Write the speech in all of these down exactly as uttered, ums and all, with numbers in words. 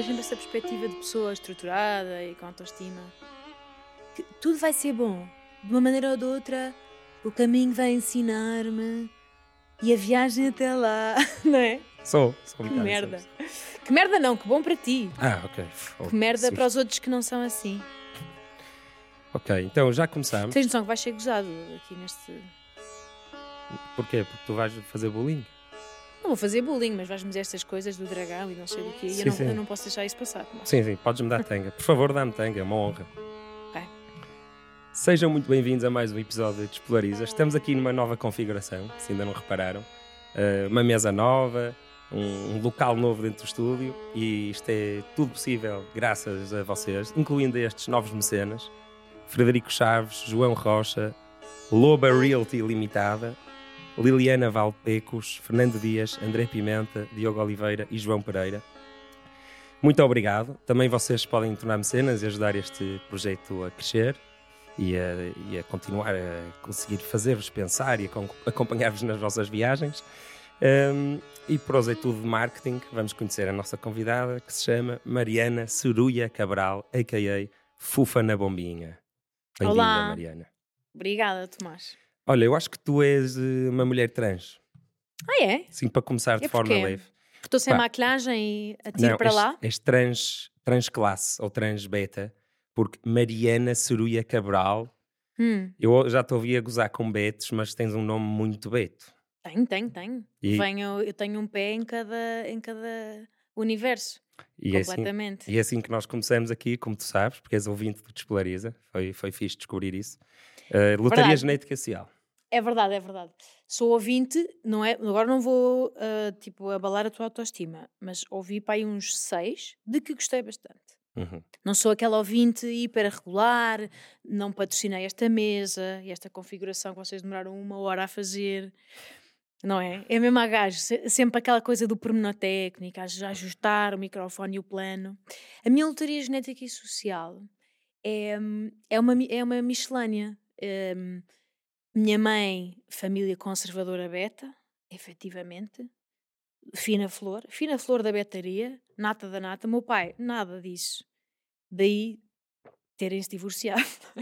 tens sempre essa perspectiva de pessoa estruturada e com autoestima. Que tudo vai ser bom. De uma maneira ou de outra, o caminho vai ensinar-me e a viagem até lá, não é? Sou, sou um Que bocado merda. assim. Que merda não, que bom para ti. Ah, ok. Oh, Que merda susto. para os outros que não são assim. Ok, então já começamos. Tens noção que vais ser gozado aqui neste... Porquê? Porque tu vais fazer bullying? Não vou fazer bullying, mas vais-me dizer estas coisas do dragão e não sei do quê. E Sim, eu não, sim. eu não posso deixar isso passar. Não. Sim, sim, podes-me dar tanga. Por favor, dá-me tanga, é uma honra. Ok. Sejam muito bem-vindos a mais um episódio de Despolariza. Estamos aqui numa nova configuração, se ainda não repararam. Uh, uma mesa nova, um, um local novo dentro do estúdio, e isto é tudo possível graças a vocês, incluindo estes novos mecenas: Frederico Chaves, João Rocha, Loba Realty Limitada, Liliana Valpecos, Fernando Dias, André Pimenta, Diogo Oliveira e João Pereira. Muito obrigado. Também vocês podem tornar mecenas e ajudar este projeto a crescer e a, e a continuar a conseguir fazer-vos pensar e a acompanhar-vos nas vossas viagens. Um, e por hoje é tudo de marketing. Vamos conhecer a nossa convidada, que se chama Mariana Seruia Cabral, a k a. Fufa na Bombinha. Bem-vinda, Olá. Mariana. Obrigada, Tomás. Olha, eu acho que tu és uh, uma mulher trans. Ah, é? Sim, para começar de É forma porquê? leve. Porque estou sem Pá. maquilhagem e atiro Não, para és, lá? és trans, trans classe ou trans beta, porque Mariana Seruia Cabral, Hum, eu já te ouvi a gozar com betos, mas tens um nome muito beto. tenho, tenho, tenho. E- Venho, eu tenho um pé em cada, em cada universo. E é, assim, completamente. e é assim que nós começamos aqui, como tu sabes, porque és ouvinte do Despolariza, foi, foi fixe descobrir isso. Uh, lotaria Verdade. Genética Social. É verdade, é verdade. Sou ouvinte, não é? Agora não vou ah, tipo, abalar a tua autoestima, mas ouvi para aí uns seis de que gostei bastante. Uhum. Não sou aquela ouvinte hiper regular, não patrocinei esta mesa e esta configuração que vocês demoraram uma hora a fazer, não é? É mesmo a gajo, se- sempre aquela coisa do pormenor técnico, a a ajustar o microfone e o plano. A minha lotaria genética e social é, hum, é, uma, mi- é uma miscelânea. Hum, minha mãe, família conservadora beta, efetivamente. Fina flor, fina flor da betaria, nata da nata. Meu pai, nada disso. Daí terem-se divorciado.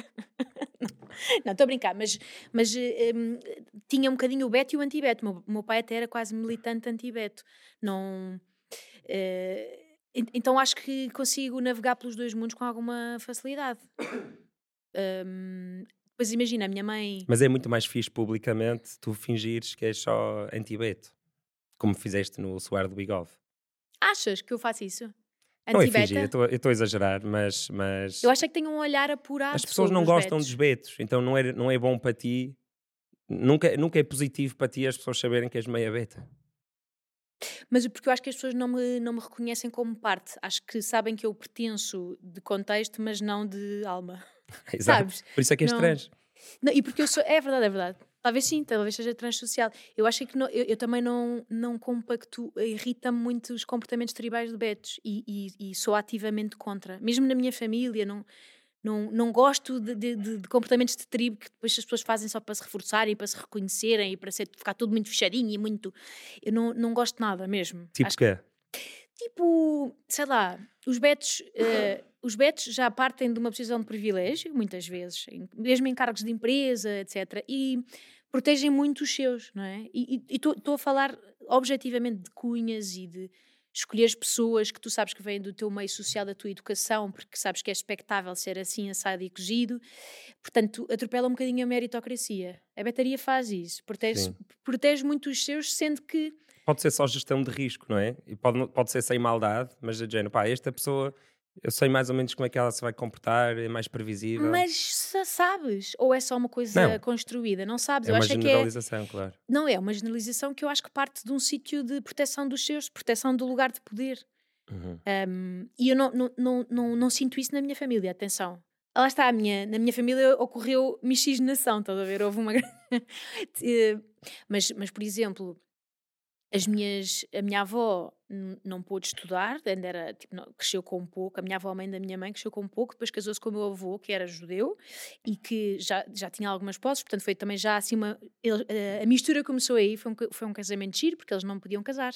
Não, estou a brincar, mas, mas eh, hum, tinha um bocadinho o beto e o anti-beto. O meu, meu pai até era quase militante anti-beto. Não, eh, en- então acho que consigo navegar pelos dois mundos com alguma facilidade. Hum, depois imagina, a minha mãe... Mas é muito mais fixe publicamente tu fingires que és só anti-beto, como fizeste no Suar do Bigode. Achas que eu faço isso? Não é fingir, eu Anti-beta? estou a exagerar, mas, mas Eu acho é que tenho um olhar apurado as pessoas sobre não os gostam betos. dos betos, então não é, não é bom para ti, nunca, nunca é positivo para ti as pessoas saberem que és meia beta. Mas porque eu acho que as pessoas não me, não me reconhecem como parte. Acho que sabem que eu pertenço de contexto, mas não de alma. Exato. Sabes? Por isso é que és Não. trans. Não, e porque eu sou... É verdade, é verdade. Talvez sim, talvez seja transsocial. Eu acho que não- eu, eu também não, não compacto, irrita-me muito os comportamentos tribais de betos e, e, e sou ativamente contra. Mesmo na minha família, não, não, não gosto de, de- de- de comportamentos de tribo que depois as pessoas fazem só para se reforçarem, para se reconhecerem e para ser, ficar tudo muito fechadinho e muito... Eu não, não gosto nada mesmo. Tipo Acho que Tipo, sei lá, os betos, eh, os betos já partem de uma posição de privilégio, muitas vezes, em- mesmo em cargos de empresa, etcétera. E protegem muito os seus, não é? E estou a falar objetivamente de cunhas e de escolher as pessoas que tu sabes que vêm do teu meio social, da tua educação, porque sabes que é expectável ser assim, assado e cozido. Portanto, atropela um bocadinho a meritocracia. A betaria faz isso, protege, Sim. protege muito os seus, sendo que pode ser só gestão de risco, não é? E pode, pode ser sem maldade, mas de género, pá, esta pessoa, eu sei mais ou menos como é que ela se vai comportar, é mais previsível. Mas sa- sabes? Ou é só uma coisa Não. construída? Não sabes? É eu uma acho é que é. generalização, claro. Não é uma generalização que eu acho que parte de um sítio de proteção dos seus, de proteção do lugar de poder. Uhum. Um, e eu não, não, não, não, não sinto isso na minha família, atenção. Lá está, a minha, na minha família ocorreu miscigenação, estás a ver? Houve uma. Eh, mas, mas, por exemplo, as minhas, a minha avó n- não pôde estudar, ainda era, tipo, não- cresceu com um pouco. A minha avó, a mãe da minha mãe, cresceu com um pouco. Depois casou-se com o meu avô, que era judeu e que já, já tinha algumas posses, portanto foi também já assim uma. ele- eh, a mistura começou aí, foi um, ca- foi um casamento giro, porque eles não podiam casar-se.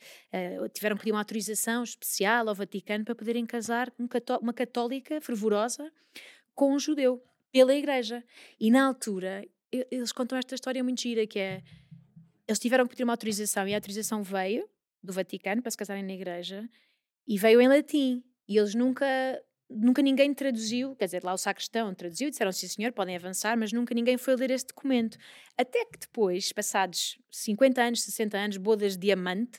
Uh, tiveram que pedir uma autorização especial ao Vaticano para poderem casar um cató- uma católica fervorosa com um judeu, pela igreja. E na altura, e- eles contam esta história muito gira, que é, eles tiveram que pedir uma autorização, e a autorização veio do Vaticano para se casarem na igreja, e veio em latim. E eles nunca, nunca ninguém traduziu, quer dizer, lá o sacristão traduziu, disseram, sim senhor, podem avançar, mas nunca ninguém foi ler esse documento. Até que depois, passados cinquenta anos, sessenta anos, bodas de diamante,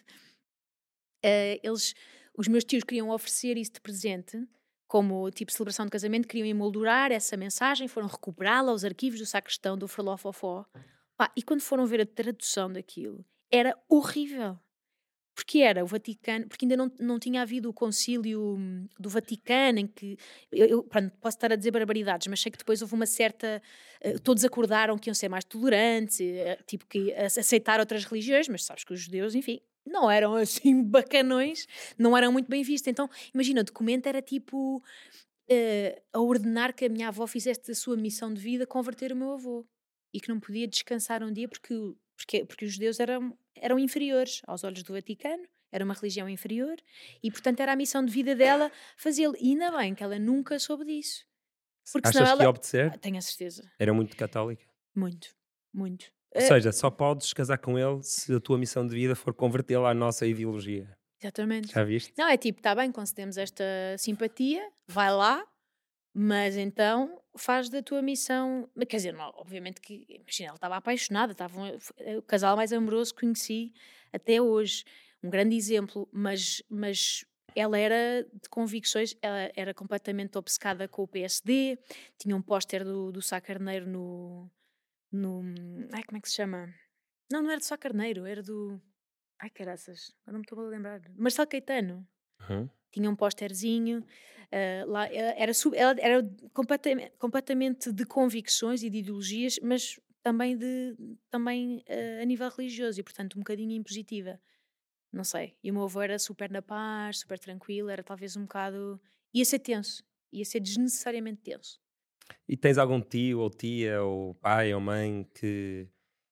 uh, eles, os meus tios queriam oferecer isso de presente, como tipo celebração de casamento, queriam emoldurar essa mensagem, foram recuperá-la aos arquivos do sacristão, do Froló-Fofó. Pá, e quando foram ver a tradução daquilo, era horrível. Porque era o Vaticano, porque ainda não, não tinha havido o concílio hum, do Vaticano, em que, eu, eu pronto, posso estar a dizer barbaridades, mas sei que depois houve uma certa, uh, todos acordaram que iam ser mais tolerantes, uh, tipo que uh, aceitar outras religiões, mas sabes que os judeus, enfim, não eram assim bacanões, não eram muito bem vistos. Então, imagina, o documento era tipo uh, a ordenar que a minha avó fizesse a sua missão de vida, converter o meu avô, e que não podia descansar um dia porque, porque, porque os judeus eram, eram inferiores aos olhos do Vaticano, era uma religião inferior, e portanto era a missão de vida dela fazê-lo. E ainda bem que ela nunca soube disso. Porque senão Achas que ela... ia obedecer? Ah, tenho a certeza. Era muito católica? Muito, muito. Ou Uh, seja, só podes casar com ele se a tua missão de vida for convertê-lo à nossa ideologia. Exatamente. Já viste? Não, é tipo, está bem, concedemos esta simpatia, vai lá, mas então faz da tua missão. Quer dizer, não, obviamente que, imagina, ela estava apaixonada, estava um, o casal mais amoroso que conheci até hoje, um grande exemplo, mas, mas ela era de convicções, ela era completamente obcecada com o P S D, tinha um póster do, do Sá Carneiro no, no. Ai, como é que se chama? Não, não era do Sá Carneiro, era do. Ai, caraças, agora não me estou a lembrar. Marcelo Caetano. Uhum. Tinha um pósterzinho, uh, lá, ela era, sub, ela era completamente, completamente de convicções e de ideologias, mas também, de, também uh, a nível religioso, e portanto um bocadinho impositiva. Não sei. E o meu avô era super na paz, super tranquilo, era talvez um bocado. Ia ser tenso, ia ser desnecessariamente tenso. E tens algum tio ou tia ou pai ou mãe que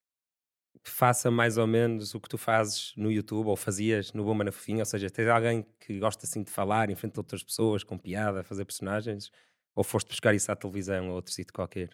faça mais ou menos o que tu fazes no YouTube ou fazias no Bomba na Fofinha? Ou seja, tens alguém que gosta assim de falar em frente a outras pessoas, com piada, fazer personagens? Ou foste buscar isso à televisão ou outro sítio qualquer?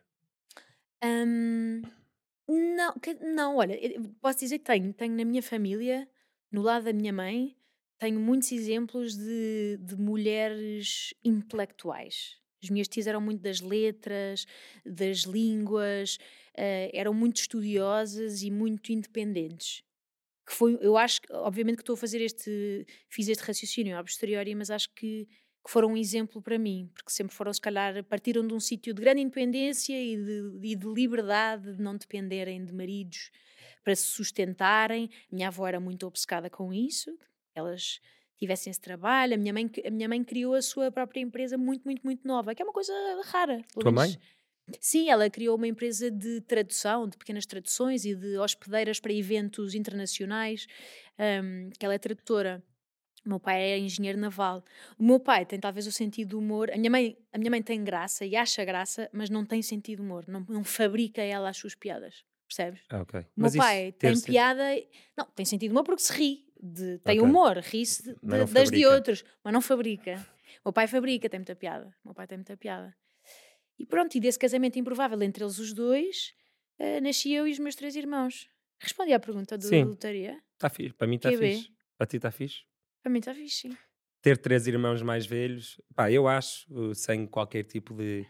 Hum, não, que- não, olha, eu posso dizer que tenho, tenho na minha família, no lado da minha mãe, tenho muitos exemplos de, de mulheres intelectuais. As minhas tias eram muito das letras, das línguas, eh, eram muito estudiosas e muito independentes. Que foi, eu acho, que, obviamente que estou a fazer este, fiz este raciocínio a posteriori, mas acho que, que foram um exemplo para mim, porque sempre foram, se calhar, partiram de um sítio de grande independência e de, e de liberdade, de não dependerem de maridos para se sustentarem. Minha avó era muito obcecada com isso, elas tivessem esse trabalho. A minha mãe, a minha mãe criou a sua própria empresa muito, muito, muito nova, que é uma coisa rara, pelo Tua menos. mãe? Sim, ela criou uma empresa de tradução, de pequenas traduções e de hospedeiras para eventos internacionais, um, que ela é tradutora. O meu pai é engenheiro naval. O meu pai tem talvez o sentido do humor. A minha mãe, a minha mãe tem graça e acha graça, mas não tem sentido de humor. Não, não fabrica ela as suas piadas. Percebes? Ah, ok. O meu Mas isso pai ter tem sen- piada. Não, tem sentido de humor porque se ri. De, tem Ok. humor, ri-se de- Mas não das de fabrica. outros, mas não fabrica. O meu pai fabrica, tem muita piada. O meu pai tem muita piada. E pronto, e desse casamento improvável entre eles os dois, uh, nasci eu e os meus três irmãos. Respondi à pergunta do Sim, lotaria. está fixe. Para mim está Q B. fixe. Para ti está fixe? Para mim está fixe, sim. Ter três irmãos mais velhos, pá, eu acho, uh, sem qualquer tipo de,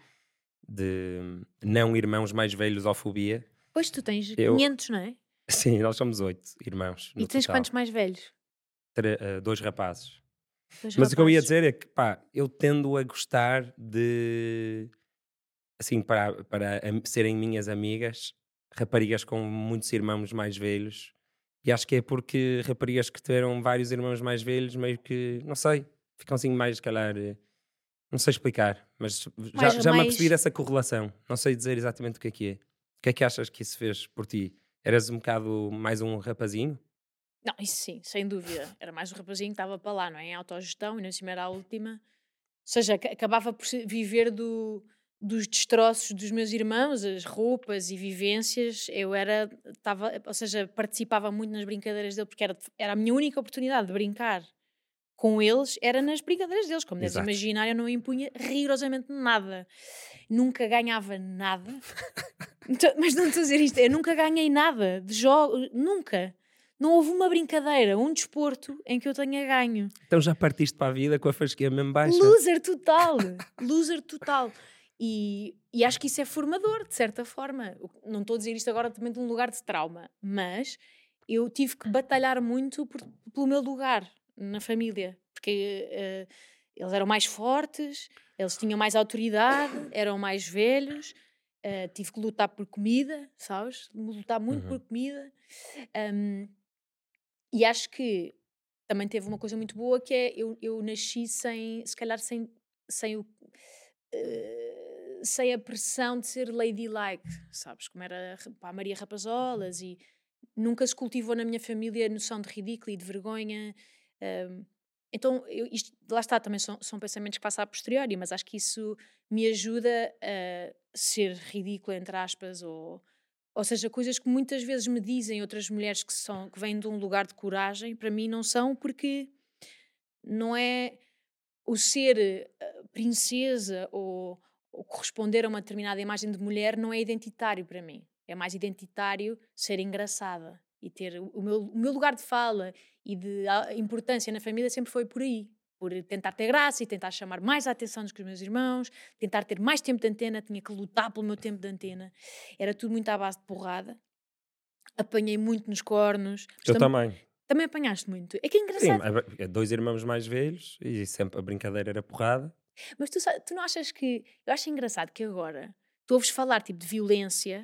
de não irmãos mais velhos ou fobia. Pois tu tens Eu, quinhentos, não é? sim, nós somos oito irmãos E no tens total. quantos mais velhos? Tre- uh, dois rapazes. Dois Mas o que eu ia rapazes. dizer é que, pá, eu tendo a gostar de, assim, para, para am- serem minhas amigas, raparigas com muitos irmãos mais velhos. E acho que é porque raparigas que tiveram vários irmãos mais velhos, meio que, não sei, ficam assim mais, se calhar, eh, não sei explicar, mas já, Mais, já me apercebi mais... dessa correlação. Não sei dizer exatamente o que é que é. O que é que achas que isso fez por ti? Eras um bocado mais um rapazinho? Não, isso sim, sem dúvida. Era mais o rapazinho que estava para lá, não é? Em autogestão, e não cima era a última. Ou seja, ac- acabava por se- viver do, dos destroços dos meus irmãos, as roupas e vivências, eu era, estava, ou seja, participava muito nas brincadeiras dele, porque era, era a minha única oportunidade de brincar com eles, era nas brincadeiras deles. Como deves Exato. imaginar, eu não impunha rigorosamente nada. Nunca ganhava nada. Então, mas não estou a dizer isto, eu nunca ganhei nada de jogo, nunca. Não houve uma brincadeira, um desporto em que eu tenha ganho. Então já partiste para a vida com a fasquia mesmo baixa? Loser total, loser total. E, e acho que isso é formador, de certa forma. Não estou a dizer isto agora também de um lugar de trauma, mas eu tive que batalhar muito por, pelo meu lugar na família, porque uh, eles eram mais fortes, eles tinham mais autoridade, eram mais velhos, uh, tive que lutar por comida, sabes? Lutar muito Uhum. por comida. Um, e acho que também teve uma coisa muito boa, que é, eu, eu nasci sem, se calhar sem, sem o... Uh, sem a pressão de ser ladylike, sabes? Como era pá, Maria Rapazolas, e nunca se cultivou na minha família a noção de ridículo e de vergonha. Um, então, eu, isto, lá está, também são, são pensamentos que passam a posteriori, mas acho que isso me ajuda a ser ridícula, entre aspas, ou, ou seja, coisas que muitas vezes me dizem outras mulheres que, são, que vêm de um lugar de coragem, para mim não são, porque não é o ser uh, princesa ou, ou corresponder a uma determinada imagem de mulher, não é identitário para mim. É mais identitário ser engraçada e ter o meu, o meu lugar de fala e de importância na família sempre foi por aí. Por tentar ter graça e tentar chamar mais a atenção dos que os meus irmãos, tentar ter mais tempo de antena, tinha que lutar pelo meu tempo de antena. Era tudo muito à base de porrada. Apanhei muito nos cornos. Eu Tam- também. Também apanhaste muito. É que é engraçado. Sim, é dois irmãos mais velhos e sempre a brincadeira era porrada. Mas tu, tu não achas que... Eu acho engraçado que agora tu ouves falar tipo de violência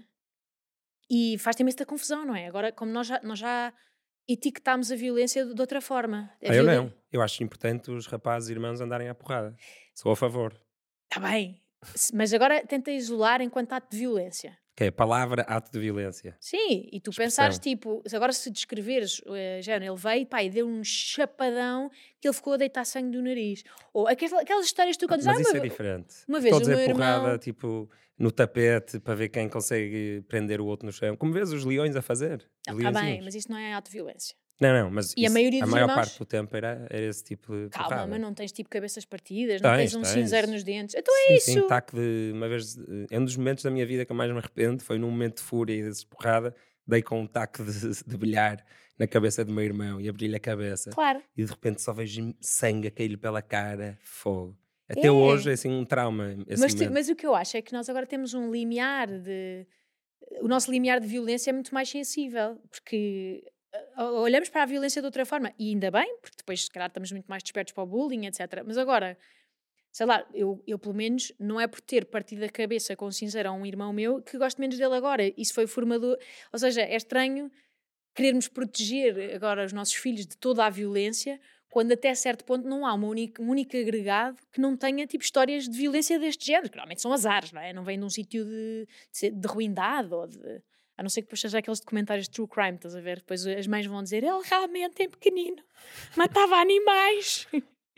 e faz-te imensa confusão, não é? Agora, como nós já, nós já etiquetámos a violência de, de outra forma. A Ah, eu violen- não. Eu acho importante os rapazes e irmãos andarem à porrada. Sou a favor. Tá bem. Se- Mas agora tenta isolar enquanto ato de violência. Que é palavra, ato de violência. Sim, e tu Expressão. pensares, tipo, se agora se descreveres, uh, já ele veio, pá, e deu um chapadão que ele ficou a deitar sangue do nariz. Ou aquelas, aquelas histórias que tu contas, Mas ah, isso uma, é diferente. uma vez Estou a o meu dizer irmão... porrada, tipo, no tapete, para ver quem consegue prender o outro no chão. Como vês os leões a fazer. Os Não, tá bem, leõezinhos. mas isso não é ato de violência. Não, não, mas E a isso, maioria a dos maior irmãos- parte do tempo era, era esse tipo de Calma, porrada. mas não tens tipo cabeças partidas, não Tens, tens um tens. cinzeiro nos dentes. Então Sim, é sim, isso. taco de uma vez, é um dos momentos da minha vida que eu mais me arrependo, foi num momento de fúria e de porrada, dei com um taco de, de bilhar na cabeça do meu irmão e abri-lhe a cabeça. Claro. E de repente só vejo sangue a cair-lhe pela cara, fogo. Até É. hoje é assim um trauma esse Mas, tu- momento. mas o que eu acho é que nós agora temos um limiar de... O nosso limiar de violência é muito mais sensível, porque uh, olhamos para a violência de outra forma, e ainda bem, porque depois se calhar estamos muito mais despertos para o bullying, etcétera. Mas agora, sei lá, eu, eu pelo menos, não é por ter partido a cabeça com cinzeiro a um irmão meu que gosto menos dele agora. Isso foi formador. Ou seja, é estranho querermos proteger agora os nossos filhos de toda a violência, quando até certo ponto não há uma única, um único agregado que não tenha tipo histórias de violência deste género, que normalmente são azares, não é? Não vem de um sítio de, de, ser- de ruindade ou de... A não ser que depois seja aqueles documentários de true crime, estás a ver? Depois as mães vão dizer, ele realmente em pequenino matava animais.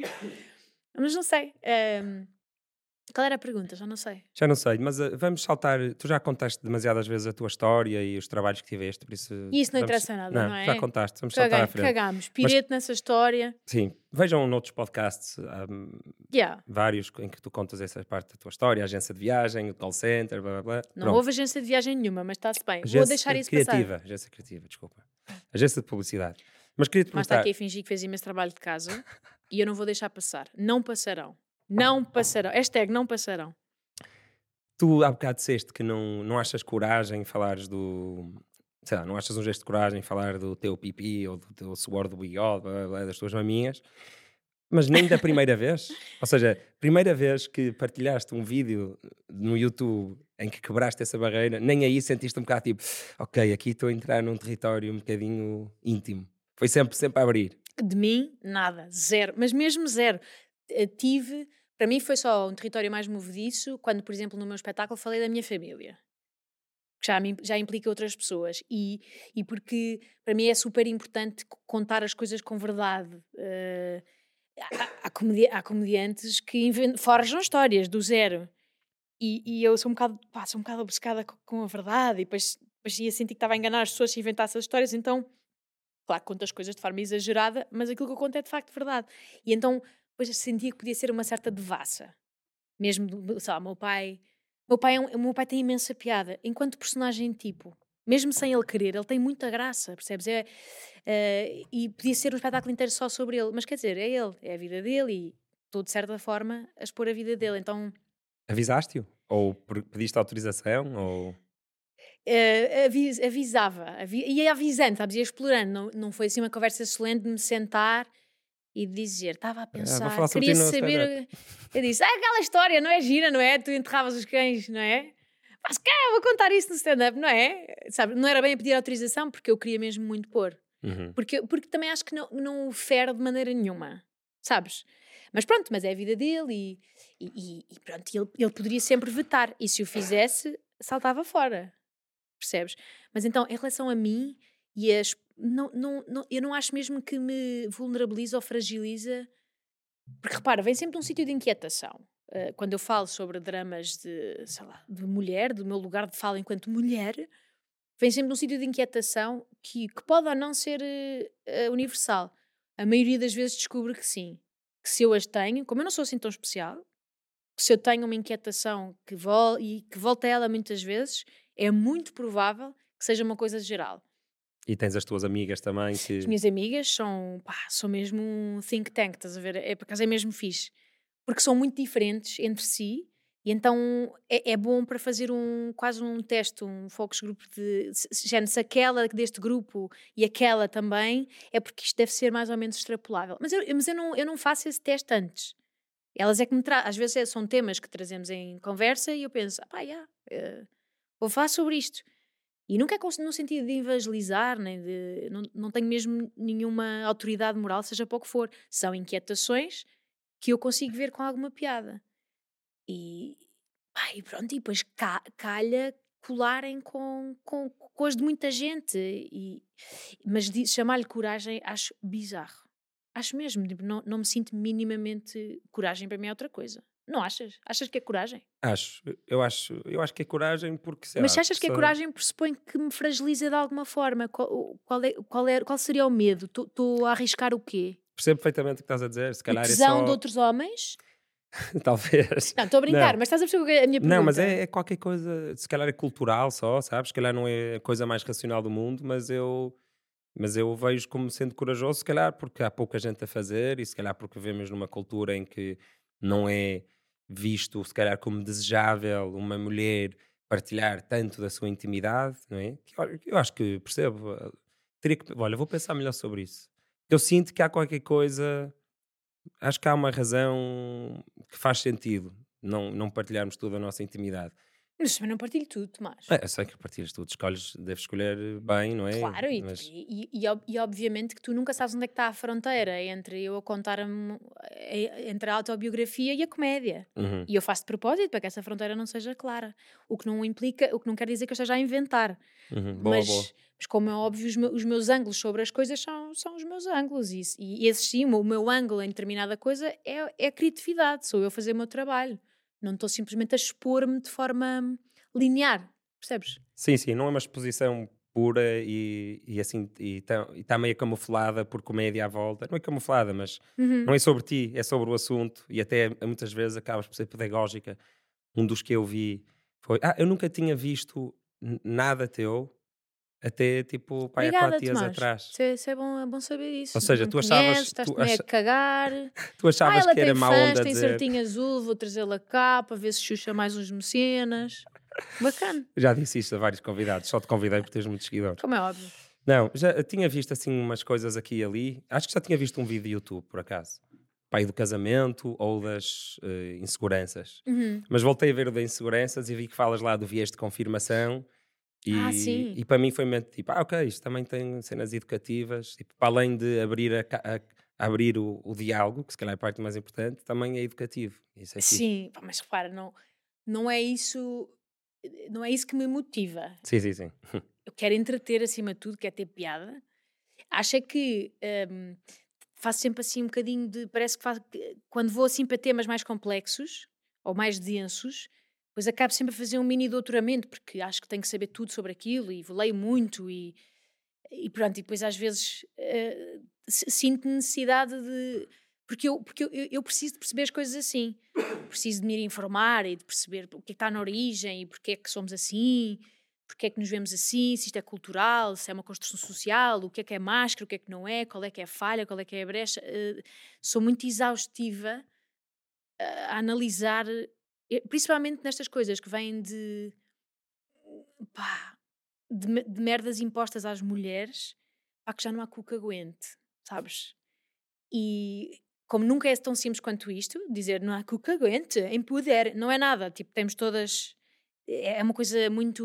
Mas não sei. ehm, qual era a pergunta? Já não sei. Já não sei, mas uh, vamos saltar. Tu já contaste demasiadas vezes a tua história e os trabalhos que tiveste, por isso. E isso não vamos- interessa nada, não é? Já contaste, vamos saltar à Caguei, frente. cagámos. Pirete nessa história. Sim, vejam noutros podcasts, há hum, Yeah. vários em que tu contas essa parte da tua história, a agência de viagem, o call center, blá blá blá. Não Pronto. houve agência de viagem nenhuma, mas está-se bem. Agência Vou deixar isso criativa, passar. agência criativa, desculpa. Agência de publicidade. Mas queria te Mas está perguntar, aqui a fingir que fez imenso trabalho de casa e eu não vou deixar passar. Não passarão. Não passarão. Hashtag não passarão. tu há bocado disseste que não, não achas coragem em falares do... Sei lá, não achas um gesto de coragem em falar do teu pipi ou do teu suor do bigode, blá, blá, blá, das tuas maminhas, mas nem da primeira vez? Ou seja, primeira vez que partilhaste um vídeo no YouTube em que quebraste essa barreira, nem aí sentiste um bocado tipo, ok, aqui estou a entrar num território um bocadinho íntimo. Foi sempre, sempre a abrir. De mim, nada. Zero. Mas mesmo zero. Eh, Tive... Para mim foi só um território mais movediço quando, por exemplo, no meu espetáculo falei da minha família. Que já, me, já implica outras pessoas. E, e porque para mim é super importante c- contar as coisas com verdade. Eh, há, há comedi- há comediantes que inven- forjam histórias do zero. E, e eu sou um bocado, pá, sou um bocado obcecada com, com a verdade, e depois, depois ia sentir que estava a enganar as pessoas se inventasse as histórias, então, claro, conto as coisas de forma exagerada, mas aquilo que eu conto é de facto verdade. E então, depois eu sentia que podia ser uma certa devassa. Mesmo, do- sei lá, o meu pai... O meu pai, é um- o meu pai tem imensa piada, enquanto personagem tipo. Mesmo sem ele querer, ele tem muita graça, percebes? É, eh, e podia ser um espetáculo inteiro só sobre ele, mas quer dizer, é ele, é a vida dele e estou de certa forma a expor a vida dele. Então Avisaste-o? Ou per- pediste autorização? Ou... eh, avis- avisava, avi, ia avisando, sabes? Ia explorando. Não, não foi assim uma conversa excelente de me sentar e de dizer, estava a "Ah, vou pensar, falar sobre queria ti no stand-up." saber. Eu disse, ah, aquela história, não é gira, não é? Tu enterravas os cães, não é? Mas cá, vou contar isso no stand-up, não é? Sabe? Não era bem a pedir autorização porque eu queria mesmo muito pôr. Uhum. Porque, porque também acho que não, não o fere de maneira nenhuma, sabes? Mas pronto, mas é a vida dele e, e, e- e pronto, ele, ele poderia sempre vetar. E se o fizesse, saltava fora, percebes? Mas então, em relação a mim, e as, não, não, não, eu não acho mesmo que me vulnerabiliza ou fragiliza, porque repara, vem sempre de um sítio de inquietação. Uh, quando eu falo sobre dramas de, sei lá, de mulher, do meu lugar de fala enquanto mulher, vem sempre de um sítio de inquietação que, que pode ou não ser uh, uh, universal. A maioria das vezes descubro que sim. Que se eu as tenho, como eu não sou assim tão especial, que se eu tenho uma inquietação que vol e que volta a ela muitas vezes, é muito provável que seja uma coisa geral. E tens as tuas amigas também As que... minhas amigas são, pá, são mesmo um think tank, estás a ver? É, por acaso é mesmo fixe. Porque são muito diferentes entre si e então é, é bom para fazer um, quase um teste, um focus group de se, se- género, se aquela deste grupo e aquela também, é porque isto deve ser mais ou menos extrapolável. Mas eu, mas eu, não, eu não faço esse teste antes. Elas é que me trazem, às vezes é- são temas que trazemos em conversa e eu penso, ah pá, yeah, eh, vou falar sobre isto. E nunca é com- no sentido de evangelizar, nem de. Não, não tenho mesmo nenhuma autoridade moral, seja para o que for. São inquietações que eu consigo ver com alguma piada. E, pá, e pronto, e depois ca- calha colarem com, com, com as de muita gente. E, mas di- chamar-lhe coragem acho bizarro. Acho mesmo, tipo, não, não me sinto minimamente. Coragem para mim é outra coisa. Não achas? Achas que é coragem? Acho, eu acho, eu acho que é coragem porque, sei Mas lá, se achas que a só- coragem pressupõe que me fragiliza de alguma forma, qual, o- qual, é, qual, é, qual seria o medo? Estou a arriscar o quê? percebo perfeitamente o que estás a dizer. Se O calhar é tesão de só... outros homens? Talvez. Não, estou a brincar, Não. mas estás a perceber qual é a minha Não, mas pergunta? é, é qualquer coisa, se calhar é cultural só, sabes? Se calhar não é a coisa mais racional do mundo, mas eu, mas eu vejo como sendo corajoso, se calhar porque há pouca gente a fazer e se calhar porque vivemos numa cultura em que não é visto, se calhar, como desejável uma mulher partilhar tanto da sua intimidade, não é? Que, olha, eu acho que percebo. eh, Teria que, olha, vou pensar melhor sobre isso. Eu sinto que há qualquer coisa, acho que há uma razão que faz sentido não, não partilharmos toda a nossa intimidade. Mas também não partilho tudo, Tomás. É, eu sei que partilhas tudo, escolhes, deves escolher bem, não é? Claro, e, Mas, e, e, ob- e obviamente que tu nunca sabes onde é que está a fronteira entre eu a contar entre a autobiografia e a comédia. uhum, E eu faço de propósito para que essa fronteira não seja clara. O que não implica, o que não quer dizer que eu esteja a inventar. uhum, boa, boa. Mas, mas como é óbvio, os, meu- os meus ângulos sobre as coisas são, são os meus ângulos. E, e esse sim, o meu ângulo em determinada coisa é, é a criatividade, sou eu a fazer o meu trabalho. Não estou simplesmente a expor-me de forma linear, percebes? Sim, sim, não é uma exposição pura e, e assim, e está meio camuflada por comédia à volta. Não é camuflada, mas Uhum. não é sobre ti, é sobre o assunto e até muitas vezes acabas por ser pedagógica. Um dos que eu vi foi, ah, eu nunca tinha visto n- nada teu até tipo, pai, há Obrigada, quatro dias Tomás. atrás. Isso é, isso é bom, é bom saber Ou isso. seja, Não me tu achavas, conheces, tu, estás-te meio a acha- cagar. tu Ah, achavas ela que era tem má fãs, onda tem dizer. certinho azul, vou trazê-la cá para ver se Xuxa mais uns mecenas. Bacana, Já disse isto a vários convidados, só te convidei por teres muitos seguidores. como é óbvio. Não, já tinha visto assim umas coisas aqui e ali. Acho que já tinha visto um vídeo de YouTube, por acaso. Pai do casamento ou das eh, inseguranças. Uhum. Mas voltei a ver o da inseguranças e vi que falas lá do viés de confirmação. Ah, E, sim. e para mim foi mente tipo, ah, ok, isto também tem cenas educativas. Tipo, para além de abrir, a, ca- a- abrir o, o diálogo, que se calhar é a parte mais importante, também é educativo. Isso é fixe. Sim, pá, mas repara, não, não é isso, não é isso que me motiva. Sim, sim, sim. Eu quero entreter acima de tudo, quero ter piada. Acho é que hum, faço sempre assim um bocadinho de. Parece que faço, que- quando vou assim para temas mais complexos ou mais densos, Depois acabo sempre a fazer um mini doutoramento, porque acho que tenho que saber tudo sobre aquilo e leio muito e, e pronto, e depois às vezes eh, s- sinto necessidade de... Porque, eu, porque eu, eu eu preciso de perceber as coisas assim. Preciso de me ir informar e de perceber o que é que está na origem e porque é que somos assim, porque é que nos vemos assim, se isto é cultural, se é uma construção social, o que é que é máscara, o que é que não é, qual é que é a falha, qual é que é a brecha. Eh, sou muito exaustiva a analisar, eh, principalmente nestas coisas que vêm de, pá, de, me- de merdas impostas às mulheres, pá, que já não há cu que aguente, sabes? E como nunca é tão simples quanto isto, dizer não há cu que aguente, empoder, não é nada, tipo, temos todas, é é uma coisa muito,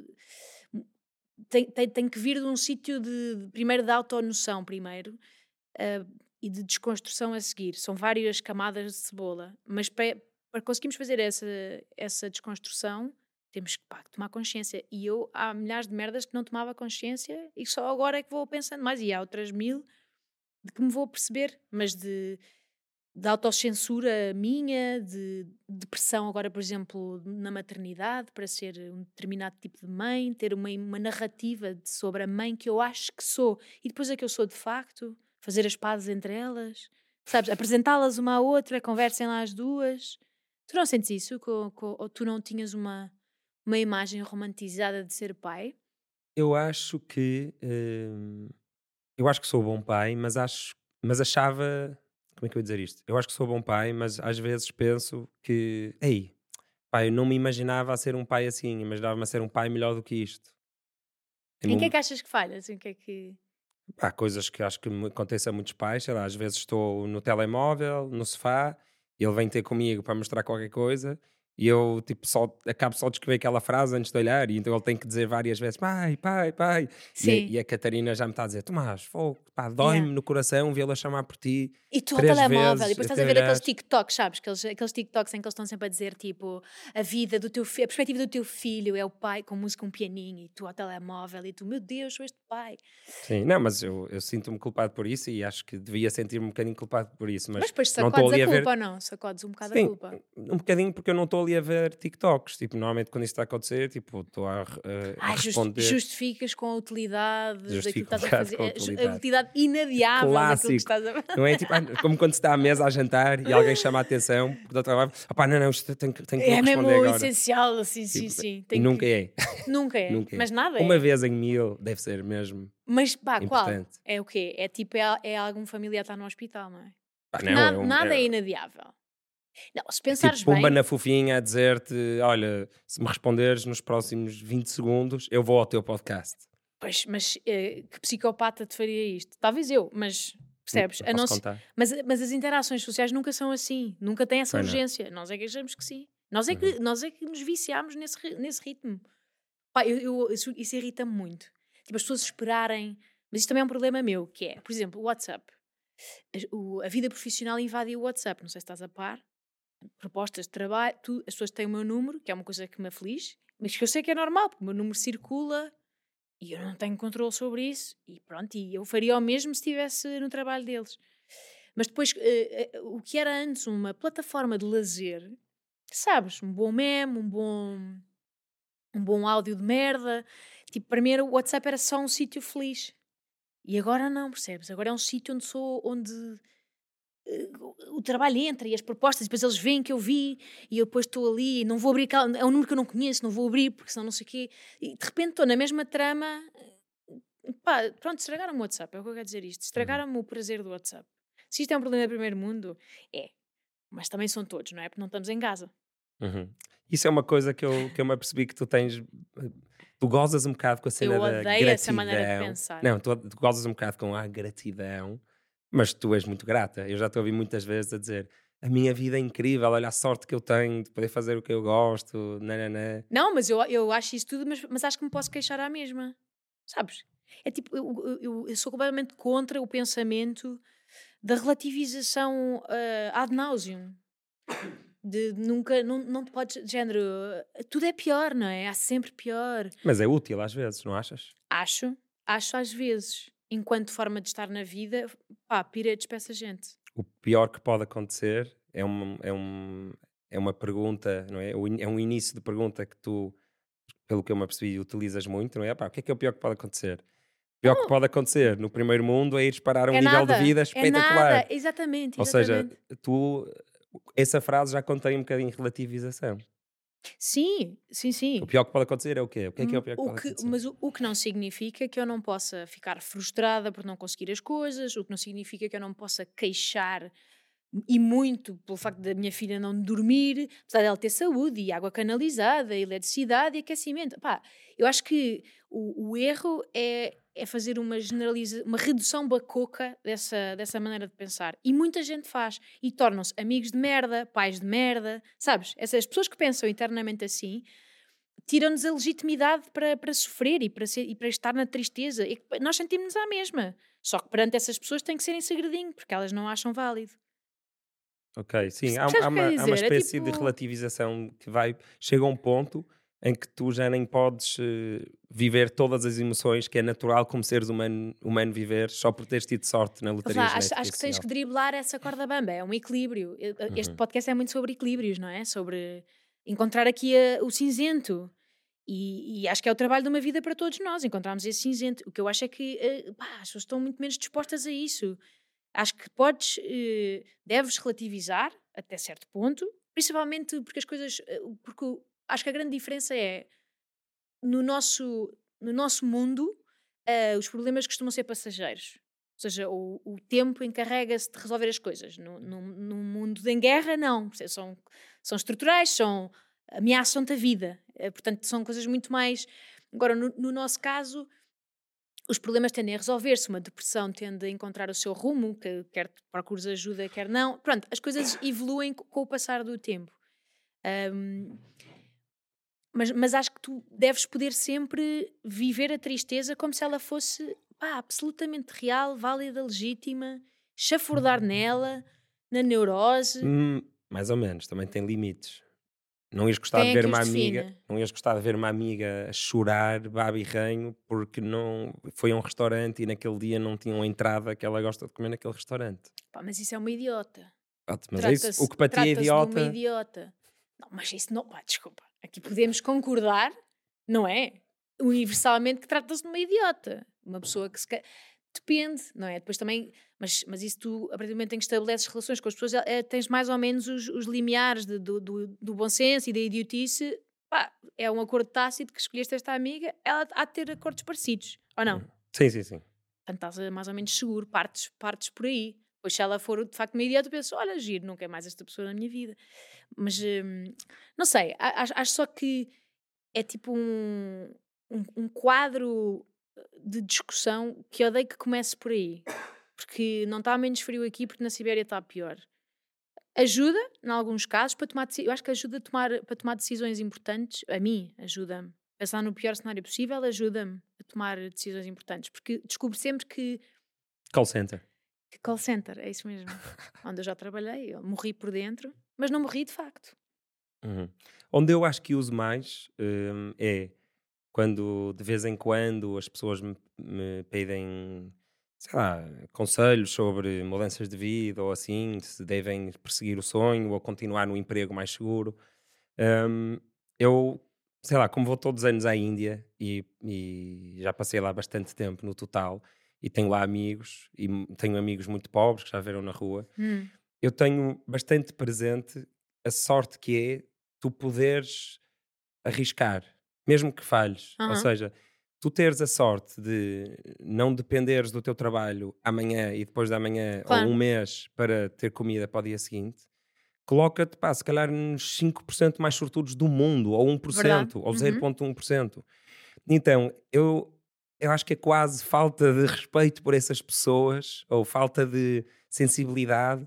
tem, tem, tem que vir de um sítio de, de- primeiro de autonoção primeiro, ah, e de desconstrução a seguir. São várias camadas de cebola, mas para, para conseguirmos fazer essa, essa desconstrução, temos que, pá, tomar consciência. E eu, há milhares de merdas que não tomava consciência e só agora é que vou pensando mais. E há outras mil de que me vou perceber, mas de, de autocensura minha, de depressão agora, por exemplo, na maternidade, para ser um determinado tipo de mãe, ter uma, uma narrativa de- sobre a mãe que eu acho que sou e depois é que eu sou de facto, fazer as pazes entre elas, sabes? Apresentá-las uma à outra, conversem lá as duas. Tu não sentes isso? Co- co- ou tu não tinhas uma, uma imagem romantizada de ser pai? Eu acho que hum, eu acho que sou bom pai, mas acho, mas achava, como é que eu ia dizer isto? Eu acho que sou bom pai, mas às vezes penso que, ei, pai, eu não me imaginava a ser um pai assim, imaginava-me a ser um pai melhor do que isto. Em Em que é mom- que achas que falhas? Em que é que... Há coisas que acho que me acontecem a muitos pais, sei lá, às vezes estou no telemóvel, no sofá, e ele vem ter comigo para mostrar qualquer coisa, e eu tipo só acabo só de escrever aquela frase antes de olhar, e então ele tem que dizer várias vezes pai, pai, pai, e a, Sim, e a Catarina já me está a dizer, Tomás, fogo, pá, yeah. dói-me no coração vê-la chamar por ti E tu ao três telemóvel, e vezes depois estás até a ver aqueles olhares. TikToks, sabes? Aqueles, aqueles TikToks em que eles estão sempre a dizer tipo a vida do teu filho, a perspectiva do teu filho é o pai com música, um pianinho, e tu ao telemóvel, e tu, meu Deus, sou este pai. Sim, não, mas eu, eu sinto-me culpado por isso e acho que devia sentir-me um bocadinho culpado por isso, Mas mas depois não estou sacodes a ali a ver. culpa ou não? Sacodes um bocado a Sim, culpa. um bocadinho porque eu não estou ali a ver TikToks. Tipo, normalmente quando isso está a acontecer, tipo, estou a, a- a Ah, justi- responder, justificas com a utilidade daquilo que justifico um estás a bocado fazer, com a a ju- a utilidade. utilidade inadiável daquilo que Clássico, estás a fazer. não é? Tipo, ah, como quando se está à mesa a jantar e alguém chama a atenção, porque do trabalho, opá, não, não, isto tenho, que- tenho que lhe É responder mesmo agora. essencial, assim, sim, Tipo, sim. e Tem nunca que... é, Nunca é, nunca é. mas nada Uma é. vez em mil deve ser mesmo Mas pá, qual? importante. É o quê? É tipo, é, é algum familiar estar no hospital, não é? Pá, Porque não, é, nada, um, nada é é, inadiável. Não, se é tipo pensares pumba bem, na fofinha a dizer-te: olha, se me responderes nos próximos vinte segundos, eu vou ao teu podcast. pois, mas eh, que psicopata te faria isto? Talvez eu, mas Hum, percebes? Não A não posso se- contar. mas, mas as interações sociais nunca são assim, nunca têm essa Pois não. urgência. Nós é que achamos que sim. Nós é Uhum. que, nós é que nos viciámos nesse, ri- nesse ritmo. Pá, eu, eu- isso, isso irrita-me muito. Tipo, as pessoas esperarem. Mas isto também é um problema meu, que é, por exemplo, o WhatsApp. As- o- a vida profissional invade o WhatsApp, não sei se estás a par. Propostas de trabalho, tu- as pessoas têm o meu número, que é uma coisa que me aflige, mas que eu sei que é normal, porque o meu número circula e eu não tenho controle sobre isso. E pronto, e eu faria o mesmo se estivesse no trabalho deles. Mas depois, eh, eh, o que era antes uma plataforma de lazer, sabes, um bom meme, um bom, um bom áudio de merda, tipo, para mim era- o WhatsApp era só um sítio feliz. E agora não, percebes? Agora é um sítio onde sou, onde eh, o o trabalho entra e as propostas, e depois eles veem que eu vi e eu depois estou ali, e não vou abrir, aquela- é um número que eu não conheço, não vou abrir porque senão não sei o quê, e de repente estou na mesma trama. eh, Pá, pronto, estragaram-me o WhatsApp, é o que eu quero dizer isto, Uhum. estragaram-me o prazer do WhatsApp. Se isto é um problema do primeiro mundo, é, mas também são todos, não é? Porque não estamos em casa. Uhum. Isso é uma coisa que eu, que eu me apercebi que tu tens. eh, Tu gozas um bocado com a Eu cena da odeio essa maneira de gratidão. pensar. Não, tu, tu gozas um bocado com a gratidão, mas tu és muito grata. Eu já te ouvi muitas vezes a dizer: a minha vida é incrível, olha a sorte que eu tenho de poder fazer o que eu gosto. Nananã. Não, mas eu, eu acho isso tudo, mas, mas acho que me posso queixar à mesma, sabes? É tipo, eu, eu, eu- eu sou completamente contra o pensamento da relativização uh, ad nauseum. De nunca, não, não te podes, de género, uh, tudo é pior, não é? Há sempre pior. Mas é útil às vezes, não achas? Acho, acho às vezes, enquanto forma de estar na vida, pá, piretes para essa gente. O pior que pode acontecer é um, é um, é uma pergunta, não é? É um início de pergunta que tu, pelo que eu me apercebi, utilizas muito, não é? Pá, o que é que é o pior que pode acontecer? O pior que Não, pode acontecer no primeiro mundo é ires parar a um é nível de nada, vida é nada, espetacular. exatamente, Ou seja, exatamente. tu, essa frase já contém um bocadinho de relativização. Sim, sim, O sim. pior que pode acontecer é o quê? O que é que é o Hum, pior que O pode que, acontecer? mas o, o que não significa que eu não possa ficar frustrada por não conseguir as coisas, o que não significa que eu não possa queixar e muito pelo facto da minha filha não dormir, apesar dela ter saúde e água canalizada, eletricidade e aquecimento. Pá, eu acho que o, o erro é, é fazer uma generaliza, uma redução bacoca dessa, dessa maneira de pensar. E muita gente faz. E tornam-se amigos de merda, pais de merda, sabes? Essas pessoas que pensam internamente assim tiram-nos a legitimidade para, para sofrer e para, ser, e para estar na tristeza. E que nós sentimos-nos à mesma. Só que perante essas pessoas tem que ser em segredinho, porque elas não acham válido. Ok, sim, Perce- há, Percebes há o que quer uma, há uma dizer? É espécie de tipo. relativização que vai, chega a um ponto em que tu já nem podes eh, viver todas as emoções que é natural como seres humano, humano viver só por teres tido sorte na lotaria Vá, acho, genética acho que tens social. que driblar essa corda bamba. É um equilíbrio. E- Este Uhum. podcast é muito sobre equilíbrios, não é? Sobre encontrar aqui a- o cinzento. E, e acho que é o trabalho de uma vida para todos nós, encontrarmos esse cinzento. O que eu acho é que eh, pá, as pessoas estão muito menos dispostas a isso. Acho que podes, eh, deves relativizar até certo ponto, principalmente porque as coisas. eh, Porque o- acho que a grande diferença é no nosso, no nosso mundo, eh, os problemas costumam ser passageiros. Ou seja, o, o tempo encarrega-se de resolver as coisas. No, no, no mundo em guerra, não. São, são estruturais, são, ameaçam-te a vida. Eh, portanto, são coisas muito mais. Agora, no, no nosso caso, os problemas tendem a resolver-se. Uma depressão tende a encontrar o seu rumo, que quer procures ajuda, quer não. Pronto, as coisas evoluem co- com o passar do tempo. Ahm, mas, mas acho que tu deves poder sempre viver a tristeza como se ela fosse pá, absolutamente real, válida, legítima, chafurdar nela, na neurose. Hum, mais ou menos, também tem limites. Não ias gostar Quem de é ver que os uma amiga, define? não ias gostar de ver uma amiga a chorar, baba e ranho, porque não foi a um restaurante e naquele dia não tinham a entrada que ela gosta de comer naquele restaurante. Pá, mas isso é uma idiota. Pronto, mas é isso. O Trata-se que para ti é trata-se de uma idiota. idiota. Não, mas isso não. Pá, desculpa. Aqui podemos concordar, não é? Universalmente que trata-se de uma idiota. Uma pessoa que se. ca- Depende, não é? Depois também. Mas, mas isso tu, a partir do momento em que estabeleces relações com as pessoas, eh, tens mais ou menos os, os limiares de- do, do, do bom senso e da idiotice. Pá, é um acordo tácito que escolheste esta amiga, ela há de ter acordos parecidos, ou não? Hum. Sim, sim, sim. Portanto, estás a- mais ou menos seguro, partes, partes por aí. Pois se ela for de facto uma idiota, penso, olha, giro, não quero mais esta pessoa na minha vida. Mas, hum, não sei, a- acho, acho só que é tipo um, um, um quadro de discussão que eu odeio que comece por aí. Porque não está menos frio aqui, porque na Sibéria está pior. Ajuda, em alguns casos, para tomar deci- eu acho que ajuda a tomar, para tomar decisões importantes. A mim, ajuda-me. Pensar no pior cenário possível ajuda-me a tomar decisões importantes. Porque descubro sempre que Call center. que call center, é isso mesmo. Onde eu já trabalhei, eu morri por dentro, mas não morri de facto. Uhum. Onde eu acho que uso mais hum, é quando de vez em quando as pessoas me, me pedem, sei lá, conselhos sobre mudanças de vida ou assim, se devem perseguir o sonho ou continuar no emprego mais seguro. Hum, eu, sei lá, como vou todos os anos à Índia e, e já passei lá bastante tempo no total e tenho lá amigos e m- tenho amigos muito pobres que já viram na rua, Hum, eu tenho bastante presente a sorte que é tu poderes arriscar, mesmo que falhes. Ou aham, seja, tu teres a sorte de não dependeres do teu trabalho amanhã e depois de amanhã ou um claro. mês para ter comida para o dia seguinte, coloca-te, pá, se calhar nos cinco por cento mais sortudos do mundo, ou um por Verdade. cento ou Uhum. zero vírgula um por cento. Então, eu, eu acho que é quase falta de respeito por essas pessoas, ou falta de sensibilidade,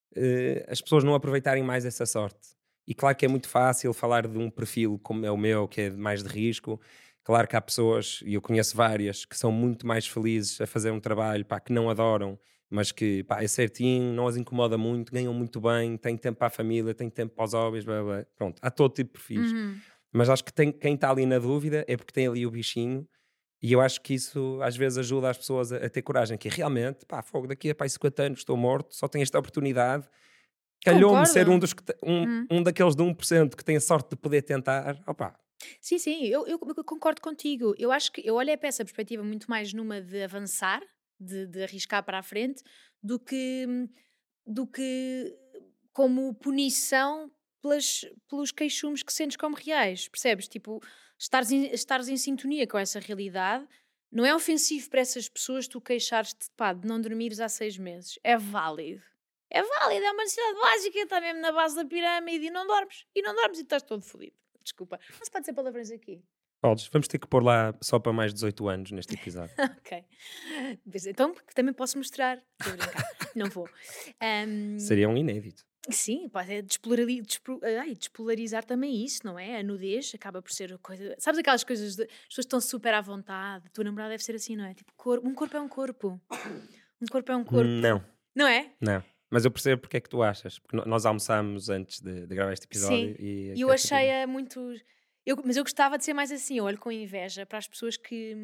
eh, as pessoas não aproveitarem mais essa sorte. E claro que é muito fácil falar de um perfil como é o meu, que é de mais de risco. Claro que há pessoas, e eu conheço várias, que são muito mais felizes a fazer um trabalho, pá, que não adoram, mas que, pá, é certinho, não as incomoda muito, ganham muito bem, têm tempo para a família, têm tempo para os hobbies, blá, blá. Pronto, há todo tipo de perfis. Uhum. Mas acho que tem, quem está ali na dúvida é porque tem ali o bichinho, e eu acho que isso às vezes ajuda as pessoas a, a ter coragem, que é realmente, pá, fogo, daqui a pá, cinquenta anos estou morto, só tenho esta oportunidade, calhou-me ser um, Concordo. dos que te- um, Hum. um daqueles de um por cento que tem a sorte de poder tentar. Opa, Sim, sim, eu, eu- eu concordo contigo. Eu acho que eu olhei para essa perspectiva muito mais numa de avançar, de, de arriscar para a frente, do que, do que como punição pelas, pelos queixumes que sentes como reais, percebes? Tipo, estares em, estares em sintonia com essa realidade. Não é ofensivo para essas pessoas tu queixares-te, pá, de não dormires há seis meses. É válido. É válido, é uma necessidade básica, está mesmo na base da pirâmide e não dormes. E não dormes e estás todo fodido. Desculpa. Não se pode dizer palavrões aqui. podes, vamos ter que pôr lá só para mais de dezoito anos neste episódio. Ok. Pois então, porque também posso mostrar. Estou a brincar. Não vou. Ahm, Seria um inédito. sim, pode é despolari- despro- ai, despolarizar também isso, não é? A nudez acaba por ser a coisa. Sabes aquelas coisas de. As pessoas estão super à vontade. A tua namorada deve ser assim, não é? Tipo, cor- um corpo é um corpo. Um corpo é um corpo. Não, Não é? não. Mas eu percebo porque é que tu achas. Porque no- nós almoçámos antes de, de gravar este episódio Sim. e E eu até tipo, achei-a muito. Eu, mas eu gostava de ser mais assim. Eu olho com inveja para as pessoas que.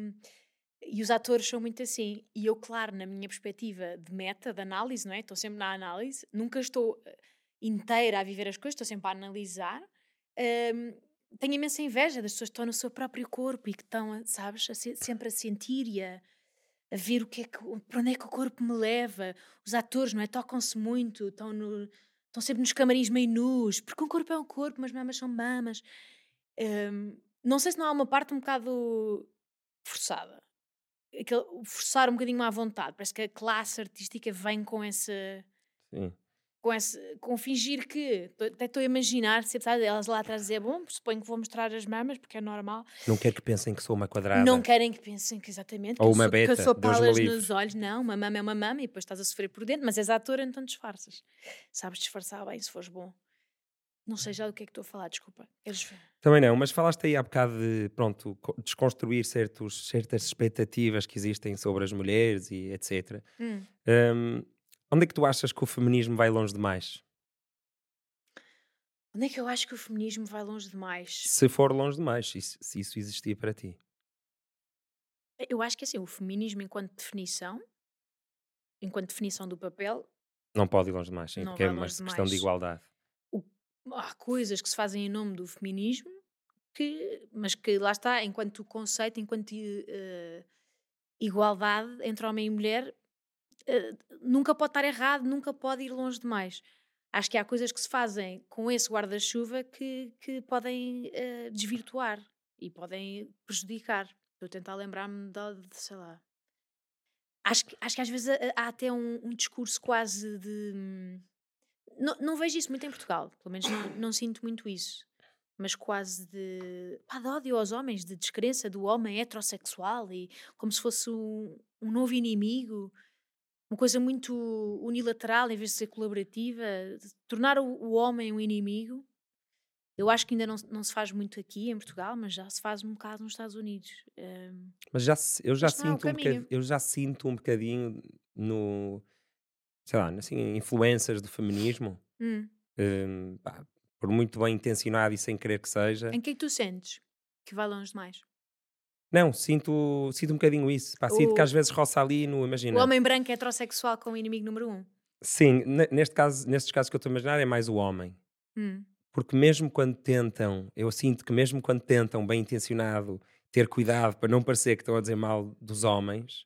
E os atores são muito assim. E eu, claro, na minha perspectiva de meta, de análise, não é? Estou sempre na análise. Nunca estou eh, inteira a viver as coisas, estou sempre a analisar. Hum, tenho imensa inveja das pessoas que estão no seu próprio corpo e que estão, a- sabes, a se- sempre a sentir e a, a ver o que é que, para onde é que o corpo me leva. Os atores, não é? Tocam-se muito, estão, no, estão sempre nos camarins meio nus, porque um corpo é um corpo, mas mamas são mamas. Hum, não sei se não há uma parte um bocado forçada. Aquele, forçar um bocadinho à vontade. Parece que a classe artística vem com essa. sim. Com, esse, com fingir que. tô- Até estou a imaginar, se sabe, elas lá atrás dizer, bom, suponho que vou mostrar as mamas, porque é normal. Não quero que pensem que sou uma Não quadrada querem que pensem que exatamente que ou eu, uma sou, que eu beta. sou Deus me palas livre. nos olhos. Não, uma mama é uma mama e depois estás a sofrer por dentro, mas és ator, então disfarças. Sabes disfarçar bem se fores bom. Não sei já do que é que estou a falar, desculpa. Queres ver? Também não, mas falaste aí há bocado de, pronto, co- desconstruir certos, certas expectativas que existem sobre as mulheres e etcétera. Hum. Hum, onde é que tu achas que o feminismo vai longe demais? Onde é que eu acho que o feminismo vai longe demais? Se for longe demais, se isso, se isso existia para ti. Eu acho que assim, o feminismo enquanto definição, enquanto definição do papel, Não pode ir longe demais, sim, não porque é vai uma longe questão de demais. igualdade. O- há coisas que se fazem em nome do feminismo, que, mas que lá está, enquanto conceito, enquanto eh, igualdade entre homem e mulher, eh, nunca pode estar errado, nunca pode ir longe demais. Acho que há coisas que se fazem com esse guarda-chuva que, que podem eh, desvirtuar e podem prejudicar. Estou a tentar lembrar-me de, de, sei lá. Acho que, acho que às vezes há, há até um, um discurso quase de. hum, Não, não vejo isso muito em Portugal, pelo menos não, não sinto muito isso. Mas quase de, pá, de ódio aos homens, de descrença do homem heterossexual e como se fosse um, um novo inimigo, uma coisa muito unilateral em vez de ser colaborativa, de tornar o, o homem um inimigo. Eu acho que ainda não, se- não se faz muito aqui em Portugal, mas já se faz um bocado nos Estados Unidos. Hum, Mas já, se- eu já acho que não é o sinto um bocadinho, caminho. eu já sinto um bocadinho no, sei lá, assim, influências do feminismo, Hum. hum, pá, por muito bem intencionado e sem querer que seja. Em que é que tu sentes que vai longe demais? Não, sinto, sinto um bocadinho isso. Pá, sinto que O, às vezes roça ali no, o imagina. homem branco heterossexual como inimigo número um. Sim, ne- neste caso, nestes casos que eu estou a imaginar é mais o homem. Hum. Porque mesmo quando tentam, eu sinto que mesmo quando tentam, bem intencionado, ter cuidado para não parecer que estão a dizer mal dos homens,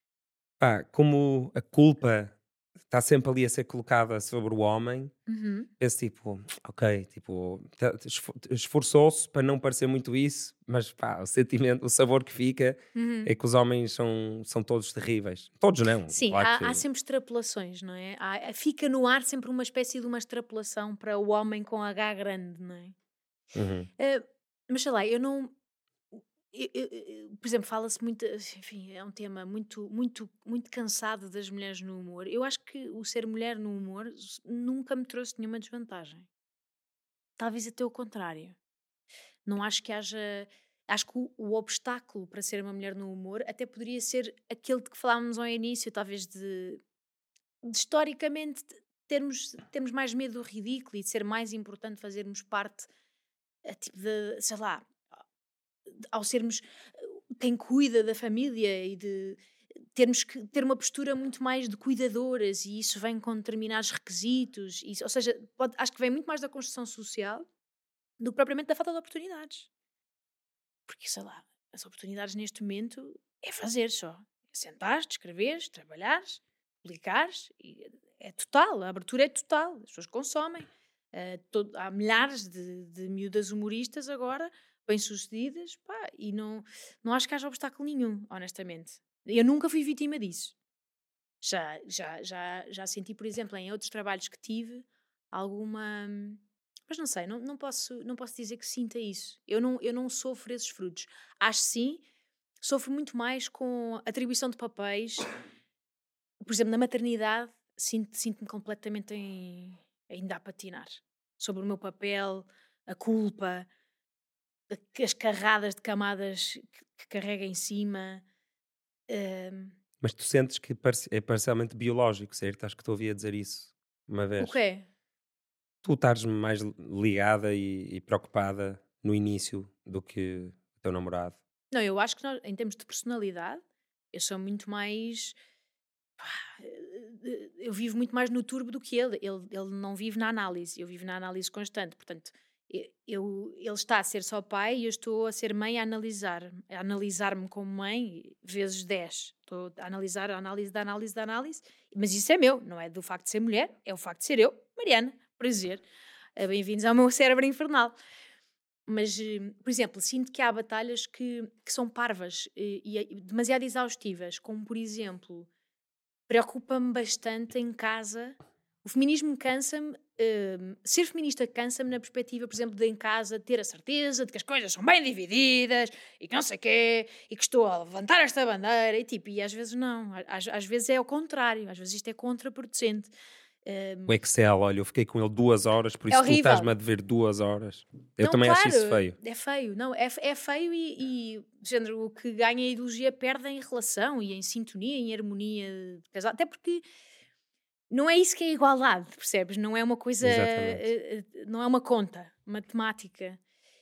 pá, como a culpa está sempre ali a ser colocada sobre o homem, Uhum. penso tipo, ok, tipo, tá- esfor- esforçou-se para não parecer muito isso, mas pá, o sentimento, o sabor que fica Uhum. é que os homens são, são todos terríveis. Todos não, Sim, claro há, há que. sempre extrapolações, não é? Há- fica no ar sempre uma espécie de uma extrapolação para o homem com H grande, não é? Uhum. Eh, mas sei lá, eu não. eu- eu- eu- por exemplo, fala-se muito, enfim, é um tema muito, muito, muito cansado das mulheres no humor. Eu acho que o ser mulher no humor s- nunca me trouxe nenhuma desvantagem. Talvez até o contrário. Não acho que haja. Acho que o, o obstáculo para ser uma mulher no humor até poderia ser aquele de que falávamos ao início, talvez de, de historicamente t- termos, termos mais medo do ridículo e de ser mais importante fazermos parte, eh, tipo de, sei lá, de- ao sermos eh, quem cuida da família e de termos que ter uma postura muito mais de cuidadoras, e isso vem com determinados requisitos, isso, ou seja, pode, acho que vem muito mais da construção social do que propriamente da falta de oportunidades. Porque, sei lá, as oportunidades neste momento é fazer só. É sentares, escreveres, trabalhares, publicares, e é total, a abertura é total, as pessoas consomem. Uh, todo, há milhares de, de miúdas humoristas agora, bem-sucedidas, pá, e não, não acho que haja obstáculo nenhum, honestamente. Eu nunca fui vítima disso. Já, já, já, já senti, por exemplo, em outros trabalhos que tive, alguma... Mas não sei, não, não, posso, não posso dizer que sinta isso. Eu não, eu não sofro esses frutos. Acho sim, sofro muito mais com atribuição de papéis. Por exemplo, na maternidade, sinto, sinto-me completamente em, ainda a patinar. Sobre o meu papel, a culpa, a- as carradas de camadas que, que carrega em cima. Ahm, Mas tu sentes que parci- é parcialmente biológico, certo? Acho que te ouvi a dizer isso uma o que vez. é? Tu estares mais ligada e, e preocupada no início do que o teu namorado. Não, eu acho que nós, em termos de personalidade, eu sou muito mais... eh, Eu vivo muito mais no turbo do que ele. Ele, ele não vive na análise, eu vivo na análise constante. Portanto, eu, eu- ele está a ser só pai e eu estou a ser mãe a analisar, a analisar-me como mãe vezes dez. Estou a analisar a análise da análise da análise, mas isso é meu, não é do facto de ser mulher, é o facto de ser eu, Mariana, prazer. Eh, Bem-vindos ao meu cérebro infernal. Mas, eh, por exemplo, sinto que há batalhas que, que são parvas eh, e, e demasiado exaustivas, como por exemplo, preocupa-me bastante em casa. O feminismo cansa-me, eh, ser feminista cansa-me na perspectiva, por exemplo, de em casa ter a certeza de que as coisas são bem divididas e que não sei quê, e que estou a levantar esta bandeira, e tipo, e às vezes não, às, às vezes é ao contrário, às vezes isto é contraproducente. Eh, O Excel, olha, eu fiquei com ele duas horas, por É isso tu horrível. estás-me a dever duas horas. Eu Não, também acho claro, isso feio. é feio. Não, é, é feio e, e género, o que ganha a ideologia perde em relação e em sintonia, em harmonia de casal. Até porque não é isso que é igualdade, percebes? Não é uma coisa, Exatamente. eh, eh, não é uma conta matemática.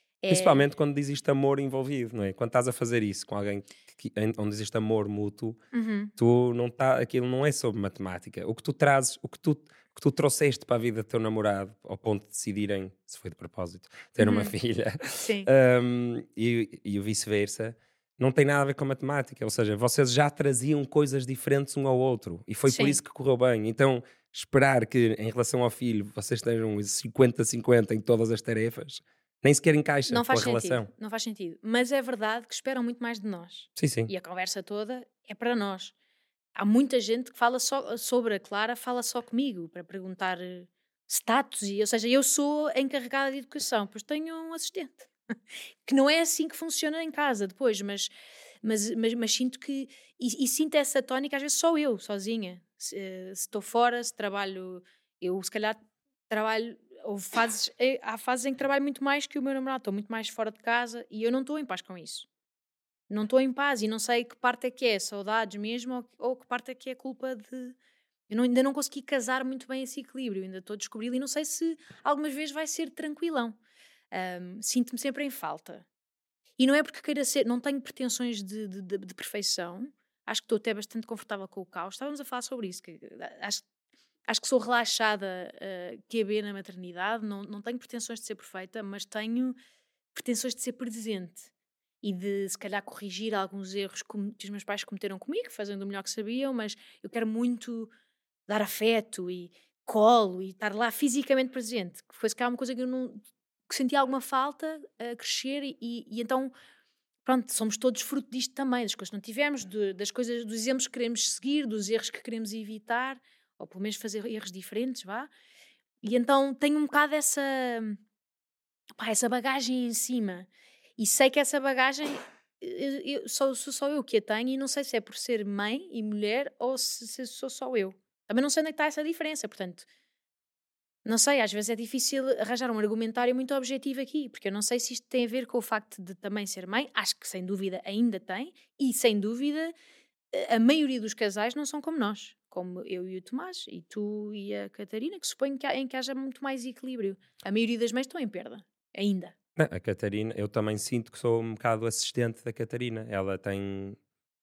É, Principalmente quando existe amor envolvido, não é? Quando estás a fazer isso com alguém que, que- em- onde existe amor mútuo, uhum, tu não tá, aquilo não é sobre matemática. O que tu trazes, o que tu, que tu trouxeste para a vida do teu namorado, ao ponto de decidirem, se foi de propósito, ter uma uhum, filha, sim, um, e, e o vice-versa, não tem nada a ver com a matemática. Ou seja, vocês já traziam coisas diferentes um ao outro e foi por sim. isso que correu bem. Então, esperar que em relação ao filho vocês tenham cinquenta a cinquenta em todas as tarefas, nem sequer encaixa Não com a faz sentido, relação. não faz sentido. Mas é verdade que esperam muito mais de nós. Sim, sim. E a conversa toda é para nós. Há muita gente que fala só sobre a Clara, fala só comigo para perguntar eh, status, e, ou seja, eu sou a encarregada de educação, pois tenho um assistente. Que não é assim que funciona em casa depois, mas, mas, mas, mas sinto que, e, e sinto essa tónica às vezes só eu, sozinha. Se, eh, se estou fora, se trabalho, eu se calhar trabalho, houve fases, eh, há fases em que trabalho muito mais que o meu namorado, estou muito mais fora de casa e eu não estou em paz com isso. Não estou em paz e não sei que parte é que é saudades mesmo ou, ou que parte é que é culpa de... Eu não- ainda não consegui casar muito bem esse equilíbrio, ainda estou a descobri-lo e não sei se algumas vezes vai ser tranquilão. Ahm, sinto-me sempre em falta. E não é porque queira ser, não tenho pretensões de, de, de- de perfeição, acho que estou até bastante confortável com o caos. Estávamos a falar sobre isso, que ah, acho, acho que sou relaxada, uh, Q B na maternidade, não, não tenho pretensões de ser perfeita, mas tenho pretensões de ser presente e de se calhar corrigir alguns erros com- que os meus pais cometeram comigo, fazendo o melhor que sabiam, mas eu quero muito dar afeto e colo e estar lá fisicamente presente, que foi se calhar uma coisa que eu não que senti alguma falta a crescer e, e então pronto, somos todos fruto disto também, das coisas que não tivemos, de- das coisas, dos exemplos que queremos seguir, dos erros que queremos evitar, ou pelo menos fazer erros diferentes, vá. E então tenho um bocado essa, pá, essa bagagem em cima. E sei que essa bagagem eu, eu- sou, sou só eu que a tenho e não sei se é por ser mãe e mulher ou se, se sou só eu. Também não sei onde é que está essa diferença, portanto, não sei, às vezes é difícil arranjar um argumentário muito objetivo aqui, porque eu não sei se isto tem a ver com o facto de também ser mãe, acho que sem dúvida ainda tem, e sem dúvida a a maioria dos casais não são como nós, como eu e o Tomás, e tu e a Catarina, que suponho que, há- em que haja muito mais equilíbrio. A maioria das mães estão em perda, ainda. Não, a Catarina, eu também sinto que sou um bocado assistente da Catarina. Ela tem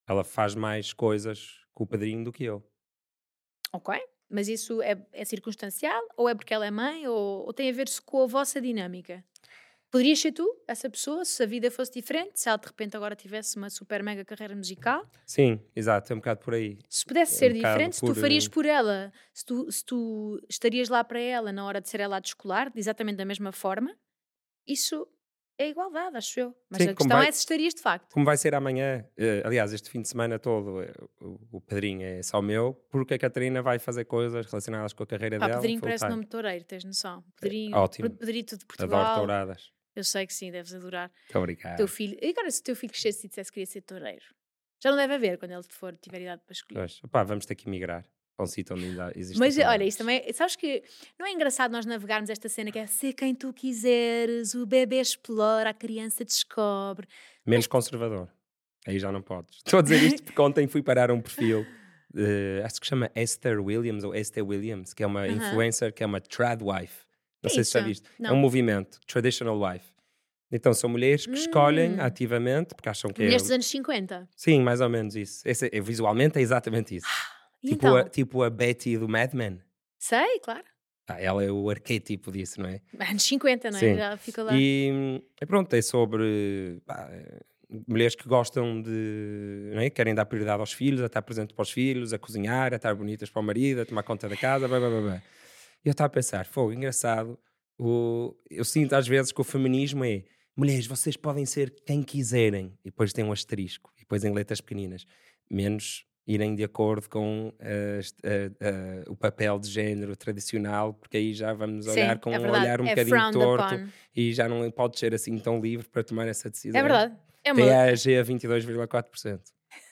Ela faz mais coisas com o padrinho do que eu. Ok, mas isso é, é circunstancial ou é porque ela é mãe ou, ou tem a ver com a vossa dinâmica? Poderias ser tu, essa pessoa, se a vida fosse diferente, se ela de repente agora tivesse uma super mega carreira musical? Sim, exato, é um bocado por aí. Se pudesse É um ser bocado diferente, se tu por, farias eh, por ela, se tu, se tu estarias lá para ela na hora de ser ela a descolar, de exatamente da mesma forma, isso é igualdade, acho eu. Mas Sim, a como questão vai, é se estarias de facto. como vai ser amanhã, eh, aliás, este fim de semana todo, eh, o, o padrinho é só meu, porque a Catarina vai fazer coisas relacionadas com a carreira Pá, dela, Pedrinho full parece time. nome de toureiro, tens noção? Pedrinho, Pe- Ótimo, Pedrito de adoro Portugal, touradas. eu sei que sim, deves adorar. Muito O teu obrigado. filho, e agora se o teu filho crescesse e dissesse que queria ser toureiro? Já não deve haver quando ele for, tiver idade para escolher. Pois, opá, vamos ter que migrar para um sítio onde ainda existem Mas olha, isso touradas. também, sabes que não é engraçado nós navegarmos esta cena que é ser quem tu quiseres, o bebê explora, a criança descobre. Menos conservador. Aí já não podes. Estou a dizer isto porque ontem fui parar um perfil, eh, acho que se chama Esther Williams ou Esther Williams, que é uma Aham. influencer, que é uma trad wife. Não Que é sei se já isso? viste. É um Não. movimento, traditional wife. Então são mulheres que escolhem Hum, ativamente, porque acham que é. mulheres dos anos cinquenta. Sim, mais ou menos isso. Esse é- visualmente é exatamente isso. E Tipo a, então? tipo a Betty do Mad Men. Sei, claro. Ah, ela é o arquétipo disso, não é? Anos cinquenta, não é? Sim. Já fica lá. E, e pronto, é sobre pá, eh, mulheres que gostam de, não é? Querem dar prioridade aos filhos, a estar presente para os filhos, a cozinhar, a estar bonitas para o marido, a tomar conta da casa, blá, blá, blá, blá. E eu estava a pensar, fogo, engraçado, o, eu sinto às vezes que o feminismo é mulheres, vocês podem ser quem quiserem, e depois tem um asterisco, e depois em letras pequeninas, menos irem de acordo com uh, est- uh, uh, o papel de género tradicional, porque aí já vamos olhar Sim, com é um verdade. olhar um É bocadinho frowned torto upon. e já não pode ser assim tão livre para tomar essa decisão. É verdade. É Tem uma. a G a vinte e dois vírgula quatro por cento.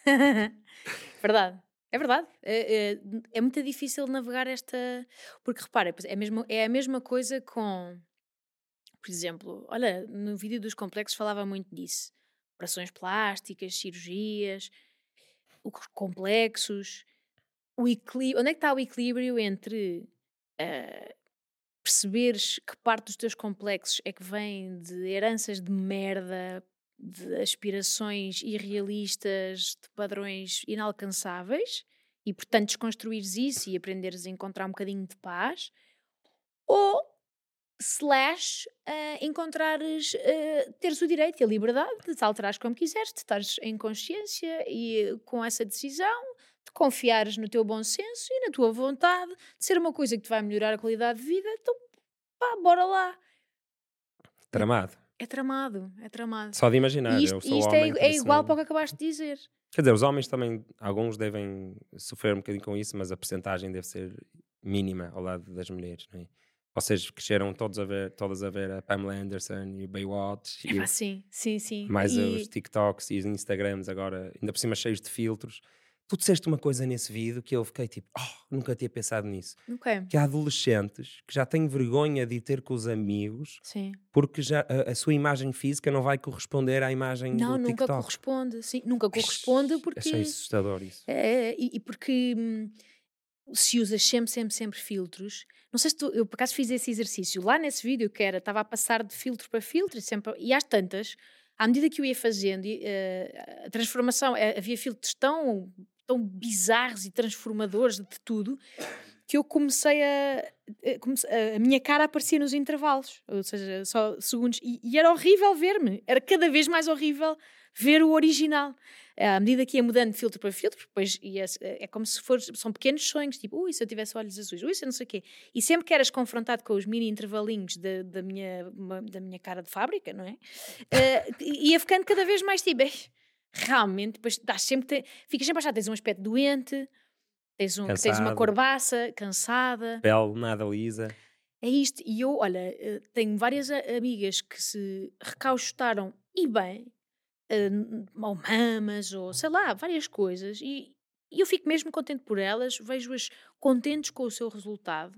Verdade. É verdade. É, é, é muito difícil navegar esta. Porque repara, pois é, mesmo, é a mesma coisa com. Por exemplo, olha, no vídeo dos complexos falava muito disso. Operações plásticas, cirurgias, o- complexos. O equilíbrio. Onde é que está o equilíbrio entre ah, perceberes que parte dos teus complexos é que vem de heranças de merda, de aspirações irrealistas, de padrões inalcançáveis, e portanto desconstruires isso e aprenderes a encontrar um bocadinho de paz, ou slash ah, encontrares, ah, teres o direito e a liberdade de te alterares como quiseres, de estares em consciência e eh, com essa decisão, de confiares no teu bom senso e na tua vontade, de ser uma coisa que te vai melhorar a qualidade de vida, então pá, bora lá. Tramado. É tramado, é tramado. Só de imaginar, E eu isto, sou e isto é, homem, por é isso igual não... para o que acabaste de dizer. Quer dizer, os homens também, alguns devem sofrer um bocadinho com isso, mas a percentagem deve ser mínima ao lado das mulheres, não é? Vocês cresceram todos a ver, todas a ver a Pamela Anderson e o Baywatch, e Epá, o- sim, sim, sim. mais os E TikToks e os Instagrams agora, ainda por cima cheios de filtros. Tu disseste uma coisa nesse vídeo que eu fiquei tipo, oh, nunca tinha pensado nisso. ok, Que há adolescentes que já têm vergonha de ir ter com os amigos sim. porque já a, a sua imagem física não vai corresponder à imagem Não, do nunca TikTok. corresponde, sim, nunca corresponde Achei porque assustador isso. é, e, e porque hum, se usas sempre, sempre, sempre filtros. Não sei se tu, eu por acaso fiz esse exercício lá nesse vídeo que era, estava a passar de filtro para filtro e, sempre, e às tantas, à medida que eu ia fazendo, e, eh, a transformação, eh, havia filtros tão, tão bizarros e transformadores de tudo que eu comecei a, a, comece- a minha cara aparecia nos intervalos, ou seja, só segundos, e, e era horrível ver-me, era cada vez mais horrível ver o original. À medida que ia mudando de filtro para filtro, depois ia, é como se for, são pequenos sonhos, tipo, ui, se eu tivesse olhos azuis, ui, se eu não sei o quê. E sempre que eras confrontado com os mini intervalinhos da, da, minha, ma- da minha cara de fábrica, não é? Eh, ia ficando cada vez mais tipo, "Ei, realmente, depois estás sempre, te- ficas sempre a achar, tens um aspecto doente, tens, um, tens uma Cansado, corbaça, cansada, pele nada lisa. é isto. E eu, olha, eh, tenho várias a- amigas que se recauchutaram e bem, eh, n- ou mamas, ou sei lá, várias coisas, e, e eu fico mesmo contente por elas, vejo-as contentes com o seu resultado.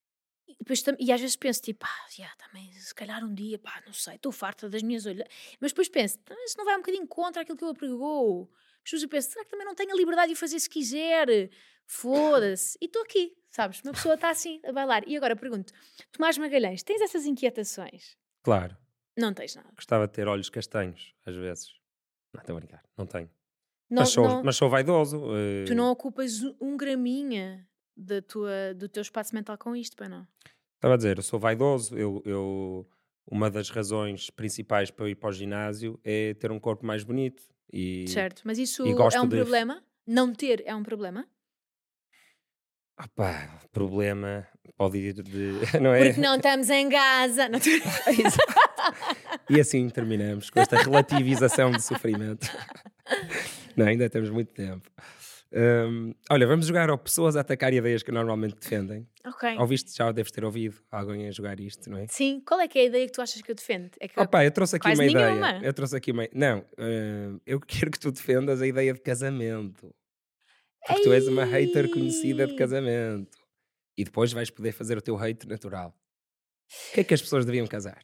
E, depois, tam- e às vezes penso, tipo, ah, já, também, se calhar um dia, pá, não sei, estou farta das minhas olhas. Mas depois penso, "Ah, isso não vai um bocadinho contra aquilo que eu apregou. Mas depois eu penso, será que também não tenho a liberdade de o fazer se quiser? Foda-se. E estou aqui, sabes? Uma pessoa está assim, a bailar. E agora pergunto, Tomás Magalhães, tens essas inquietações? Claro, Não tens nada. gostava de ter olhos castanhos, às vezes. Não, estou a brincar, não tenho. Não, Mas sou, não, mas sou vaidoso. tu eh, não ocupas um um graminha da tua, do teu espaço mental com isto, para não? Estava a dizer, eu sou vaidoso. Eu, eu- uma das razões principais para eu ir para o ginásio é ter um corpo mais bonito. E, Certo, mas e isso é gosto um de. problema? Não ter é um problema? Ah pá, problema pode ir de. Não é? Porque não estamos em casa. Não, tô- Exato. E assim terminamos com esta relativização de sofrimento. Não, ainda temos muito tempo. Hum, olha, vamos jogar ao pessoas a atacar ideias que normalmente defendem. Ok. Ouviste, já deves ter ouvido alguém a jogar isto, não é? Sim, qual é que é a ideia que tu achas que eu defendo? É que eu- Opa, eu trouxe aqui quase uma ideia. nenhuma. Eu trouxe aqui uma. Não, hum, eu quero que tu defendas a ideia de casamento. Porque tu és uma hater conhecida de Ei! casamento. E depois vais poder fazer o teu hate natural. O que é que as pessoas deviam casar?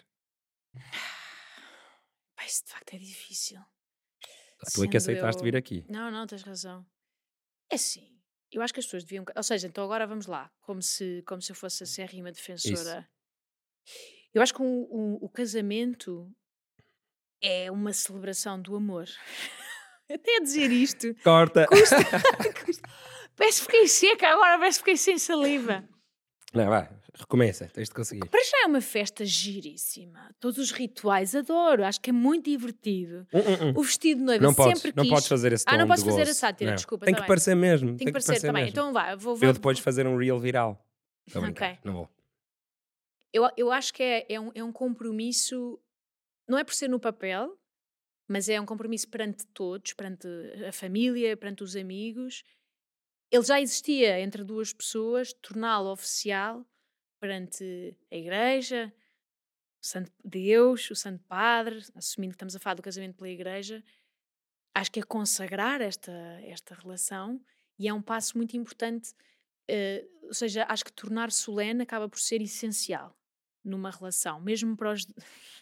Pá, isso de facto é difícil. Tu é que Sendo aceitaste eu. vir aqui. Não, não, tens razão. É assim. Eu acho que as pessoas deviam. Ou seja, então agora vamos lá. Como se, como se eu fosse a acérrima Isso. defensora. Eu acho que o, o- o casamento é uma celebração do amor. Até a dizer isto, Corta! custa. custa. Parece que fiquei seca agora, parece que fiquei sem saliva. Não, vá, recomeça, tens de conseguir. Para já é uma festa giríssima. Todos os rituais, adoro. Acho que é muito divertido. Hum, hum, hum. O vestido de noiva Não podes, sempre não quis. podes fazer esse tom Ah, não de posso fazer a gozo. sátira, Não. desculpa. Tem Tá que bem. parecer mesmo. Tem que parecer, tá bem. mesmo. Então vá, vou, Para eu vou, depois fazer um reel viral. Estou a brincar, Ok. não vou. Eu, eu acho que é, é, um, é um compromisso, não é por ser no papel, mas é um compromisso perante todos, perante a família, perante os amigos. Ele já existia entre duas pessoas, torná-lo oficial perante a Igreja, o Santo Deus, o Santo Padre, assumindo que estamos a falar do casamento pela Igreja. Acho que é consagrar esta, esta relação e é um passo muito importante. eh, ou seja, acho que tornar solene acaba por ser essencial numa relação, mesmo para os.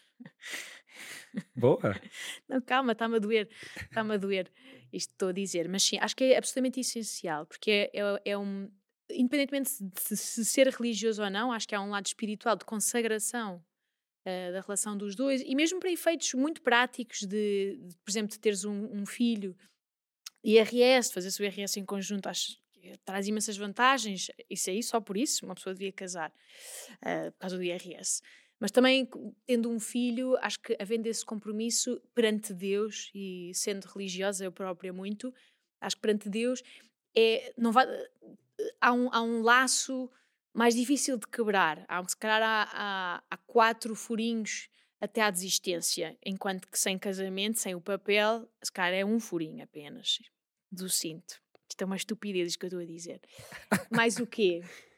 Boa. Não, calma, está-me a doer, está-me a doer isto que estou a dizer, mas sim, acho que é absolutamente essencial, porque é, é, é um. Independentemente de se ser religioso ou não, acho que há um lado espiritual de consagração eh, da relação dos dois e mesmo para efeitos muito práticos de, de, por exemplo, de teres um, um filho. I R S, fazer-se o I R S em conjunto, acho que traz imensas vantagens. Isso aí, só por isso, uma pessoa devia casar, ah, por causa do I R S. Mas também, co- tendo um filho, acho que havendo esse compromisso perante Deus e sendo religiosa eu própria muito, acho que perante Deus é, não vai, há, um, há um laço mais difícil de quebrar. Há, se calhar há, há, há quatro furinhos até à desistência, enquanto que sem casamento, sem o papel, se calhar é um furinho apenas do cinto. Isto é uma estupidez isto que eu estou a dizer. Mais o quê?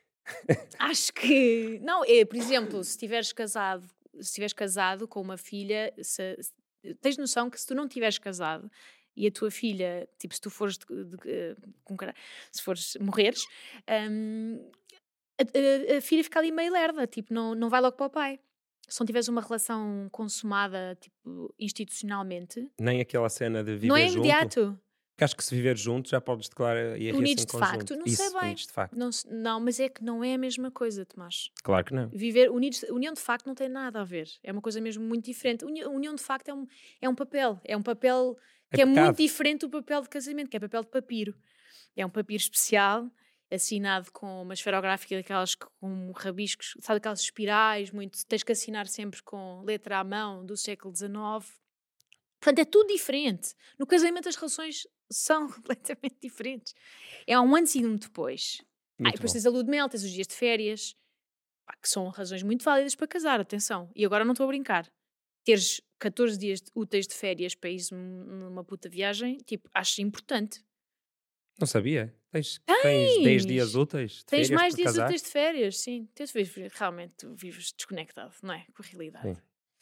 Acho que. Não, é, por exemplo, se estiveres casado, se estiveres casado com uma filha, se- se- tens noção que se tu não estiveres casado e a tua filha, tipo, se tu fores de, de- eh, com cara- se fores morreres, hum, a, a- a filha fica ali meio lerda, tipo, não, não vai logo para o pai. Se não tiveres uma relação consumada, tipo, institucionalmente, Nem aquela cena de não é viver junto. imediato. Porque acho que se viver junto já podes declarar I R S Unidos em de conjunto. facto, não Isso, sei bem. unidos de facto. Não, se- não, mas é que não é a mesma coisa, Tomás. Claro que não. Viver unidos, união de facto não tem nada a ver. É uma coisa mesmo muito diferente. Uni- União de facto é um, é um papel. É um papel É que é pecado. muito diferente do papel de casamento, que é papel de papiro. É um papiro especial, assinado com uma esferográfica daquelas que- com rabiscos, sabe, aquelas espirais, muito, tens que assinar sempre com letra à mão do século dezenove. Portanto, é tudo diferente. No casamento as relações são completamente diferentes. É um antes e um depois. Ah, e Muito depois bom. tens a lua de mel, tens os dias de férias, pá, que são razões muito válidas para casar, atenção. E agora não estou a brincar. Teres catorze dias de- úteis de férias para ir numa puta viagem, tipo, acho importante. Não sabia. Tens, tens dez dias Tens! úteis de Tens férias mais por dias casar? úteis de férias, sim. Tens, realmente tu vives desconectado, não é? Com a realidade. Sim.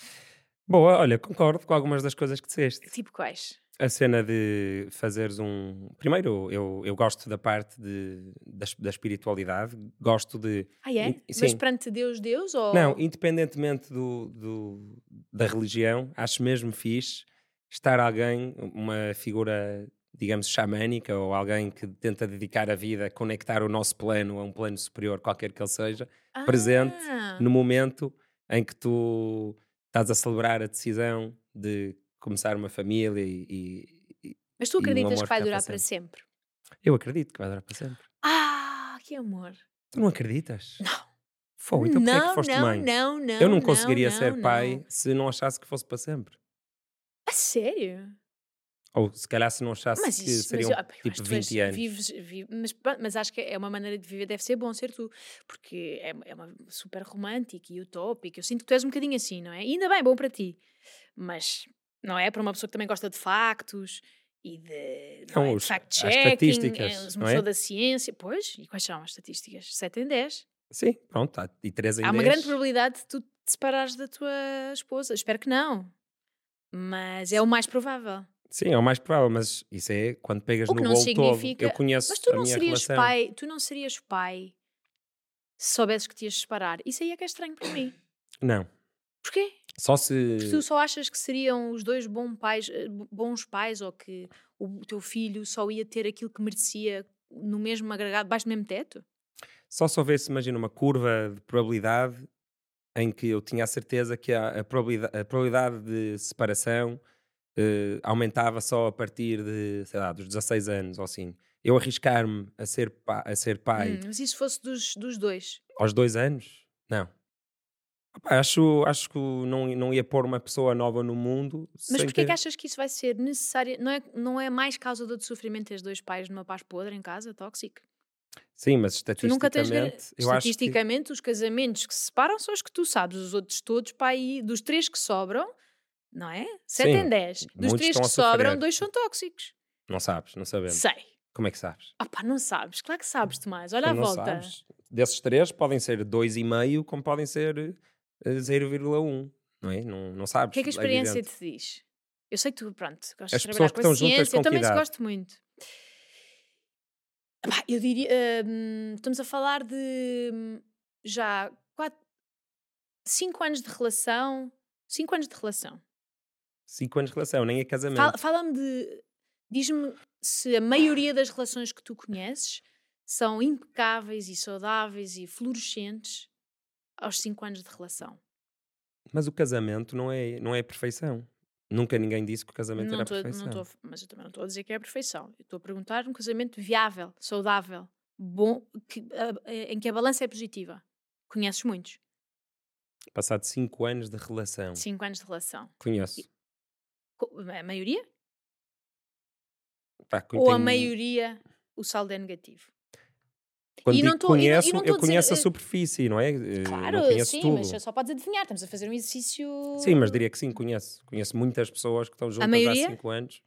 Boa, olha, concordo com algumas das coisas que disseste. Tipo quais? A cena de fazeres um. Primeiro, eu, eu gosto da parte de, da, es- da espiritualidade, gosto de. Ah, é? in- Mas sim. perante Deus, Deus ou... Não, independentemente do, do- da religião, acho mesmo fixe estar alguém, uma figura, digamos, xamânica ou alguém que tenta dedicar a vida, conectar o nosso plano a um plano superior, qualquer que ele seja, presente Ah, no momento em que tu estás a celebrar a decisão de começar uma família e, e- Mas tu e um acreditas amor que vai ficar durar para para sempre. sempre? Eu acredito que vai durar para sempre. Ah, que amor! Tu não acreditas? Não, Foi, então porquê é que não, foste não, mãe? não, Eu não, não não, conseguiria não, ser não. pai se não achasse que fosse para sempre. A sério? Ou se calhar se não achasse Mas que isso, mas eu, seriam ah, eu acho tipo que tu és, vinte anos. vives, vi- mas, pronto, mas acho que é uma maneira de viver, deve ser bom ser tu, porque é, é uma super romântica e utópica. Eu sinto que tu és um bocadinho assim, não é? E ainda bem, bom para ti, mas não é para uma pessoa que também gosta de factos e de, não Não, é? De os, há fact-checking, é estatísticas, uma não pessoa é? da ciência. Pois, e quais são as estatísticas? Sete em dez. Sim, pronto, há, e três em Há uma grande dez. probabilidade de tu te separares da tua esposa. Espero que não, mas é o mais provável. Sim, é o mais provável, mas isso é quando pegas O que no não bolo todo. Eu significa. Mas conheço tu a não minha serias relação. pai, tu não serias pai se soubesses que te ias separar. Isso aí é que é estranho para mim. Não, Porquê? só Porque tu se. só achas que seriam os dois bons pais, eh, b- bons pais, ou que o teu filho só ia ter aquilo que merecia no mesmo agregado, baixo do mesmo teto? Só se houvesse, imagina, uma curva de probabilidade em que eu tinha a certeza que a, a probabilidade, a probabilidade de separação eh, aumentava só a partir de, sei lá, dos dezasseis anos ou assim. Eu arriscar-me a ser, pa- a ser pai Hum, mas e se fosse dos, dos dois? aos dois anos? Não. Opa, acho, acho que não, não ia pôr uma pessoa nova no mundo Mas sem porquê que ter. achas que isso vai ser necessário? Não é, não é mais causador de sofrimento teres dois pais numa paz podre em casa, tóxico? Sim, mas Tu nunca tens. gar- estatisticamente, eu acho que. Estatisticamente, os casamentos que se separam são os que tu sabes. Os outros todos, pá, aí, dos três que sobram, não é? Sete em Sim, dez. Dos muitos três estão que a sobram, sofrer. dois são tóxicos. Não sabes, não sabemos. Sei. Como é que sabes? Ah, pá, não sabes. Claro que sabes, Tomás. Olha Tu à não volta. sabes. Desses três podem ser dois e meio, como podem ser eh, zero vírgula um, não é? Não, não O que sabes, é que a é experiência evidente. te diz? Eu sei que tu, pronto, gostas As de trabalhar pessoas que com a estão juntas ciência. Eu com que também se idade? gosto muito. Pá, eu diria. hum, estamos a falar de hum, já quatro, cinco anos de relação. Cinco anos de relação. Cinco anos de relação, nem é Fala- casamento. Fala-me de. Diz-me se a maioria das relações que tu conheces são impecáveis e saudáveis e florescentes aos cinco anos de relação. Mas o casamento não é, não é perfeição. Nunca ninguém disse que o casamento Não era estou, não perfeição. estou, mas eu também não estou a dizer que é a perfeição. Eu estou a perguntar um casamento viável, saudável, bom, que, a- a- em que a balança é positiva. Conheces muitos? Passado cinco anos de relação. Cinco anos de relação. Conheço. E- co- A maioria? Pá, con- Ou a tenho- maioria o saldo é negativo? Quando E não digo estou e não, e conheço, não eu estou a dizer. conheço a eh, superfície, não é? Eh, Claro, Não conheço sim, mas tudo. só podes adivinhar. Estamos a fazer um exercício. Sim, mas diria que sim, conheço. Conheço muitas pessoas que estão A juntas há maioria? cinco anos.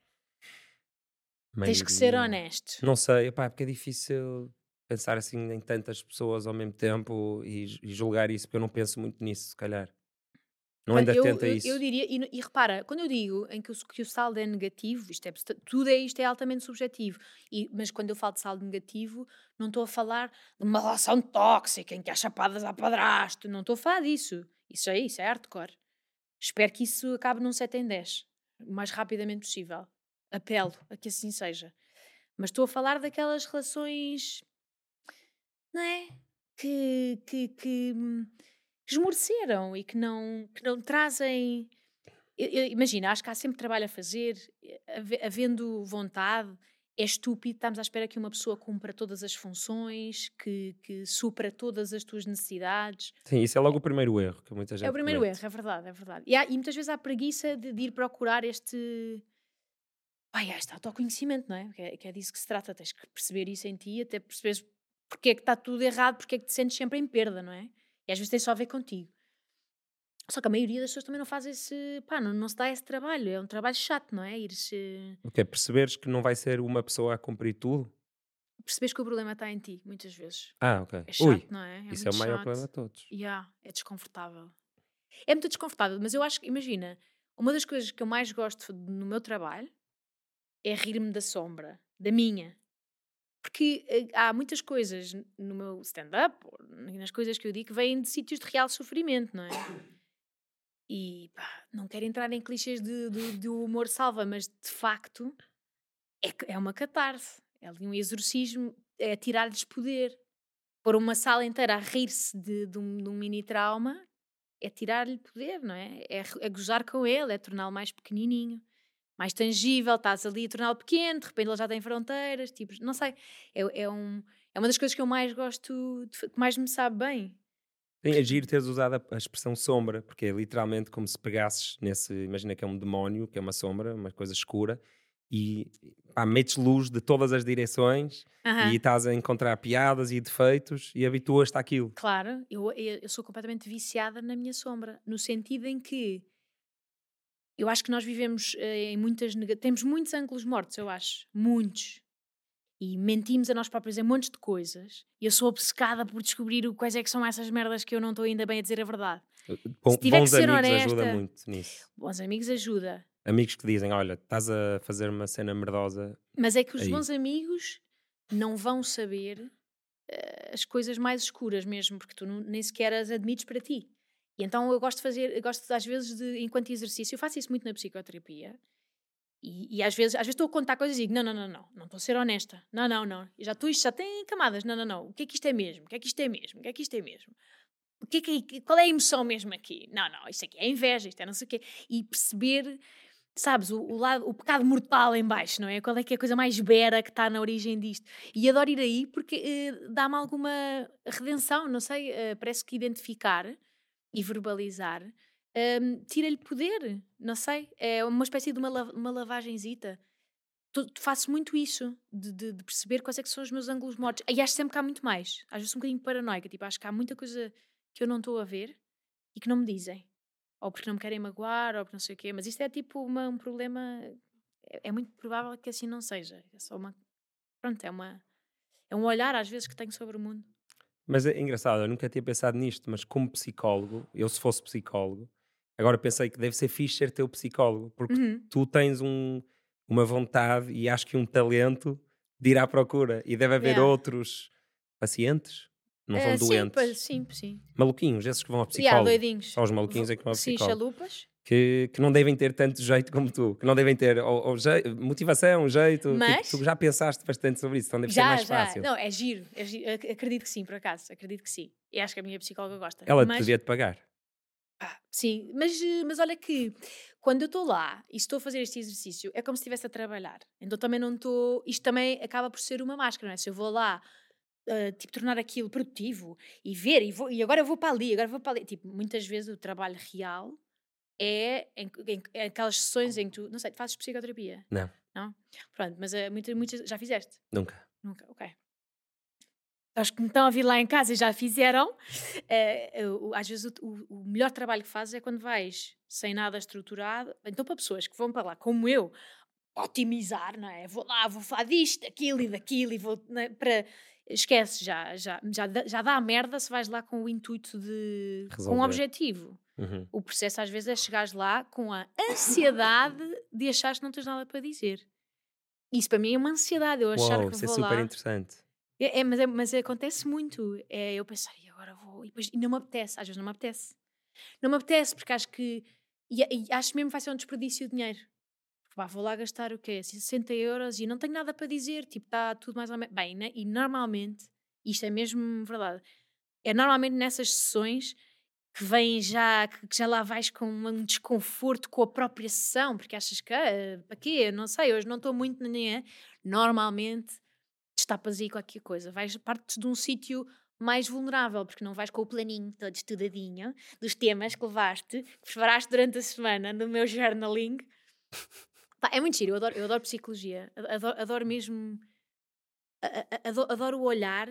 Tens que ser Maioria. honesto. Não sei, pá, porque é difícil pensar assim em tantas pessoas ao mesmo tempo e, e julgar isso, porque eu não penso muito nisso, se calhar. Não Quando- ando Eu, atento a eu, eu isso. diria, e, no- e repara, quando eu digo em que o, que o saldo é negativo, isto é, basta- tudo é isto é altamente subjetivo. E, mas quando eu falo de saldo negativo, não estou a falar de uma relação tóxica em que há chapadas à padrasto. Não estou a falar disso. Isso é isso, é hardcore. Espero que isso acabe num sete em dez, o mais rapidamente possível. Apelo a que assim seja. Mas estou a falar daquelas relações, não é? Que, que, que hum, esmoreceram e que não, que não trazem. eu- eu- Imagina, acho que há sempre trabalho a fazer, eh, have- havendo vontade. É estúpido, estamos à espera que uma pessoa cumpra todas as funções, que, que supra todas as tuas necessidades. Sim, isso é logo o primeiro erro que muita É o gente primeiro comete. erro, é verdade, é verdade. E, há- e muitas vezes há preguiça de, de ir procurar este. Ai, este autoconhecimento, não é? Que, é? que é disso que se trata. Tens que perceber isso em ti, até perceberes porque é que está tudo errado, porque é que te sentes sempre em perda, não é? E às vezes tem só a ver contigo. Só que a maioria das pessoas também não faz esse. Pá, não, não se dá esse trabalho. É um trabalho chato, não é? Ires. eh, O que é perceberes que não vai ser uma pessoa a cumprir tudo? Perceberes que o problema está em ti, muitas vezes. Ah, ok. É Ui, chato, não é? É isso é muito o maior chato. problema de todos. Yeah, é desconfortável. É muito desconfortável, mas eu acho que, imagina, uma das coisas que eu mais gosto no meu trabalho é rir-me da sombra, da minha. Porque eh, há muitas coisas n- no meu stand-up ou n- nas coisas que eu digo que vêm de sítios de real sofrimento, não é? E pá, não quero entrar em clichês de, de, de humor salva, mas de facto é, que- é uma catarse. É ali um exorcismo, é tirar-lhes poder. Pôr uma sala inteira a rir-se de, de um, de um mini trauma é tirar-lhe poder, não é? É, re- é gozar com ele, é torná-lo mais pequenininho. mais tangível, estás ali a torná-lo pequeno, de repente ele já tem fronteiras, tipo, não sei, é, é, um, é uma das coisas que eu mais gosto, de, fa- que mais me sabe bem. Tem agir teres usado a, a expressão sombra, porque é literalmente como se pegasses nesse, imagina que é um demónio, que é uma sombra, uma coisa escura, e pá, metes luz de todas as direções e Aham. estás a encontrar piadas e defeitos e habituas-te àquilo. Claro, eu, eu, eu sou completamente viciada na minha sombra, no sentido em que eu acho que nós vivemos eh, em muitas, nega- temos muitos ângulos mortos, eu acho, muitos. E mentimos a nós próprios em montes de coisas. E eu sou obcecada por descobrir o- quais é que são essas merdas que eu não estou ainda bem a dizer a verdade. Se Bom- tiver que bons ser amigos ajuda honesta, muito nisso. bons amigos ajuda. Amigos que dizem, olha, estás a fazer uma cena merdosa Mas é que os aí. bons amigos não vão saber eh, as coisas mais escuras mesmo, porque tu não- nem sequer as admites para ti. E então eu gosto de fazer, eu gosto às vezes de, enquanto exercício, eu faço isso muito na psicoterapia. E, e às vezes às vezes estou a contar coisas e digo, não, não, não, não, não estou a ser honesta. Não, não, não. Já estou, isto já tem camadas. Não, não, não. O que é que isto é mesmo? O que é que isto é mesmo? O que é que isto é mesmo? O que é que, qual é a emoção mesmo aqui? Não, não, isto aqui é inveja, isto é não sei o quê. E perceber, sabes, o, o lado, o pecado mortal em baixo, não é? Qual é que é a coisa mais vera que está na origem disto? E adoro ir aí porque eh, dá-me alguma redenção, não sei, eh, parece que identificar e verbalizar hum, tira-lhe poder, não sei, é uma espécie de uma, la- uma lavagenzita. Tu- tu- Faço muito isso, de, de- de perceber quais é que são os meus ângulos mortos. E acho sempre que há muito mais. Às vezes sou um bocadinho paranoica, tipo, acho que há muita coisa que eu não estou a ver e que não me dizem. Ou porque não me querem magoar, ou porque não sei o quê. Mas isto é tipo uma- um problema. É, é muito provável que assim não seja. É só uma. Pronto, é uma. É um olhar às vezes que tenho sobre o mundo. Mas é engraçado, eu nunca tinha pensado nisto, mas como psicólogo, eu se fosse psicólogo, agora pensei que deve ser fixe ser teu psicólogo, porque Uhum. tu tens um, uma vontade e acho que um talento de ir à procura. E deve haver Yeah. outros pacientes, não são Ah, sim, pa- doentes, sim, sim. maluquinhos, esses que vão ao Yeah, psicólogo. doidinhos. Só os maluquinhos V- é que vão ao Sim, psicólogo. chalupas. Que, que não devem ter tanto jeito como tu, que não devem ter ou, ou jei- motivação, jeito, tipo, tu Mas já pensaste bastante sobre isso, então deve ser já, mais já. fácil. Não, é giro, é giro. Ac- Acredito que sim, por acaso. Acredito que sim. E acho que a minha psicóloga gosta. Ela Mas, devia te pagar. pá, sim. Mas, eh, mas olha que quando eu estou lá e estou a fazer este exercício, é como se estivesse a trabalhar. Então também não estou. Isto também acaba por ser uma máscara, não é? Se eu vou lá. eh, tipo, tornar aquilo produtivo e ver, e, vou, e agora eu vou para ali, agora vou para ali. Tipo, muitas vezes o trabalho real é em, em- é aquelas sessões em que tu, não sei, tu fazes psicoterapia, Não, não? Pronto, mas eh, muitas, muitas, já fizeste? nunca. Nunca, ok. Acho que me estão a vir lá em casa e já fizeram. Eh, eh, o- às vezes o, o- o melhor trabalho que fazes é quando vais sem nada estruturado. Então, para pessoas que vão para lá, como eu, otimizar, não é? Vou lá, vou falar disto, daquilo e daquilo e vou não é? para. Esquece, já, já, já, dá- já dá a merda se vais lá com o intuito de. Com um Resolver. objetivo. Uhum. O processo às vezes é chegares lá com a ansiedade de achares que não tens nada para dizer. Isso para mim é uma ansiedade, eu achar Uau, que isso é vou super lá. interessante. É, é, mas, é, mas acontece muito. É eu pensar, e agora vou. E depois e não me apetece, às vezes não me apetece. Não me apetece porque acho que. E, e acho mesmo que vai ser um desperdício de dinheiro. Porque, pá, vou lá gastar o quê? sessenta euros e não tenho nada para dizer. Tipo, está tudo mais ou menos. Bem, né? E normalmente, isto é mesmo verdade, é normalmente nessas sessões que vêm já, que que já lá vais com um desconforto com a própria sessão, porque achas que, ah, para quê? Não sei, hoje não estou muito, nem é. Normalmente destapas aí qualquer coisa. Vais, partes de um sítio mais vulnerável, porque não vais com o planinho todo estudadinho dos temas que levaste, que preparaste durante a semana no meu journaling. Pá, é muito giro, eu adoro, eu adoro psicologia, adoro, adoro mesmo, a- a- adoro, adoro o olhar,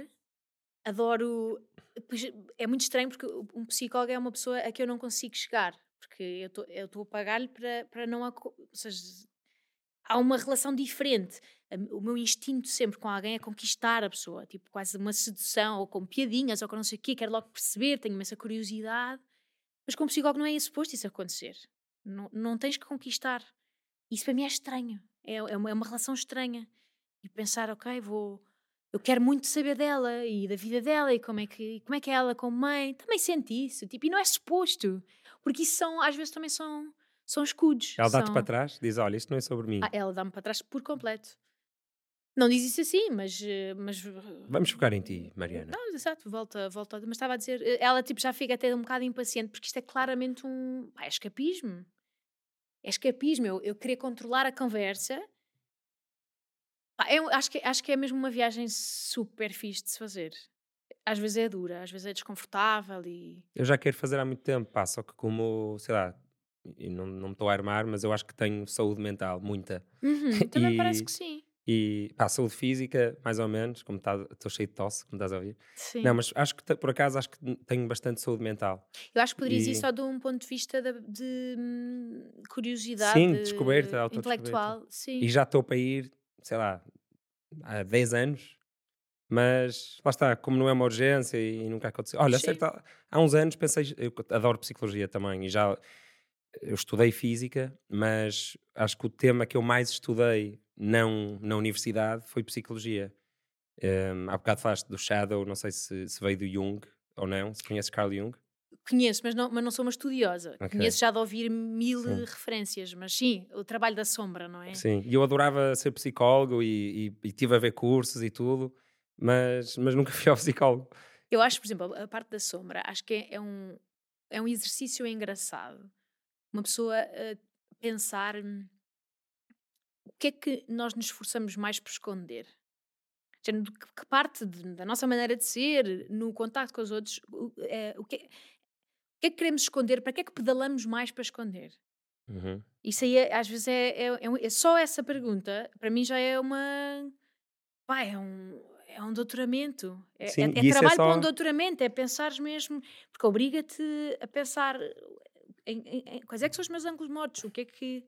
adoro. Pois, é muito estranho porque um psicólogo é uma pessoa a que eu não consigo chegar, porque eu estou a pagar-lhe para, para não. aco- Ou seja, há uma relação diferente. A- O meu instinto sempre com alguém é conquistar a pessoa, tipo quase uma sedução, ou com piadinhas, ou com não sei o quê, quero logo perceber, tenho imensa curiosidade. Mas com um psicólogo não é suposto isso acontecer. Não, não tens que conquistar. Isso para mim é estranho. É, é, uma, é uma relação estranha. E pensar, ok, vou. Eu quero muito saber dela e da vida dela e como é que, como é, que é ela como mãe. Também senti isso. Tipo, e não é suposto. Porque isso são, às vezes também são, são escudos. Ela dá-te para São... trás, diz: olha, isto não é sobre Ah, mim. ela dá-me para trás por completo. Não diz isso assim, mas. eh, mas Vamos focar em ti, Mariana. não, exato, volta, volta. Mas estava a dizer, eh, ela tipo já fica até um bocado impaciente, porque isto é claramente um. pá, é escapismo. é escapismo, eu, eu querer controlar a conversa. Pá, eu acho que, acho que é mesmo uma viagem super fixe de se fazer. Às vezes é dura, às vezes é desconfortável e... Eu já quero fazer há muito tempo, pá, só que como, sei lá, e não, não me estou a armar, mas eu acho que tenho saúde mental, muita. Uhum, também parece E, que sim. e pá, saúde física, mais ou menos, como estou cheio de tosse, como estás a ouvir. Não, Sim. mas acho que, te- por acaso, acho que tenho bastante saúde mental. Eu acho que poderias ir E, só de um ponto de vista de, de, hum, curiosidade sim, descoberta, autodescoberta. intelectual. E Sim. já estou para ir, sei lá, há dez anos, mas lá está, como não é uma urgência e nunca aconteceu. Olha, Sim. certo, há, há uns anos pensei, eu adoro psicologia também e já eu estudei física, mas acho que o tema que eu mais estudei não na universidade foi psicologia. Um, há bocado falaste do Shadow, não sei se, se veio do Jung ou não, se conheces Carl Jung. Conheço, mas não, mas não sou uma estudiosa. Ok, Conheço já de ouvir mil eh, sim. referências, mas sim, o trabalho da sombra, não é? Sim, e eu adorava ser psicólogo e, e, e tive a ver cursos e tudo, mas, mas nunca fui ao psicólogo. Eu acho, por exemplo, a a parte da sombra, acho que é, é um, é um exercício engraçado. Uma pessoa eh, pensar hum, o que é que nós nos esforçamos mais por esconder. Género, que, que parte de- da nossa maneira de ser, no contacto com os outros, o, é, o que, é- o que é que queremos esconder? Para que é que pedalamos mais para esconder? Uhum. Isso aí, é- às vezes, é, é, é um- é só essa pergunta, para mim já é uma. Pá, é um, é um doutoramento. É, Sim, é- é e isso é trabalho para um só. doutoramento, é pensares mesmo. Porque obriga-te a pensar em, em- em quais é que são os meus ângulos mortos, o que é que.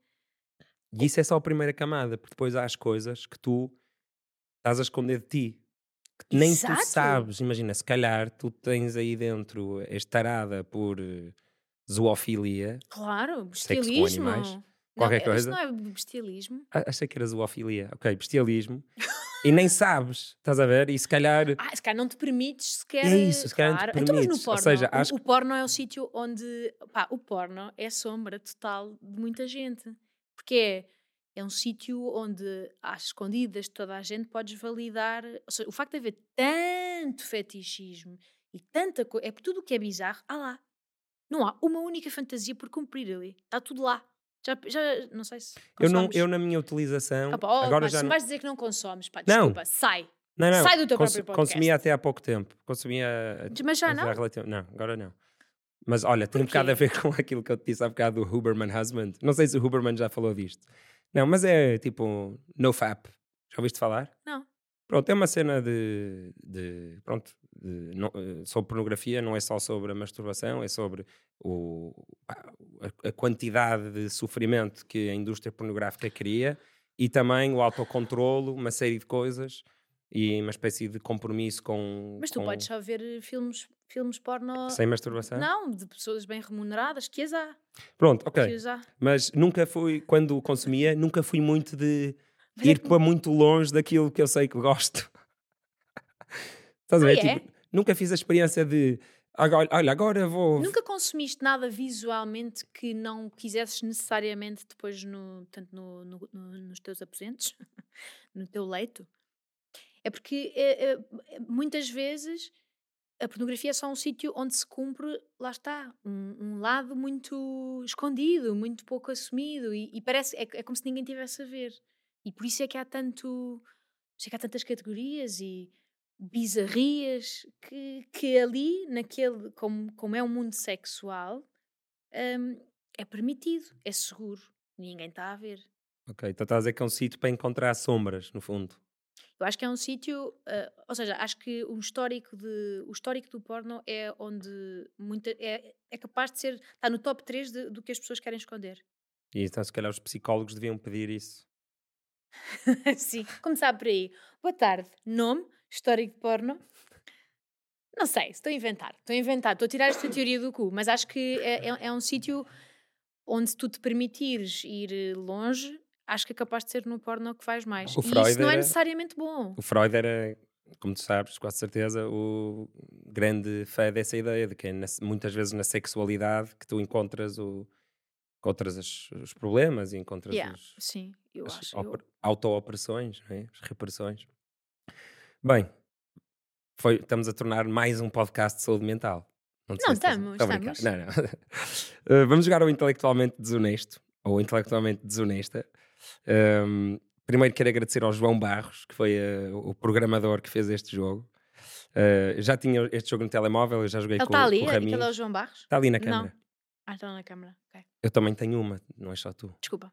E isso é só a primeira camada, porque depois há as coisas que tu estás a esconder de ti, que nem tu Exato! sabes. Imagina, se calhar tu tens aí dentro esta tarada por eh, zoofilia, Claro, sexo com animais, bestialismo. Não, qualquer é- isto não coisa. é bestialismo. A- Achei que era zoofilia, ok, bestialismo, e nem sabes, estás a ver? E se calhar Ah, se calhar não te permites sequer. é isso, eh, se calhar não te Claro. Então, mas no permites. Ou seja, porno? acho O, o que. porno é o sítio onde. Pá, o porno é sombra total de muita gente. Porque é, é um sítio onde, às escondidas de toda a gente, podes validar. Ou seja, o facto de haver tanto fetichismo e tanta coisa. É por tudo o que é bizarro. Ah lá. Não há uma única fantasia por cumprir ali. Está tudo lá. Já, já não sei se Eu, não, eu consomes. na minha Ah, utilização, pá, oh, agora Tomás, já se me não. vais dizer que não consomes, pá, Não, desculpa, sai. não, não. Sai do teu Cons- próprio podcast. consumia até há pouco tempo. Consumia. Mas já Mas já não? relativ- Não, agora não. Mas olha, tem um bocado a Porquê? ver com aquilo que eu te disse há bocado do Huberman Husband. Não sei se o Huberman já falou disto. Não, mas é tipo NoFap. Já ouviste falar? Não. Pronto, é uma cena de. de pronto, de, não- eh, sobre pornografia, não é só sobre a masturbação, é sobre o, pá, a, a quantidade de sofrimento que a indústria pornográfica cria e também o autocontrolo, uma série de coisas e uma espécie de compromisso com. Mas tu podes com só ver eh, filmes, filmes porno. sem masturbação? Não, de pessoas bem remuneradas, que as há. Pronto, ok. Que as há. Mas nunca fui, quando consumia, nunca fui muito de Mas é ir que. para muito longe daquilo que eu sei que gosto. Estás a Ah, ver? Tipo, é? nunca fiz a experiência de agora, olha, agora vou. Nunca consumiste nada visualmente que não quisesses necessariamente depois no, tanto no, no- no- nos teus aposentos, no teu leito? É porque eh, eh, muitas vezes a pornografia é só um sítio onde se cumpre, lá está, um, um lado muito escondido, muito pouco assumido e, e parece, é, é como se ninguém tivesse a ver. E por isso é que há tanto, por isso é que há tantas categorias e bizarrias que, que ali, naquele, como, como é um mundo sexual, hum, é permitido, é seguro, ninguém está a ver. Ok, então estás a dizer que é um sítio para encontrar sombras, no fundo. Eu acho que é um sítio, ah, ou seja, acho que o histórico, de, o histórico do porno é onde muita, é, é capaz de ser, está no top três de- do que as pessoas querem esconder. E então, se calhar, os psicólogos deviam pedir isso. Sim, começar por aí. Boa tarde, nome, histórico de porno. Não sei, estou a inventar, estou a inventar, estou a tirar esta teoria do cu, mas acho que é, é, é um sítio onde tu te permitires ir eh, longe, acho que é capaz de ser no porno que vais mais. O E isso Freud não é era, necessariamente bom. o Freud era, como tu sabes, quase certeza, o grande fã dessa ideia de que é na- muitas vezes na sexualidade que tu encontras, o, encontras as- os problemas e encontras Yeah, os, sim, eu as acho. oper- Eu... auto-opressões, não é? As repressões. Bem, foi, estamos a tornar mais um podcast de saúde mental. Não sei Não, se estás- estamos, estou a brincar. estamos. Não, não. Uh, vamos jogar ao intelectualmente desonesto, ou intelectualmente desonesta. Um, primeiro quero agradecer ao João Barros, que foi uh, o programador que fez este jogo. Uh, já tinha este jogo no telemóvel, eu já joguei Ele com, está ali? com o Aquele Raminhos. é o João Barros? Está ali na Não. câmara. Ah, está na câmara. Ok. Eu também tenho uma, não é só tu. Desculpa.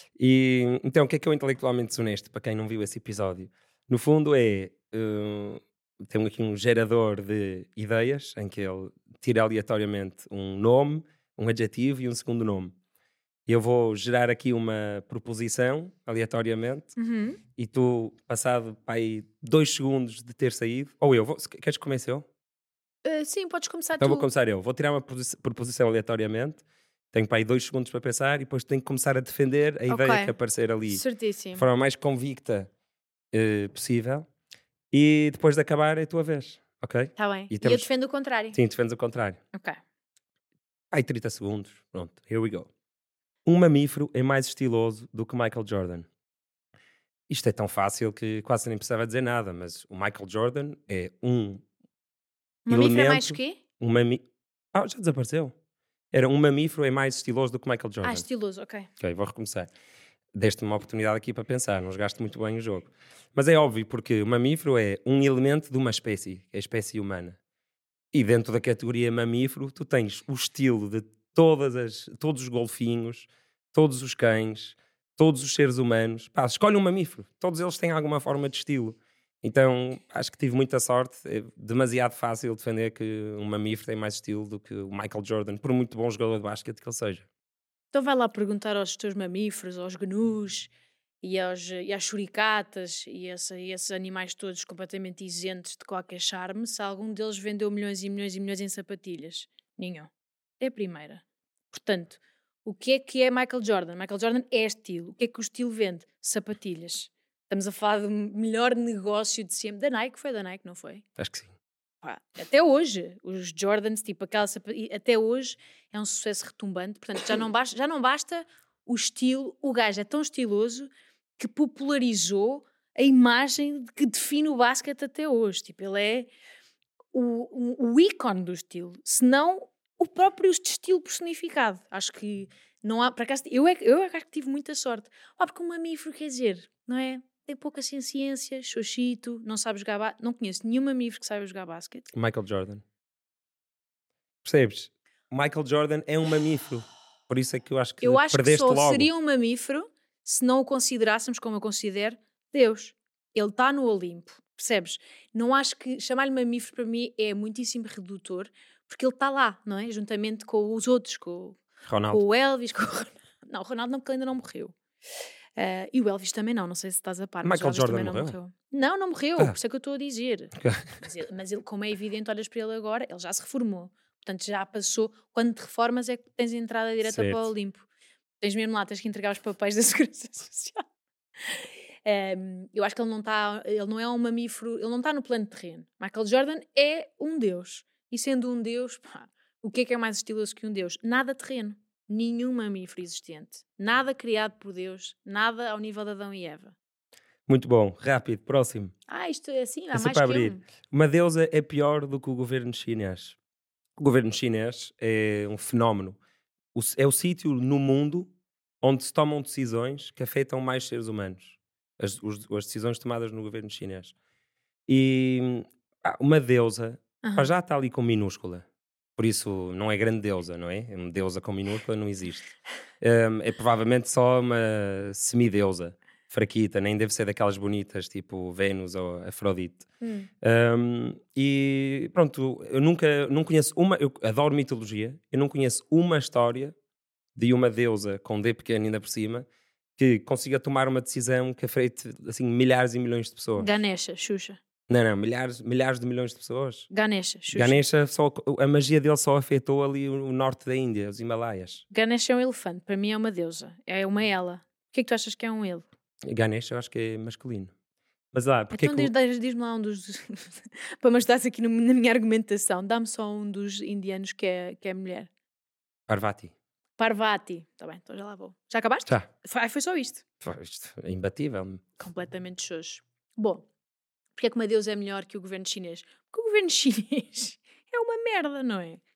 E então, o que é que é o intelectualmente desonesto, para quem não viu esse episódio? No fundo é, uh, tem aqui um gerador de ideias, em que ele tira aleatoriamente um nome, um adjetivo e um segundo nome. Eu vou gerar aqui uma proposição, aleatoriamente, Uhum. e tu, passado para aí dois segundos de ter saído, ou eu, vou, queres que comece eu? Uh, sim, podes começar Então tu. vou começar eu. Vou tirar uma proposi- proposição aleatoriamente, tenho para aí dois segundos para pensar e depois tenho que começar a defender a Ok. ideia que aparecer ali de Certíssimo. forma mais convicta eh, possível, e depois de acabar é a tua vez, ok? Está bem. E E, temos- eu defendo o contrário. Sim, defendes o contrário. Ok. Aí trinta segundos, pronto, here we go. Um mamífero é mais estiloso do que Michael Jordan. Isto é tão fácil que quase nem precisava dizer nada, mas o Michael Jordan é um Um mamífero é mais elemento- quê? um mami... Ah, já desapareceu. Era um mamífero é mais estiloso do que Michael Jordan. Ah, estiloso, ok. Ok, vou recomeçar. Deste-me uma oportunidade aqui para pensar, não jogaste muito bem o jogo. Mas é óbvio, porque o mamífero é um elemento de uma espécie, é a espécie humana. E dentro da categoria mamífero, tu tens o estilo de todas as, todos os golfinhos, todos os cães, todos os seres humanos. Pá, escolhe um mamífero. Todos eles têm alguma forma de estilo. Então, acho que tive muita sorte. É demasiado fácil defender que um mamífero tem mais estilo do que o Michael Jordan, por muito bom jogador de basquete que ele seja. Então vai lá perguntar aos teus mamíferos, aos gnus e, aos, e às suricatas e, essa, e esses animais todos completamente isentos de qualquer charme, se algum deles vendeu milhões e milhões e milhões em sapatilhas. Nenhum. É a primeira. Portanto, o que é que é Michael Jordan? Michael Jordan é estilo. O que é que o estilo vende? Sapatilhas. Estamos a falar do melhor negócio de sempre. Da Nike, foi da Nike, não foi? Acho que sim. Pá, até hoje, os Jordans, tipo aquela sapa- e até hoje é um sucesso retumbante. Portanto, já não basta, já não basta o estilo. O gajo é tão estiloso que popularizou a imagem que define o basquete até hoje. Tipo, ele é o, o, o ícone do estilo, se não o próprio estilo personificado. Acho que não há, por acaso, eu é, eu é que acho que tive muita sorte. Ah, porque um mamífero, quer dizer, não é? Tem pouca ciência, xoxito, não sabe jogar basquete. Não conheço nenhum mamífero que saiba jogar basquete. Michael Jordan. Percebes? O Michael Jordan é um mamífero. Por isso é que eu acho que Eu acho que perdeste só logo. seria um mamífero se não o considerássemos, como eu considero, Deus. Ele está no Olimpo, percebes? Não acho que chamar-lhe mamífero para mim é muitíssimo redutor, porque ele está lá, não é? Juntamente com os outros, com, Ronaldo. com o Elvis, com o Ronaldo. Não, o Ronaldo não, porque ele ainda não morreu. Ah, e o Elvis também não, não sei se estás a par. mas o Michael Elvis Jordan também não morreu? Não, não morreu, Ah. por isso é que eu estou a dizer. Mas ele, mas ele, como é evidente, olhas para ele agora, ele já se reformou. Portanto, já passou. Quando te reformas é que tens a entrada direta Certo. para o Olimpo. Tens mesmo lá, tens que entregar os papéis da Segurança Social. Um, eu acho que ele não está, ele não é um mamífero, ele não está no plano terreno. Michael Jordan é um deus. E sendo um deus, pá, o que é que é mais estiloso que um deus? Nada terreno. Nenhum mamífero existente. Nada criado por Deus. Nada ao nível de Adão e Eva. Muito bom. Rápido. Próximo. Ah, isto é assim, há É só mais para que abrir. um. Uma deusa é pior do que o governo chinês. O governo chinês é um fenómeno. O- É o sítio no mundo onde se tomam decisões que afetam mais seres humanos. As, os- as decisões tomadas no governo chinês. E ah, uma deusa Aham. pá, já está ali com minúscula. Por isso não é grande deusa, não é? Uma deusa com minúscula não existe. Hum, é provavelmente só uma semideusa, fraquita, nem deve ser daquelas bonitas tipo Vênus ou Afrodite. Hum. Um, e pronto, eu nunca não conheço uma, eu adoro mitologia, eu não conheço uma história de uma deusa com D pequeno ainda por cima que consiga tomar uma decisão que afete assim milhares e milhões de pessoas. Ganesha, Xuxa. Não, não, milhares, milhares de milhões de pessoas. Ganesha, Xuxa. Ganesha, só, a magia dele só afetou ali o, o norte da Índia, os Himalaias. Ganesha é um elefante, para mim é uma deusa. É uma ela. O que é que tu achas que é um ele? Ganesha eu acho que é masculino. Mas lá, porque Então é que o- diz- diz- diz-me lá um dos... para me ajudares aqui no- na minha argumentação. Dá-me só um dos indianos que é, que é mulher. Parvati. Parvati. Está bem, então já lá vou. Já acabaste? Já. Foi, foi só isto. Pô, isto é imbatível. Completamente xoxo. Bom, porque é que uma deusa é melhor que o governo chinês? Porque o governo chinês é uma merda, não é?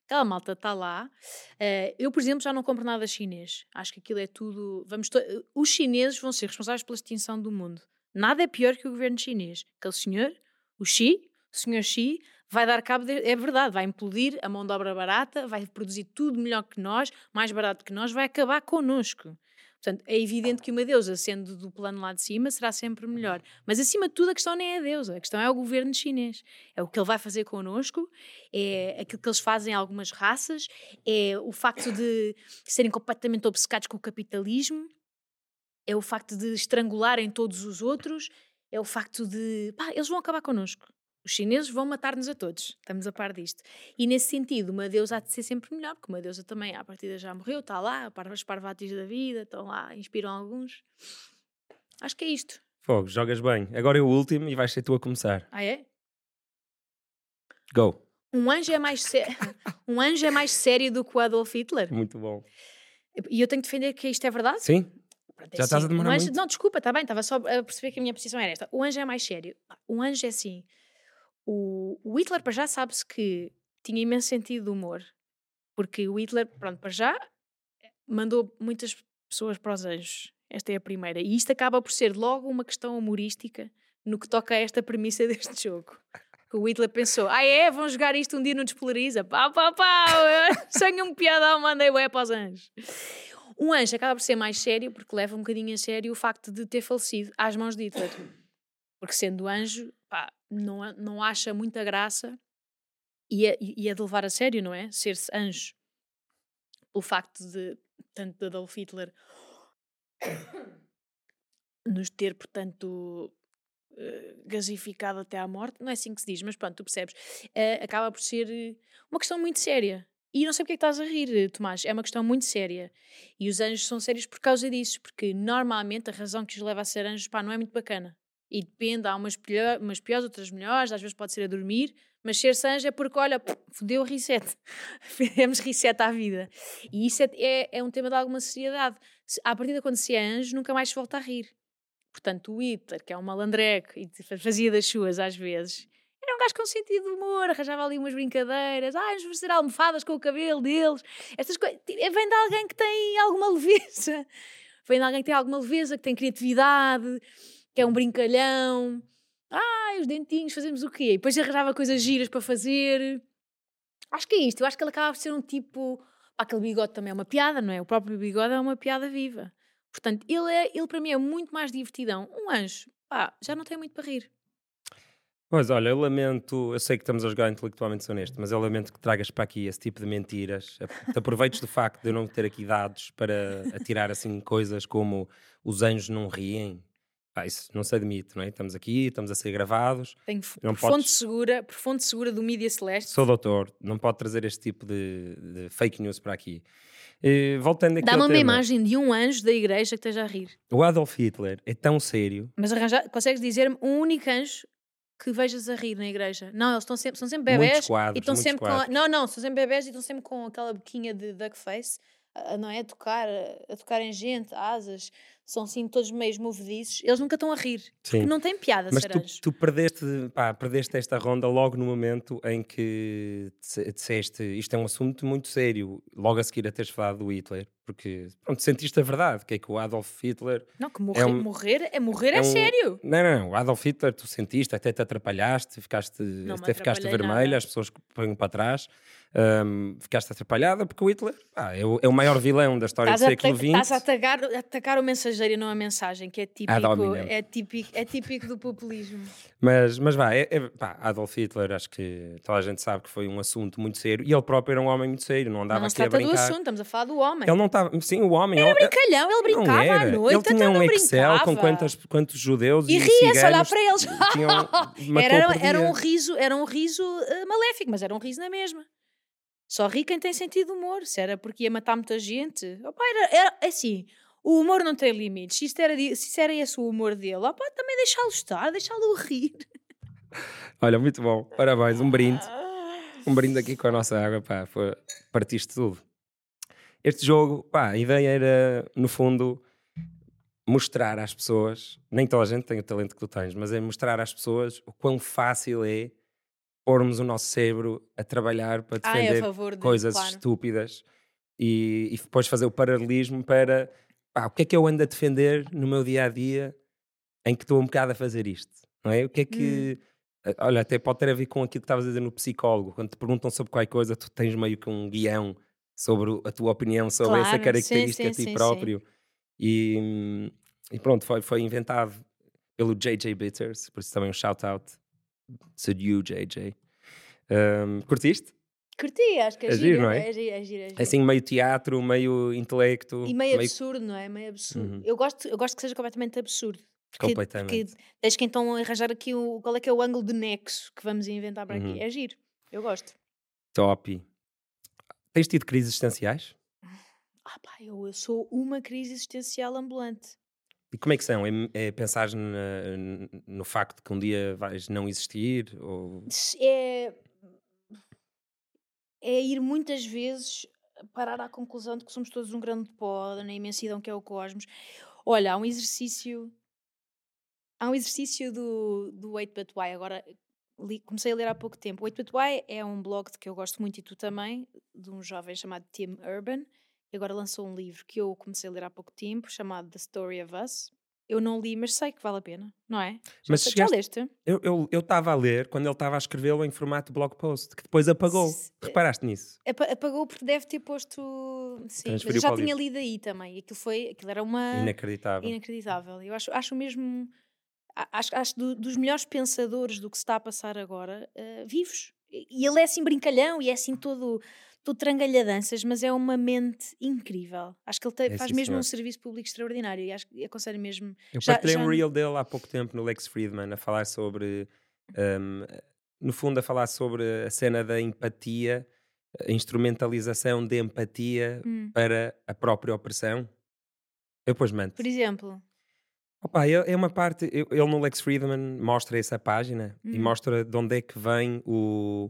Aquela malta está lá. Uh, eu, por exemplo, já não compro nada chinês. Acho que aquilo é tudo... Vamos to... Os chineses vão ser responsáveis pela extinção do mundo. Nada é pior que o governo chinês. Aquele senhor, o Xi, o senhor Xi, vai dar cabo... De... É verdade, vai implodir a mão de obra barata, vai produzir tudo melhor que nós, mais barato que nós, vai acabar connosco. Portanto, é evidente que uma deusa, sendo do plano lá de cima, será sempre melhor. Mas, acima de tudo, a questão nem é a deusa. A questão é o governo chinês. É o que ele vai fazer connosco, é aquilo que eles fazem em algumas raças, é o facto de serem completamente obcecados com o capitalismo, é o facto de estrangularem todos os outros, é o facto de... Pá, eles vão acabar connosco. Os chineses vão matar-nos a todos, estamos a par disto. E nesse sentido, uma deusa há de ser sempre melhor, porque uma deusa também, à partida já morreu, está lá, para os parvatis da vida, estão lá, inspiram alguns. Acho que é isto. Fogo, jogas bem. Agora é o último e vais ser tu a começar. Ah, é? Go. Um anjo é mais, sé... um anjo é mais sério do que o Adolf Hitler? Muito bom. E eu tenho que defender que isto é verdade? Sim. Pronto, é já assim. estás a demorar um anjo... muito. Não, desculpa, está bem, estava só a perceber que a minha posição era esta. O anjo é mais sério. O anjo é assim... O, o Hitler, para já, sabe-se que tinha imenso sentido de humor, porque o Hitler, pronto, para já, mandou muitas pessoas para os anjos. Esta é a primeira. E isto acaba por ser logo uma questão humorística no que toca a esta premissa deste jogo. Que o Hitler pensou, ah é, vão jogar isto um dia no Despolariza. Pau, pau, pau, sonho um piadão, mandei ué para os anjos. Um anjo acaba por ser mais sério, porque leva um bocadinho a sério o facto de ter falecido às mãos de Hitler. Porque sendo anjo, pá, não, não acha muita graça e é, e é de levar a sério, não é? Ser-se anjo. O facto de, tanto de Adolf Hitler nos ter, portanto, uh, gasificado até à morte, não é assim que se diz, mas pronto, tu percebes, uh, acaba por ser uma questão muito séria. E não sei porque é que estás a rir, Tomás, é uma questão muito séria. E os anjos são sérios por causa disso, porque normalmente a razão que os leva a ser anjos, pá, não é muito bacana. E depende, há umas, pior, umas piores, outras melhores, às vezes pode ser a dormir, mas ser anjo é porque, olha, fodeu o reset. Fizemos reset à vida. E isso é, é, é um tema de alguma seriedade. À partida, quando se é anjo, nunca mais se volta a rir. Portanto, o Hitler, que é um malandreco e fazia das suas às vezes, era um gajo com sentido de humor, arranjava ali umas brincadeiras, ah, vamos fazer almofadas com o cabelo deles. Estas coisas. Vem de alguém que tem alguma leveza. Vem de alguém que tem alguma leveza, que tem criatividade, que é um brincalhão. Ah, os dentinhos, fazemos o quê? E depois arranjava coisas giras para fazer. Acho que é isto. Eu acho que ele acaba por ser um tipo... Aquele bigode também é uma piada, não é? O próprio bigode é uma piada viva. Portanto, ele, é, ele para mim é muito mais divertidão. Um anjo, pá, já não tem muito para rir. Pois, olha, eu lamento... Eu sei que estamos a jogar intelectualmente honesto, mas eu lamento que tragas para aqui esse tipo de mentiras. Te aproveites do facto de eu não ter aqui dados para atirar assim coisas como os anjos não riem. Ah, isso não se admite, não é? Estamos aqui, estamos a ser gravados. Tenho não por, podes... fonte segura, por fonte segura do Mídia Celeste. Sou doutor, não pode trazer este tipo de, de fake news para aqui. E, voltando aqui Dá-me ao uma tema, imagem de um anjo da igreja que esteja a rir. o Adolf Hitler é tão sério... Mas arranjar, consegues dizer-me um único anjo que vejas a rir na igreja? Não, eles estão sempre, são sempre bebés. Muitos quadros, e estão sempre quadros. com... Não, não, são sempre bebés e estão sempre com aquela boquinha de duck face, não é? A tocar, a tocar em gente, asas... São assim todos meios movediços, eles nunca estão a rir, Sim. porque não tem piada mas ser tu, anjo. tu perdeste, pá, perdeste esta ronda logo no momento em que disseste isto é um assunto muito sério, logo a seguir a teres falado do Hitler, porque pronto, sentiste a verdade, que é que o Adolf Hitler... Não, que morrer é, um, morrer é, morrer é, é um, sério. Não, não, não, o Adolf Hitler tu sentiste, até te atrapalhaste, ficaste, até ficaste vermelha, nada. As pessoas põem para trás, um, ficaste atrapalhada, porque o Hitler ah, é, o, é o maior vilão da história Estás do século vinte. Estás a atacar, a atacar o mensageiro e não a mensagem, que é típico, é típico, é típico do populismo. Mas, mas vá, é, é, pá, Adolf Hitler, acho que toda a gente sabe que foi um assunto muito sério, e ele próprio era um homem muito sério, não andava não aqui a brincar. Não se trata do assunto, estamos a falar do homem. Ele não estava, sim, o homem... Era ele, brincalhão, ele brincava não era. à noite, ele tinha então um não Excel brincava. com quantos, quantos judeus e, e ria-se a olhar ciganos para eles. tinham, era, era um riso, era um riso uh, maléfico, mas era um riso na mesma. Só ri quem tem sentido de humor. Se era porque ia matar muita gente, opa, era, era assim, o humor não tem limites. Se, isto era, se isso era esse o humor dele, opa, também deixá-lo estar, deixá-lo rir. Olha, muito bom, parabéns, um brinde um brinde aqui com a nossa água, pá, foi, partiste tudo. Este jogo, pá, a ideia era, no fundo, mostrar às pessoas, nem toda a gente tem o talento que tu tens, mas é mostrar às pessoas o quão fácil é pormos o nosso cérebro a trabalhar para Ah, é a defender favor de, coisas claro. estúpidas e, e depois fazer o paralelismo para pá, o que é que eu ando a defender no meu dia a dia em que estou um bocado a fazer isto, não é? O que é Hum, que. eh, Olha, até pode ter a ver com aquilo que estavas a dizer no psicólogo, quando te perguntam sobre qualquer coisa, tu tens meio que um guião sobre o- a tua opinião sobre essa claro, sim, característica sim, a ti sim, sim. próprio. E, hum, e pronto, foi, foi inventado pelo J J. Bitters, por isso também um shout-out to you, J J. Hum, curtiste? Curti, acho que é É giro, giro, não é? é giro, é giro, é É giro. assim, meio teatro, meio E intelecto, meio meio. absurdo, não é? Meio absurdo. Uhum, Eu gosto, eu gosto que seja completamente absurdo. Porque, porque completamente. tens que então arranjar aqui o, qual é que é o ângulo de nexo que vamos inventar para aqui. Uhum, É giro, eu gosto. top. Tens tido crises existenciais? Ah pá, eu, eu sou uma crise existencial ambulante. E como é que são? É, é pensar na- no facto de que um dia vais não existir? Ou... Se- É, é ir muitas vezes parar à conclusão de que somos todos um grande pó, na imensidão que é o cosmos. Olha, há um exercício Há um exercício do, do Wait But Why, agora li- comecei a ler há pouco tempo. O Wait But Why é um blog de que eu gosto muito e tu também, de um jovem chamado Tim Urban, e agora lançou um livro que eu comecei a ler há pouco tempo, chamado The Story of Us. Eu não li, mas sei que vale a pena, não é? Já, Mas sei- já chegaste. leste? Eu estava a ler quando ele estava a escrevê-lo em formato blog post, que depois apagou. S- eh, Reparaste nisso? apa- Apagou porque deve ter posto. Sim, mas eu Transferiu já para o tinha livro. lido aí também. Aquilo, foi, aquilo era uma. Inacreditável. Inacreditável. Eu acho, acho mesmo. a- Acho, acho do- dos melhores pensadores do que se está a passar agora, eh, vivos. E e ele é assim brincalhão e é assim todo, todo trangalhadanças, mas é uma mente incrível. Acho que ele tem- É faz sim, mesmo um senhor. serviço público extraordinário e acho que aconselho mesmo. Eu Já, partilhei já, um reel dele há pouco tempo no Lex Friedman a falar sobre, hum, no fundo, a falar sobre a cena da empatia, a instrumentalização de empatia hum, para a própria opressão. Eu depois mando. por exemplo, Opa, é é uma parte, eu- ele no Lex Friedman mostra essa página e hum, mostra de onde é que vem o.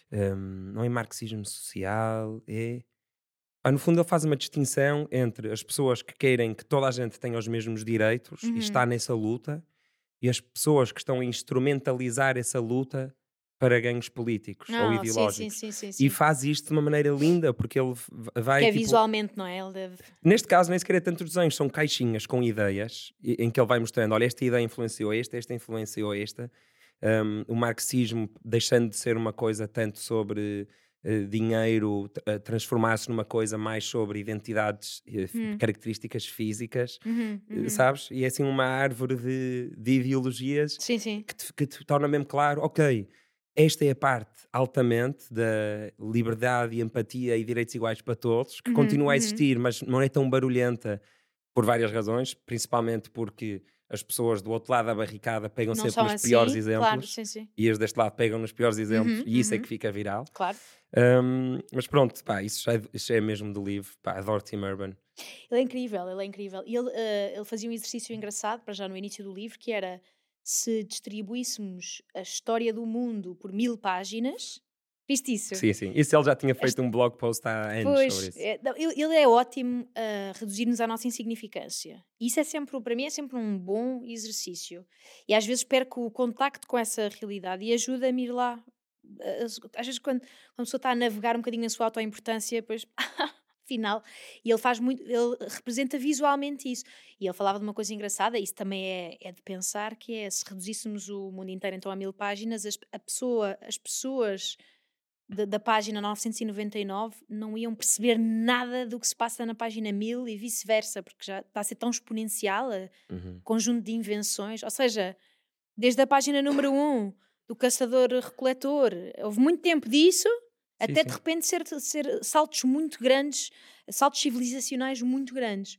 hum, não é marxismo social, é. Ah, no fundo, ele faz uma distinção entre as pessoas que querem que toda a gente tenha os mesmos direitos e uhum. está nessa luta e as pessoas que estão a instrumentalizar essa luta para ganhos políticos ou Ah, sim, sim, ideológicos. sim, sim, E sim. faz isto de uma maneira linda, porque ele v- Que vai é tipo. visualmente, não é? Ele deve. Neste caso, nem sequer é tantos desenhos, são caixinhas com ideias e- em que ele vai mostrando: olha, esta ideia influenciou esta, esta influenciou esta. Um, o marxismo deixando de ser uma coisa tanto sobre eh, dinheiro, t- eh, transformar-se numa coisa mais sobre identidades, eh, f- Hum, características físicas, uhum, eh, uhum. sabes? E é assim uma árvore de, de ideologias Sim, sim. que te, que te torna mesmo claro: ok, esta é a parte altamente da liberdade e empatia e direitos iguais para todos, que Uhum, continua a uhum. existir, mas não é tão barulhenta por várias razões, principalmente porque as pessoas do outro lado da barricada pegam Não sempre são nos piores assim, claro, exemplos sim, sim. e as deste lado pegam nos piores exemplos Uhum, e isso é uhum. que fica viral. Claro. Hum, mas pronto, pá, isso já é, isso já é mesmo do livro, pá, adoro Tim Urban. Ele é incrível, ele é incrível. E ele, eh, ele fazia um exercício engraçado, para já no início do livro, que era se distribuíssemos a história do mundo por mil páginas. Viste isso? Sim, sim. Isso ele já tinha A his- feito um blog post há anos sobre Pois, isso. é, não, ele ele é ótimo a reduzir-nos à nossa insignificância. E isso é sempre, para mim, é sempre um bom exercício. E às vezes perco o contacto com essa realidade e ajuda-me a ir lá. Eh, Às vezes, quando, quando a pessoa está a navegar um bocadinho na sua autoimportância, depois, final, e ele faz muito, ele representa visualmente isso. E ele falava de uma coisa engraçada, isso também é, é de pensar, que é se reduzíssemos o mundo inteiro então a mil páginas, as, a pessoa, as pessoas da, da página novecentos e noventa e nove não iam perceber nada do que se passa na página mil e vice-versa, porque já está a ser tão exponencial o Uhum. conjunto de invenções, ou seja, desde a página número um do caçador-recoletor, houve muito tempo disso, Sim, até de sim. repente ser, ser saltos muito grandes, saltos civilizacionais muito grandes.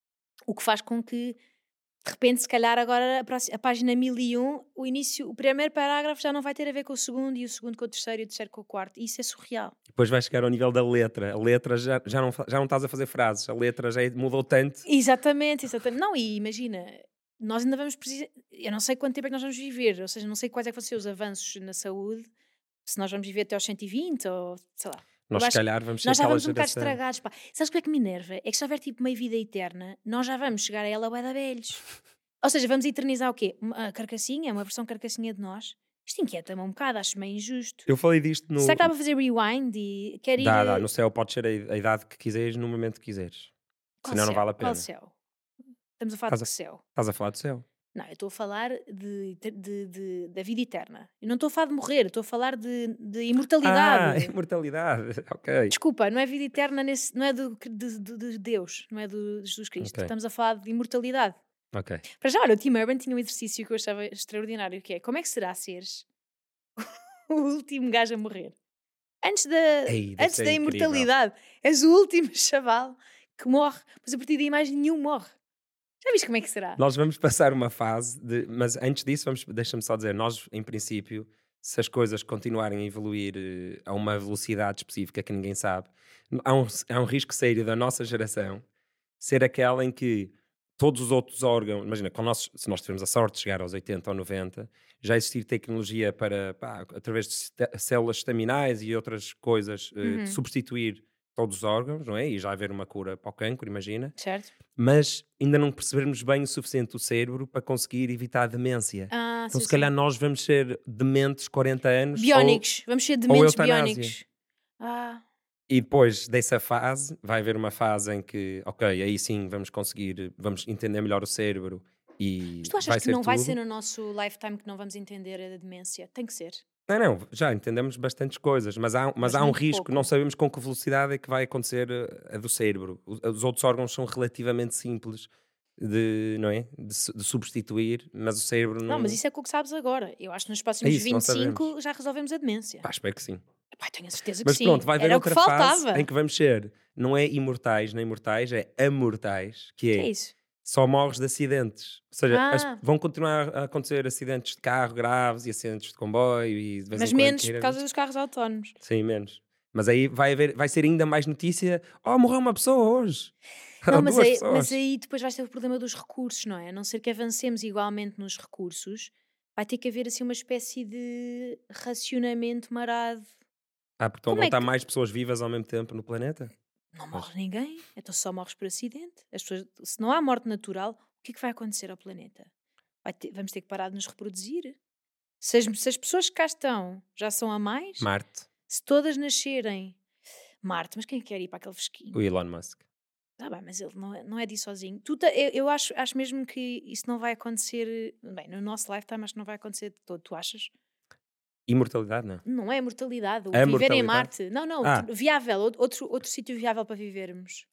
O que faz com que, de repente, se calhar agora a, próxima- a página mil e um, o início, o primeiro parágrafo já não vai ter a ver com o segundo, e o segundo com o terceiro, e o terceiro com o quarto. Isso é surreal. Depois vai chegar ao nível da letra. A letra já, já, não, fa- já não estás a fazer frases, a letra já é- mudou tanto. Exatamente, exatamente. Não, e imagina, nós ainda vamos precisar. Eu não sei quanto tempo é que nós vamos viver, ou seja, não sei quais é que vão ser os avanços na saúde, se nós vamos viver até aos cento e vinte ou sei lá. Nós, Eu se acho que calhar, vamos ser nós já aquela vamos um bocado geração. estragados, pá. Sabes o que é que me enerva? É que se houver tipo meia vida eterna, nós já vamos chegar a ela bué da velhos. Ou seja, vamos eternizar o quê? Uma- A carcassinha, uma versão carcassinha de nós. Isto inquieta-me um bocado, acho meio injusto. Eu falei disto no... Será que dá para fazer rewind e quer ir... Dá, dá. eh, No céu pode ser a a idade que quiseres no momento que quiseres. Qual Senão não céu? vale a Qual pena. céu? Estamos a falar Estás de a, que céu? estás a falar do céu. Não, eu estou a falar de, de- de- de- da vida eterna. Eu não estou a falar de morrer, eu estou a falar de, de Ah, imortalidade. imortalidade. Ok. Desculpa, não é vida eterna, nesse, não é do, de, de- de Deus, não é do, de Jesus Cristo. Ok. Estamos a falar de imortalidade. Ok. Para já, olha, o Tim Urban tinha um exercício que eu achava extraordinário, que é, como é que será seres o último gajo a morrer? Antes da, Ei, deve antes ser da incrível. imortalidade. És o último chaval que morre, mas a partir daí mais nenhum morre. Já viste como é que será? Nós vamos passar uma fase de... Mas antes disso, vamos... deixa-me só dizer, nós, em princípio, se as coisas continuarem a evoluir eh, a uma velocidade específica que ninguém sabe, há um, há um risco sério da nossa geração ser aquela em que todos os outros órgãos, imagina, com nós, se nós tivermos a sorte de chegar aos oitenta ou noventa, já existir tecnologia para, pá, através de célula- células estaminais e outras coisas, eh, Uhum. substituir todos os órgãos, não é? E já haver uma cura para o cancro, imagina. Certo? Mas ainda não percebermos bem o suficiente o cérebro para conseguir evitar a demência. Ah, Então, sim, se calhar, sim. nós vamos ser dementes quarenta anos. Biónicos. Vamos ser ou dementes eutanásia. biónicos. Ah, E depois dessa fase, vai haver uma fase em que, ok, aí sim vamos conseguir, vamos entender melhor o cérebro e mas tu achas vai que ser não vai tudo. ser no nosso lifetime que não vamos entender a demência? Tem que ser. Não, não, já entendemos bastantes coisas, mas há, mas Mas há um muito risco, pouco. não sabemos com que velocidade é que vai acontecer eh, a do cérebro. Os, os outros órgãos são relativamente simples de, não é? de, su- de substituir, mas o cérebro não... Não, mas isso é com o que sabes agora. Eu acho que nos É próximos isso, não vinte e cinco sabemos. já resolvemos a demência. Pá, espero que sim. Epá, tenho a certeza que Mas sim. pronto, vai haver Era o que outra fase faltava. em que vamos ser, não é imortais nem mortais, é amortais, que Que é... é isso? só morres de acidentes. Ou seja, as- Ah, vão continuar a acontecer acidentes de carro graves e acidentes de comboio e de vez mas em quando menos por tiras- causa dos carros autónomos. Sim, menos. Mas aí vai, haver, vai ser ainda mais notícia. Oh, morreu uma pessoa hoje. Não, Ou mas duas aí, pessoas. mas aí depois vai ser o problema dos recursos, não é? A não ser que avancemos igualmente nos recursos, vai ter que haver assim uma espécie de racionamento marado. Ah, porque estão Como a é estar que- mais pessoas vivas ao mesmo tempo no planeta? Não Pois. morre ninguém, então só morres por acidente. As pessoas, se não há morte natural, o que é que vai acontecer ao planeta? Vai ter- vamos ter que parar de nos reproduzir. Se as, se as pessoas que cá estão já são a mais, Marte, se todas nascerem. Marte, mas quem quer ir para aquele fresquinho? o Elon Musk. Ah, bem, mas ele não é, não é de ir sozinho. Tu ta- eu eu acho, acho mesmo que isso não vai acontecer. Bem, no nosso lifetime, acho que não vai acontecer de todo. Tu achas? Imortalidade, não. Não é a mortalidade. O A viver em mortalidade? Marte. Não, não. Ah. tu- Viável. out- Outro, outro sítio viável para vivermos.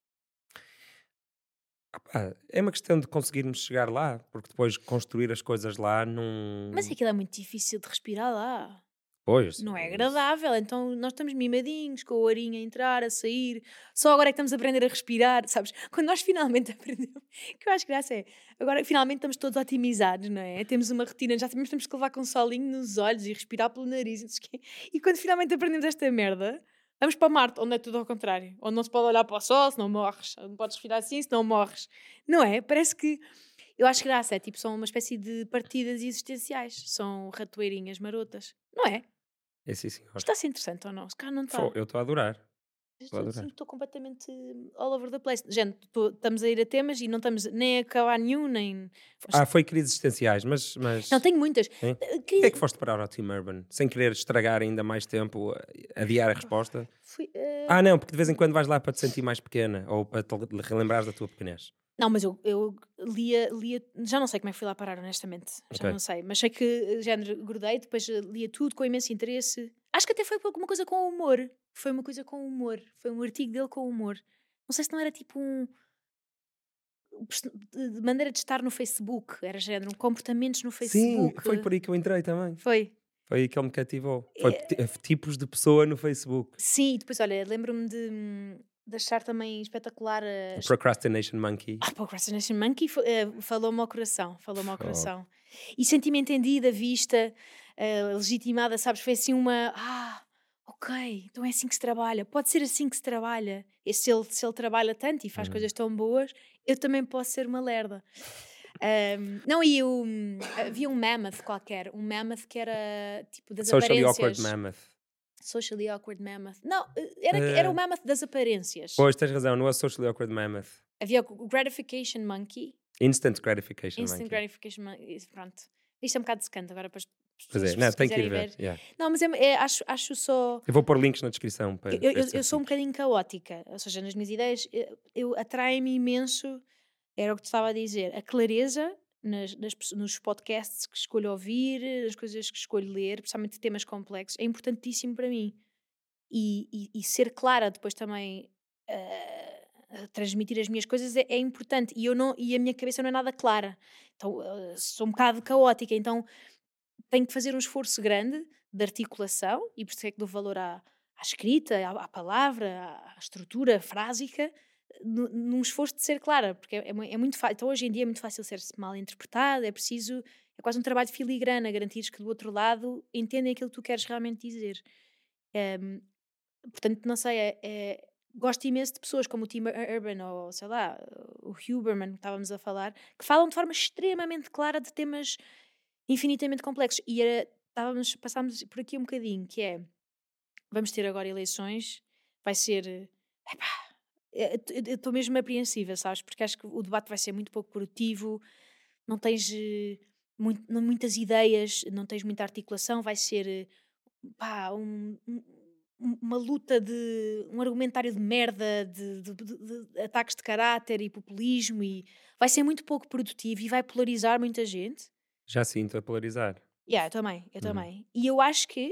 Ah, pá, é uma questão de conseguirmos chegar lá, porque depois construir as coisas lá não... Mas aquilo é muito difícil de respirar lá. Pois, Não é isso. agradável. Então nós estamos mimadinhos, com o arinho a entrar, a sair. Só agora é que estamos a aprender a respirar, sabes? Quando nós finalmente aprendemos, que eu acho que graça é, agora finalmente estamos todos otimizados, não é? Temos uma rotina, já sabemos que temos que levar com um solinho nos olhos e respirar pelo nariz. Não sei o quê. E quando finalmente aprendemos esta merda, vamos para Marte, onde é tudo ao contrário. Onde não se pode olhar para o sol, se não morres. Não podes respirar assim, se não morres. Não é? Parece que... Eu acho que graça é, tipo, são uma espécie de partidas existenciais. São ratoeirinhas marotas. Não é? É sim, senhor. Está a ser interessante ou não? Se calhar não está. Fô, eu estou a adorar. Estou, adorar. estou completamente all over the place. Gente, tô- estamos a ir a temas e não estamos nem a acabar nenhum, nem... Ah, foi crises existenciais, mas... mas... Não, tenho muitas. Sim? Uh, Por crise- que é que foste parar ao Tim Urban? Sem querer estragar ainda mais tempo, a- adiar a resposta? Fui, uh, Ah, não, porque de vez em quando vais lá para te sentir mais pequena ou para te relembrares da tua pequenez. Não, mas eu, eu lia, lia... Já não sei como é que fui lá parar, honestamente. Já Ok. não sei. Mas sei que, género, grudei, depois uh, lia tudo com imenso interesse. Acho que até foi alguma coisa com humor. Foi uma coisa com humor. Foi um artigo dele com humor. Não sei se não era tipo um... de maneira de estar no Facebook. Era género, um comportamentos no Sim, Facebook. foi por aí que eu entrei também. Foi. Foi aí que ele me cativou. Foi É. ti- tipos de pessoa no Facebook. Sim, e depois, olha, lembro-me de, hum, de achar também espetacular O as... Procrastination Monkey. Ah, Procrastination Monkey fa- eh, falou-me ao coração, falou-me ao Fogo. coração. E senti-me entendida, vista, eh, legitimada, sabes? Foi assim uma... Ah, ok, então é assim que se trabalha. Pode ser assim que se trabalha. E se ele, se ele trabalha tanto e faz Hum. coisas tão boas, eu também posso ser uma lerda. Ahm, não, e eu, hum, havia um mammoth qualquer, um mammoth que era tipo das Socially aparências. awkward mammoth. Socially awkward mammoth. Não, eh, era, Eh. era o mammoth das aparências. Pois, tens razão, não é socially awkward mammoth. Havia o gratification monkey, Instant gratification instant monkey. gratification monkey. Pronto. Isto é um bocado secante agora para Pois é, se, não, se tem que ir quiserem ver. ver. Yeah. Não, mas é, é, acho, acho só. Eu vou pôr links na descrição para. Eu, eu, para estes eu sou um artigos. bocadinho caótica, ou seja, nas minhas ideias, eu, eu atrai-me imenso, era o que te estava a dizer, a clareza nas, nas, nos podcasts que escolho ouvir, nas coisas que escolho ler, principalmente temas complexos, é importantíssimo para mim. E, e, e ser clara depois também uh, a transmitir as minhas coisas é, é importante. E, eu não, e a minha cabeça não é nada clara. Então uh, sou um bocado caótica, então tenho que fazer um esforço grande de articulação e por isso é que dou valor à, à escrita, à, à palavra, à, à estrutura frásica, nu- num esforço de ser clara, porque é, é, mu- é muito fácil. Então hoje em dia é muito fácil ser-se mal interpretado, é preciso, é quase um trabalho de filigrana, garantir que do outro lado entendem aquilo que tu queres realmente dizer. Um, portanto, não sei, é, é- gosto imenso de pessoas como o Tim Urban ou, sei lá, o Huberman, que estávamos a falar, que falam de forma extremamente clara de temas infinitamente complexos. E era, estávamos, passámos por aqui um bocadinho, que é, vamos ter agora eleições, vai ser, epá, eu estou mesmo apreensiva, sabes, porque acho que o debate vai ser muito pouco produtivo, não tens eh, muito- não- muitas ideias, não tens muita articulação, vai ser eh, pá, um- um- um- uma luta de um argumentário de merda, de, de- de- de ataques de caráter e populismo, e vai ser muito pouco produtivo e vai polarizar muita gente. Já sinto a polarizar. Yeah, eu também, eu Uhum. também. E eu acho que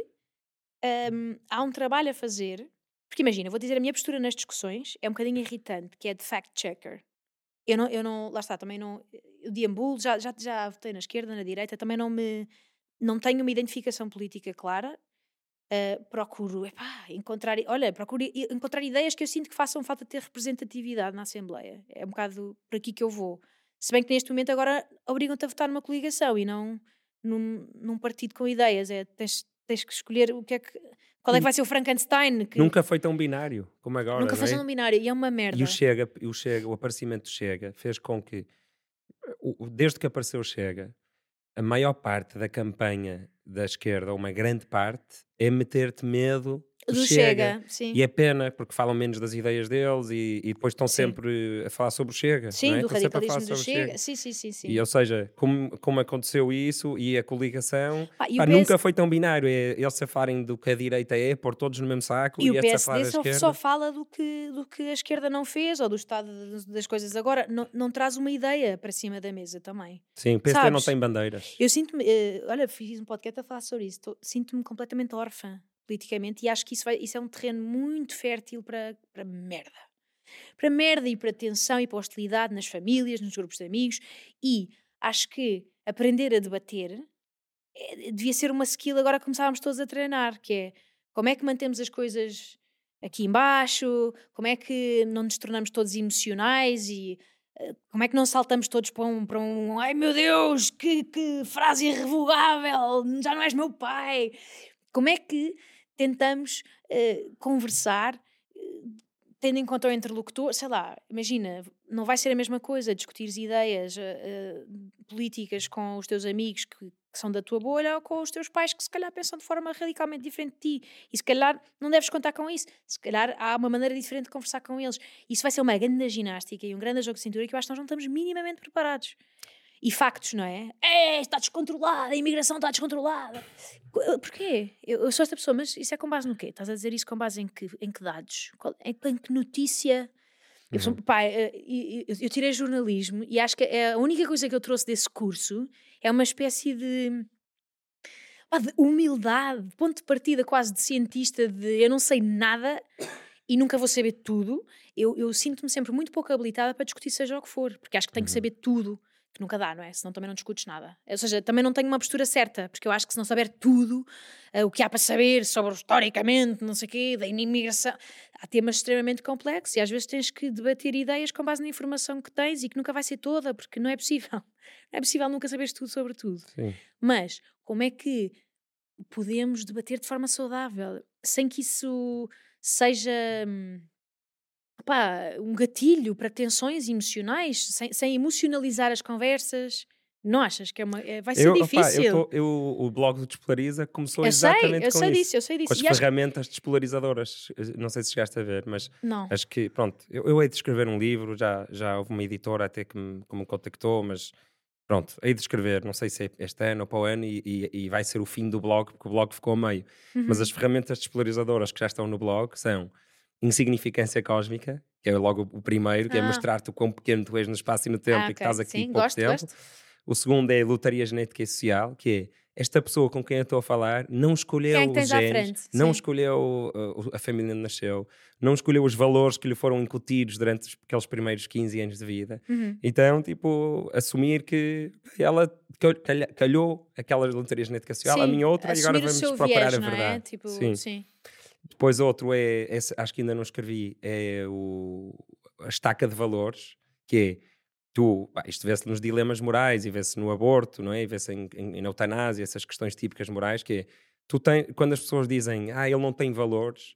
hum, há um trabalho a fazer, porque imagina, vou dizer a minha postura nas discussões é um bocadinho irritante, que é de fact-checker. Eu não, eu não, lá está, também não, eu deambulo, já, já, já votei na esquerda, na direita, também não me, não tenho uma identificação política clara. Uh, procuro, epá, encontrar, olha, procuro i- encontrar ideias que eu sinto que façam falta de ter representatividade na Assembleia. É um bocado por aqui que eu vou. Se bem que neste momento agora obrigam-te a votar numa coligação e não num, num partido com ideias. É, tens, tens que escolher o que é que, qual é que vai ser o Frankenstein. Que Nunca foi tão binário como agora, nunca não foi é? só um binário e é uma E o merda. Chega, o Chega, o aparecimento do Chega fez com que, o- o- desde que apareceu o Chega, a maior parte da campanha da esquerda, ou uma grande parte, é meter-te medo do Do Chega. Chega, sim. E é pena, porque falam menos das ideias deles e, e depois estão Sim. sempre a falar sobre o Chega, não Sim, é? do Estão sempre a falar radicalismo do sobre o Chega. Chega. Sim, sim, sim, sim. E, ou seja, como, como aconteceu isso e a coligação, Pá, e pá, o P S nunca foi tão binário. É eles se safarem do que a direita é, pôr todos no mesmo saco E e, o este safar P S D da só, esquerda. só fala do que, do que a esquerda não fez ou do estado das- das coisas agora. Não, não traz uma ideia para cima da mesa também. Sim, o P S D não Sabes? tem bandeiras. Eu sinto-me, eh, olha, fiz um podcast a falar sobre isso. Tô- Sinto-me completamente órfã politicamente e acho que isso, vai, isso é um terreno muito fértil para, para merda. Para merda e para tensão e para hostilidade nas famílias, nos grupos de amigos. E acho que aprender a debater eh, devia ser uma skill agora que começávamos todos a treinar, que é como é que mantemos as coisas aqui embaixo, como é que não nos tornamos todos emocionais e eh, como é que não saltamos todos para um, para um ai meu Deus, que, que frase irrevogável, já não és meu pai. Como é que tentamos eh, conversar eh, tendo em conta o interlocutor, sei lá, imagina, não vai ser a mesma coisa discutir ideias eh, eh, políticas com os teus amigos que, que são da tua bolha ou com os teus pais que se calhar pensam de forma radicalmente diferente de ti e se calhar não deves contar com isso, se calhar há uma maneira diferente de conversar com eles. Isso vai ser uma grande ginástica e um grande jogo de cintura que eu acho que nós não estamos minimamente preparados. E factos, não é? É, está descontrolada, a imigração está descontrolada. Co- Porquê? Eu, eu sou esta pessoa, mas isso é com base no quê? Estás a dizer isso com base em que, em que dados? Qual- Em, em que notícia? Eu, sou, Uhum. pá, eh, eu, eu- eu tirei jornalismo e acho que é a única coisa que eu trouxe desse curso é uma espécie de, pá, de humildade, de ponto de partida quase de cientista, de eu não sei nada e nunca vou saber tudo. Eu, eu sinto-me sempre muito pouco habilitada para discutir seja o que for, porque acho que tenho que Uhum. saber tudo, que nunca dá, não é? Senão também não discutes nada. Ou seja, também não tenho uma postura certa, porque eu acho que se não saber tudo, eh, o que há para saber sobre historicamente, não sei o quê, da imigração, há temas extremamente complexos e às vezes tens que debater ideias com base na informação que tens e que nunca vai ser toda, porque não é possível. Não é possível nunca saberes tudo sobre tudo. Sim. Mas como é que podemos debater de forma saudável, sem que isso seja hum, pá, um gatilho para tensões emocionais, sem, sem emocionalizar as conversas? Não achas que é uma, é- vai ser Eu, opá, eu difícil? tô, eu, o blog do Despolariza começou Eu sei, exatamente eu com sei isso. disso, eu sei Com disso. as E acho que- ferramentas despolarizadoras. Não sei se chegaste a ver, mas Não. acho que, pronto, eu, eu hei de escrever um livro, já, já houve uma editora até que me, que me contactou, mas pronto, hei de escrever, não sei se é este ano ou para o ano, e, e, e vai ser o fim do blog, porque o blog ficou a meio. Uhum. Mas as ferramentas despolarizadoras que já estão no blog são insignificância cósmica, que é logo o primeiro, que é Ah. mostrar-te o quão pequeno tu és no espaço e no tempo Ah, e que ok. estás aqui Sim, pouco gosto, tempo. gosto. O segundo é lotaria genética e social, que é esta pessoa com quem eu estou a falar não escolheu Quem é que os tens à genes, frente? não Sim. escolheu uh, a família onde nasceu, não escolheu os valores que lhe foram incutidos durante os- aqueles primeiros quinze anos de vida. Uhum. Então, tipo, assumir que ela cal- calha- calhou aquela lotaria genética social, a Sim, minha outra, e agora assumir o vamos seu procurar viés, a não é? verdade. Tipo, Sim. sim. Depois outro é, esse acho que ainda não escrevi, é o, a estaca de valores, que é tu, pá, isto vê-se nos dilemas morais e vê-se no aborto, não é? E vê-se em, em, em eutanásia, essas questões típicas morais, que é, tu tens, quando as pessoas dizem, ah, ele não tem valores,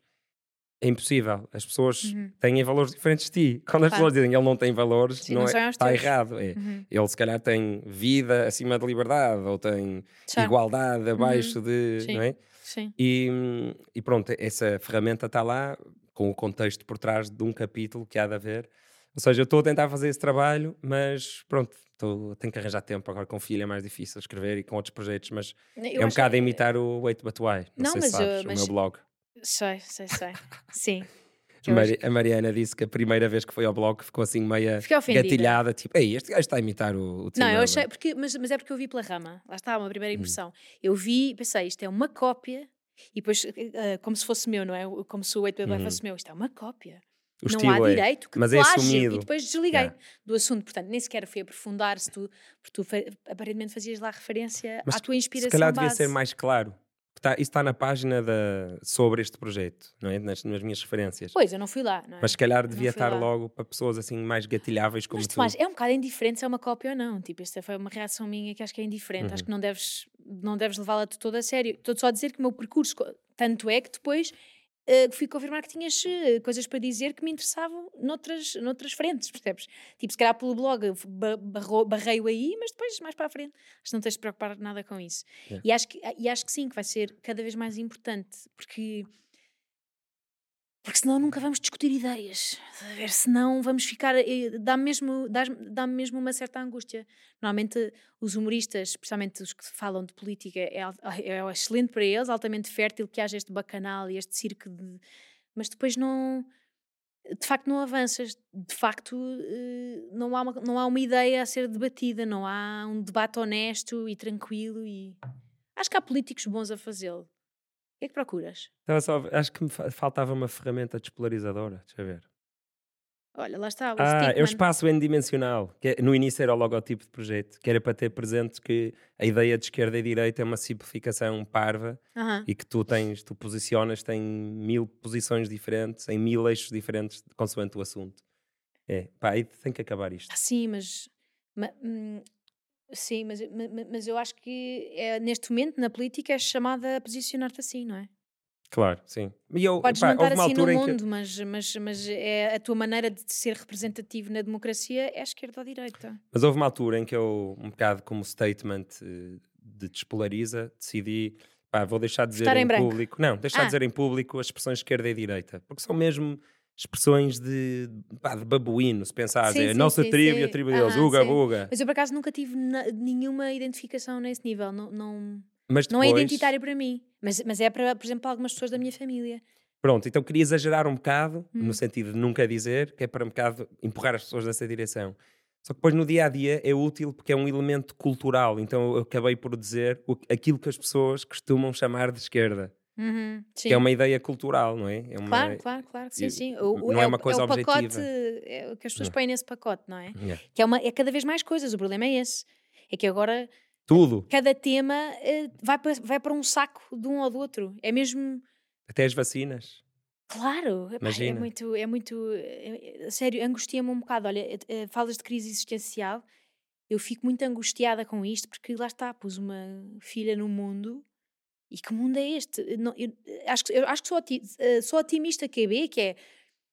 é impossível. As pessoas Uhum. têm valores diferentes de ti. Quando as Claro. pessoas dizem ele não tem valores, Sim, não não é, são os está teus. errado. É, Uhum. ele se calhar tem vida acima de liberdade, ou tem Certo. igualdade abaixo Uhum. de, Sim. não é? Sim. E, e pronto, essa ferramenta está lá com o contexto por trás de um capítulo que há de haver. Ou seja, eu estou a tentar fazer esse trabalho, mas pronto, tô, tenho que arranjar tempo. Agora com filho é mais difícil escrever e com outros projetos, mas Eu é um acho bocado a que- imitar o Wait But Why. Não, Não, sei se mas, sabes, uh, o mas- meu blog. Sei, sei, sei. Sim. A, Que eu acho Mari- a Mariana disse que a primeira vez que foi ao blog ficou assim meia Fiquei ofendida. gatilhada, tipo, ei, este gajo está a imitar o, o Tim Não, eu Urban." achei, porque, mas, mas é porque eu vi pela rama. Lá está, uma primeira Uhum. impressão. Eu vi, pensei, isto é uma cópia, e depois, eh, como se fosse meu, não é? Como se o Wait But Why Uhum. fosse meu. Isto é uma cópia. O Não há estilo é, direito que mas é plágio. assumido. E depois desliguei Yeah. do assunto. Portanto, nem sequer fui aprofundar se tu, porque tu fa- aparentemente fazias lá referência Mas à tua inspiração se calhar devia base. ser mais claro. Tá, isso está na página da, sobre este projeto, não é? Nas, nas minhas referências. Pois, eu não fui lá, não é? Mas se calhar Eu não devia fui estar lá. logo para pessoas assim mais gatilháveis como Mas tu. Tomás, é um bocado indiferente se é uma cópia ou não. Tipo, esta foi uma reação minha que acho que é indiferente. Uhum. Acho que não deves, não deves levá-la de todo a sério. Estou só a dizer que o meu percurso, co- tanto é que depois eh, fui confirmar que tinhas eh, coisas para dizer que me interessavam noutras, noutras frentes, percebes? Tipo, se calhar pelo blog eu ba- barrou- barrei-o aí, mas depois, mais para a frente, acho que não tens de te preocupar nada com isso. Yeah. E, acho que, e acho que sim, que vai ser cada vez mais importante, porque... Porque senão nunca vamos discutir ideias. A ver, senão vamos ficar. eh, Dá-me mesmo, dá- dá-me mesmo uma certa angústia. Normalmente, os humoristas, especialmente os que falam de política, é, al- é excelente para eles, altamente fértil que haja este bacanal e este circo de. Mas depois não. De facto, não avanças. De facto, eh, não há uma, não há uma ideia a ser debatida, não há um debate honesto e tranquilo. E acho que há políticos bons a fazê-lo. O que é que procuras? Estava só a ver, acho que me fa- faltava uma ferramenta despolarizadora. Deixa eu ver. Olha, lá está, o Ah, é o Stickman. espaço N-dimensional. Que é- no início era o logotipo de projeto, que era para ter presente que a ideia de esquerda e direita é uma simplificação parva Aham. e que tu tens, tu posicionas, tem mil posições diferentes, em mil eixos diferentes, consoante o assunto. É, pá, aí tem que acabar isto. Ah, sim, mas, ma- hum, sim, mas, ma- ma- mas eu acho que é, neste momento na política é chamada a posicionar-te assim, não é? Claro, sim. E eu, Podes pá, não estar houve uma assim no altura em que. mundo, mas, mas, mas é a tua maneira de ser representativo na democracia é a esquerda ou a direita. Mas houve uma altura em que eu, um bocado como statement eh, de despolariza, decidi, pá, vou deixar de dizer Votar em em branco. público, não, deixar Ah. de dizer em público as expressões esquerda e direita, porque são mesmo expressões de, pá, de babuíno, se pensares, Sim, é a sim, nossa sim, tribo sim. e a tribo deles, Aham, uga sim. buga. Mas eu por acaso nunca tive na- nenhuma identificação nesse nível, não, não, Mas não é depois, identitário para mim, mas, mas é para, por exemplo, para algumas pessoas da minha família. pronto, então queria exagerar um bocado, Hum. no sentido de nunca dizer, que é para um bocado empurrar as pessoas nessa direção. Só que depois no dia a dia é útil porque é um elemento cultural, então eu acabei por dizer o- aquilo que as pessoas costumam chamar de esquerda, Uhum, sim. que é uma ideia cultural, não é? É uma, Claro, claro, claro, sim, e- sim. O, o- não é é, uma o, coisa é o pacote, objetiva. é o que as pessoas Não. põem nesse pacote, não é? Yeah. Que é, uma, é cada vez mais coisas, o problema é esse. É que agora Tudo, cada tema eh, vai, para, vai para um saco de um ou do outro. É mesmo, até as vacinas. claro, epá, é Imagina. muito, é muito, é- é- sério, angustia-me um bocado. Olha, eh, eh, falas de crise existencial, eu fico muito angustiada com isto, porque lá está, pus uma filha no mundo. E que mundo é este? Eu não- eu, acho, que- eu acho que sou, oti- eh, sou otimista Q B, que é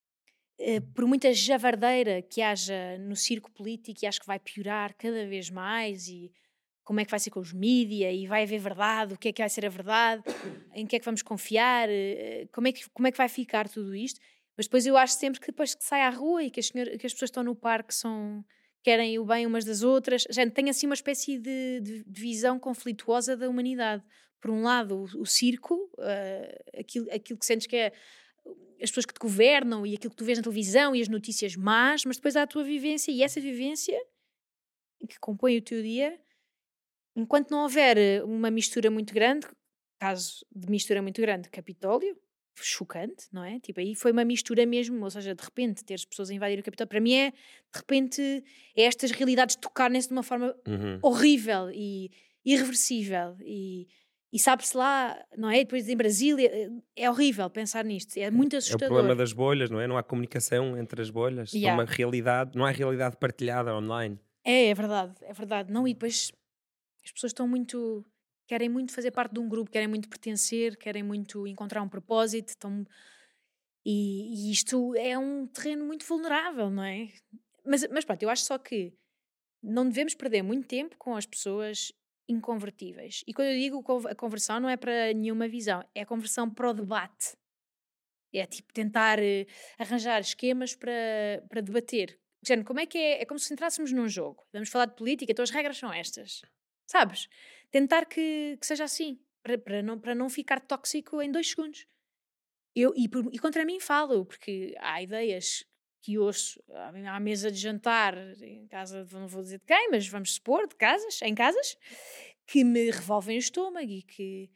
eh, por muita javardeira que haja no circo político, e acho que vai piorar cada vez mais, e como é que vai ser com os mídia, e vai haver verdade, o que é que vai ser a verdade, em que é que vamos confiar, eh, como é que, como é que vai ficar tudo isto. Mas depois eu acho sempre que depois que sai à rua e que as, senhor- que as pessoas estão no parque são, querem o bem umas das outras. Gente, tem assim uma espécie de, de, de visão conflituosa da humanidade. Por um lado, o, o circo, uh, aquilo, aquilo que sentes que é as pessoas que te governam e aquilo que tu vês na televisão e as notícias más, mas depois há a tua vivência, e essa vivência que compõe o teu dia, enquanto não houver uma mistura muito grande, caso de mistura muito grande, Capitólio, chocante, não é? Tipo, aí foi uma mistura mesmo, ou seja, de repente ter as pessoas a invadir o Capitólio, para mim é, de repente, é estas realidades tocarem-se de uma forma Uhum. horrível e irreversível, e, e sabe-se lá, não é? Depois em Brasília, é horrível pensar nisto, é muito É o assustador. problema das bolhas, não é? Não há comunicação entre as bolhas. Yeah. Não há realidade, não há realidade partilhada online. É, é verdade, é verdade. Não, e depois as pessoas estão muito... querem muito fazer parte de um grupo, querem muito pertencer, querem muito encontrar um propósito, estão... e, e isto é um terreno muito vulnerável, não é? Mas, mas pronto, eu acho só que não devemos perder muito tempo com as pessoas inconvertíveis. E quando eu digo a conversão não é para nenhuma visão, é a conversão para o debate. É tipo tentar uh, arranjar esquemas para, para debater. Gente, como é que é? É como se entrássemos num jogo. Vamos falar de política, então as regras são estas. Sabes? Tentar que, que seja assim, para, para, não, para não ficar tóxico em dois segundos. Eu, e, por, e contra mim falo, porque há ideias que ouço à, à mesa de jantar, em casa, não vou dizer de quem, mas vamos supor, de casas, em casas, que me revolvem o estômago e que,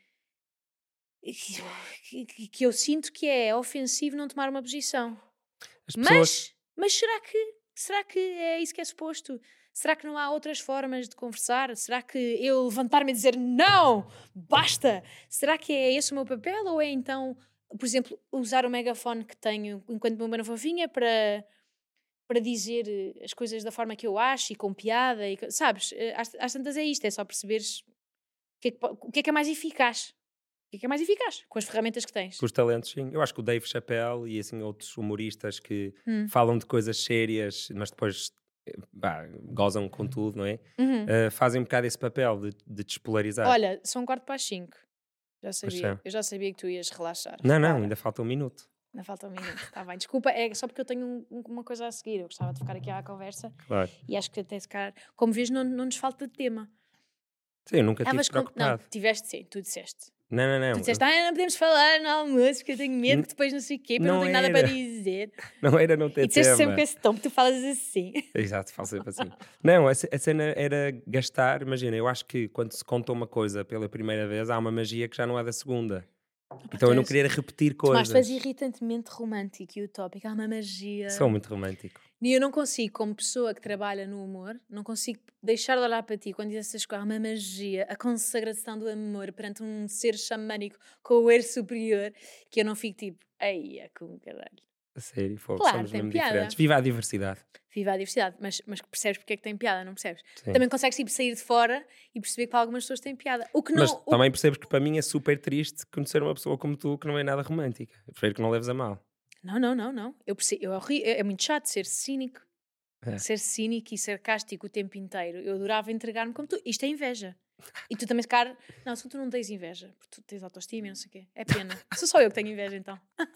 que, que, que eu sinto que é ofensivo não tomar uma posição. As pessoas... Mas, mas será que, será que é isso que é suposto? Será que não há outras formas de conversar? Será que eu levantar-me e dizer não, basta? Será que é esse o meu papel? Ou é então, por exemplo, usar o megafone que tenho enquanto uma mana fofinha para, para dizer as coisas da forma que eu acho e com piada? E, sabes, às, às tantas é isto, é só perceberes o que é que, o que é que é mais eficaz. O que é que é mais eficaz com as ferramentas que tens? Com os talentos, sim. Eu acho que o Dave Chappelle e assim outros humoristas que Hum. falam de coisas sérias, mas depois bah, gozam com tudo, não é? Uhum. Uh, fazem um bocado esse papel de, de despolarizar. Olha, são um quarto para as cinco. Já sabia. são. Eu já sabia que tu ias relaxar. Não, não, Repara. ainda falta um minuto. Ainda falta um minuto. Está bem. Desculpa, é só porque eu tenho um- um- uma coisa a seguir. Eu gostava de ficar aqui à conversa Claro. e acho que até se calhar, como vês, não, não nos falta de tema. Sim, eu nunca Estavas estive com... preocupado. Não, tiveste sim, tu disseste. Não, não, não. Tu disseste, ah, não podemos falar no almoço porque eu tenho medo que depois não sei o quê, porque eu não Não tenho nada era. para dizer. Não era não ter E disseste sempre tema. com esse tom, porque tu falas assim. Exato, falo sempre assim. Não, a, ce- a cena era gastar. Imagina, eu acho que quando se conta uma coisa pela primeira vez, há uma magia que já não é da segunda. Então eu não queria repetir Tomás, tu és coisas. irritantemente romântico e utópico. Há uma magia. Sou muito romântico. E eu não consigo, como pessoa que trabalha no humor, não consigo deixar de olhar para ti quando dizes essas coisas. Há uma magia, a consagração do amor perante um ser xamânico com o er superior, que eu não fico tipo, eia, com caralho. A sério, fogo, Claro, somos tem mesmo piada. diferentes. Viva a diversidade. Viva a diversidade, mas, mas percebes porque é que tem piada, não percebes? Sim. Também consegues tipo, sair de fora e perceber que para algumas pessoas tem piada. O que não, Mas o- também percebes que para mim é super triste conhecer uma pessoa como tu que não é nada romântica. Eu prefiro que não leves a mal. Não, não, não, não. Eu percebo, eu, é, é muito chato ser cínico. É. Ser cínico e sarcástico o tempo inteiro. Eu adorava entregar-me como tu. Isto é inveja. E tu também, se calhar, não, se tu não tens inveja, porque tu tens autoestima e não sei o quê. É pena. Sou só eu que tenho inveja, então.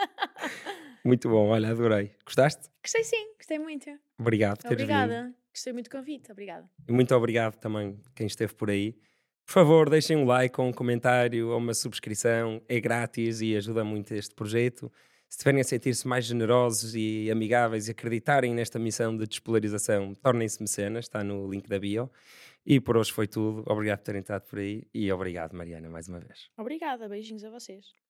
Muito bom, olha, adorei. Gostaste? Gostei sim, gostei muito. Obrigado por teres vindo. Obrigada. Gostei muito do convite, obrigada. E muito obrigado também quem esteve por aí. Por favor, deixem um like ou um comentário ou uma subscrição. É grátis e ajuda muito este projeto. Se estiverem a sentir-se mais generosos e amigáveis e acreditarem nesta missão de despolarização, tornem-se mecenas, está no link da bio. E por hoje foi tudo. Obrigado por terem estado por aí e obrigado, Mariana, mais uma vez. Obrigada, beijinhos a vocês.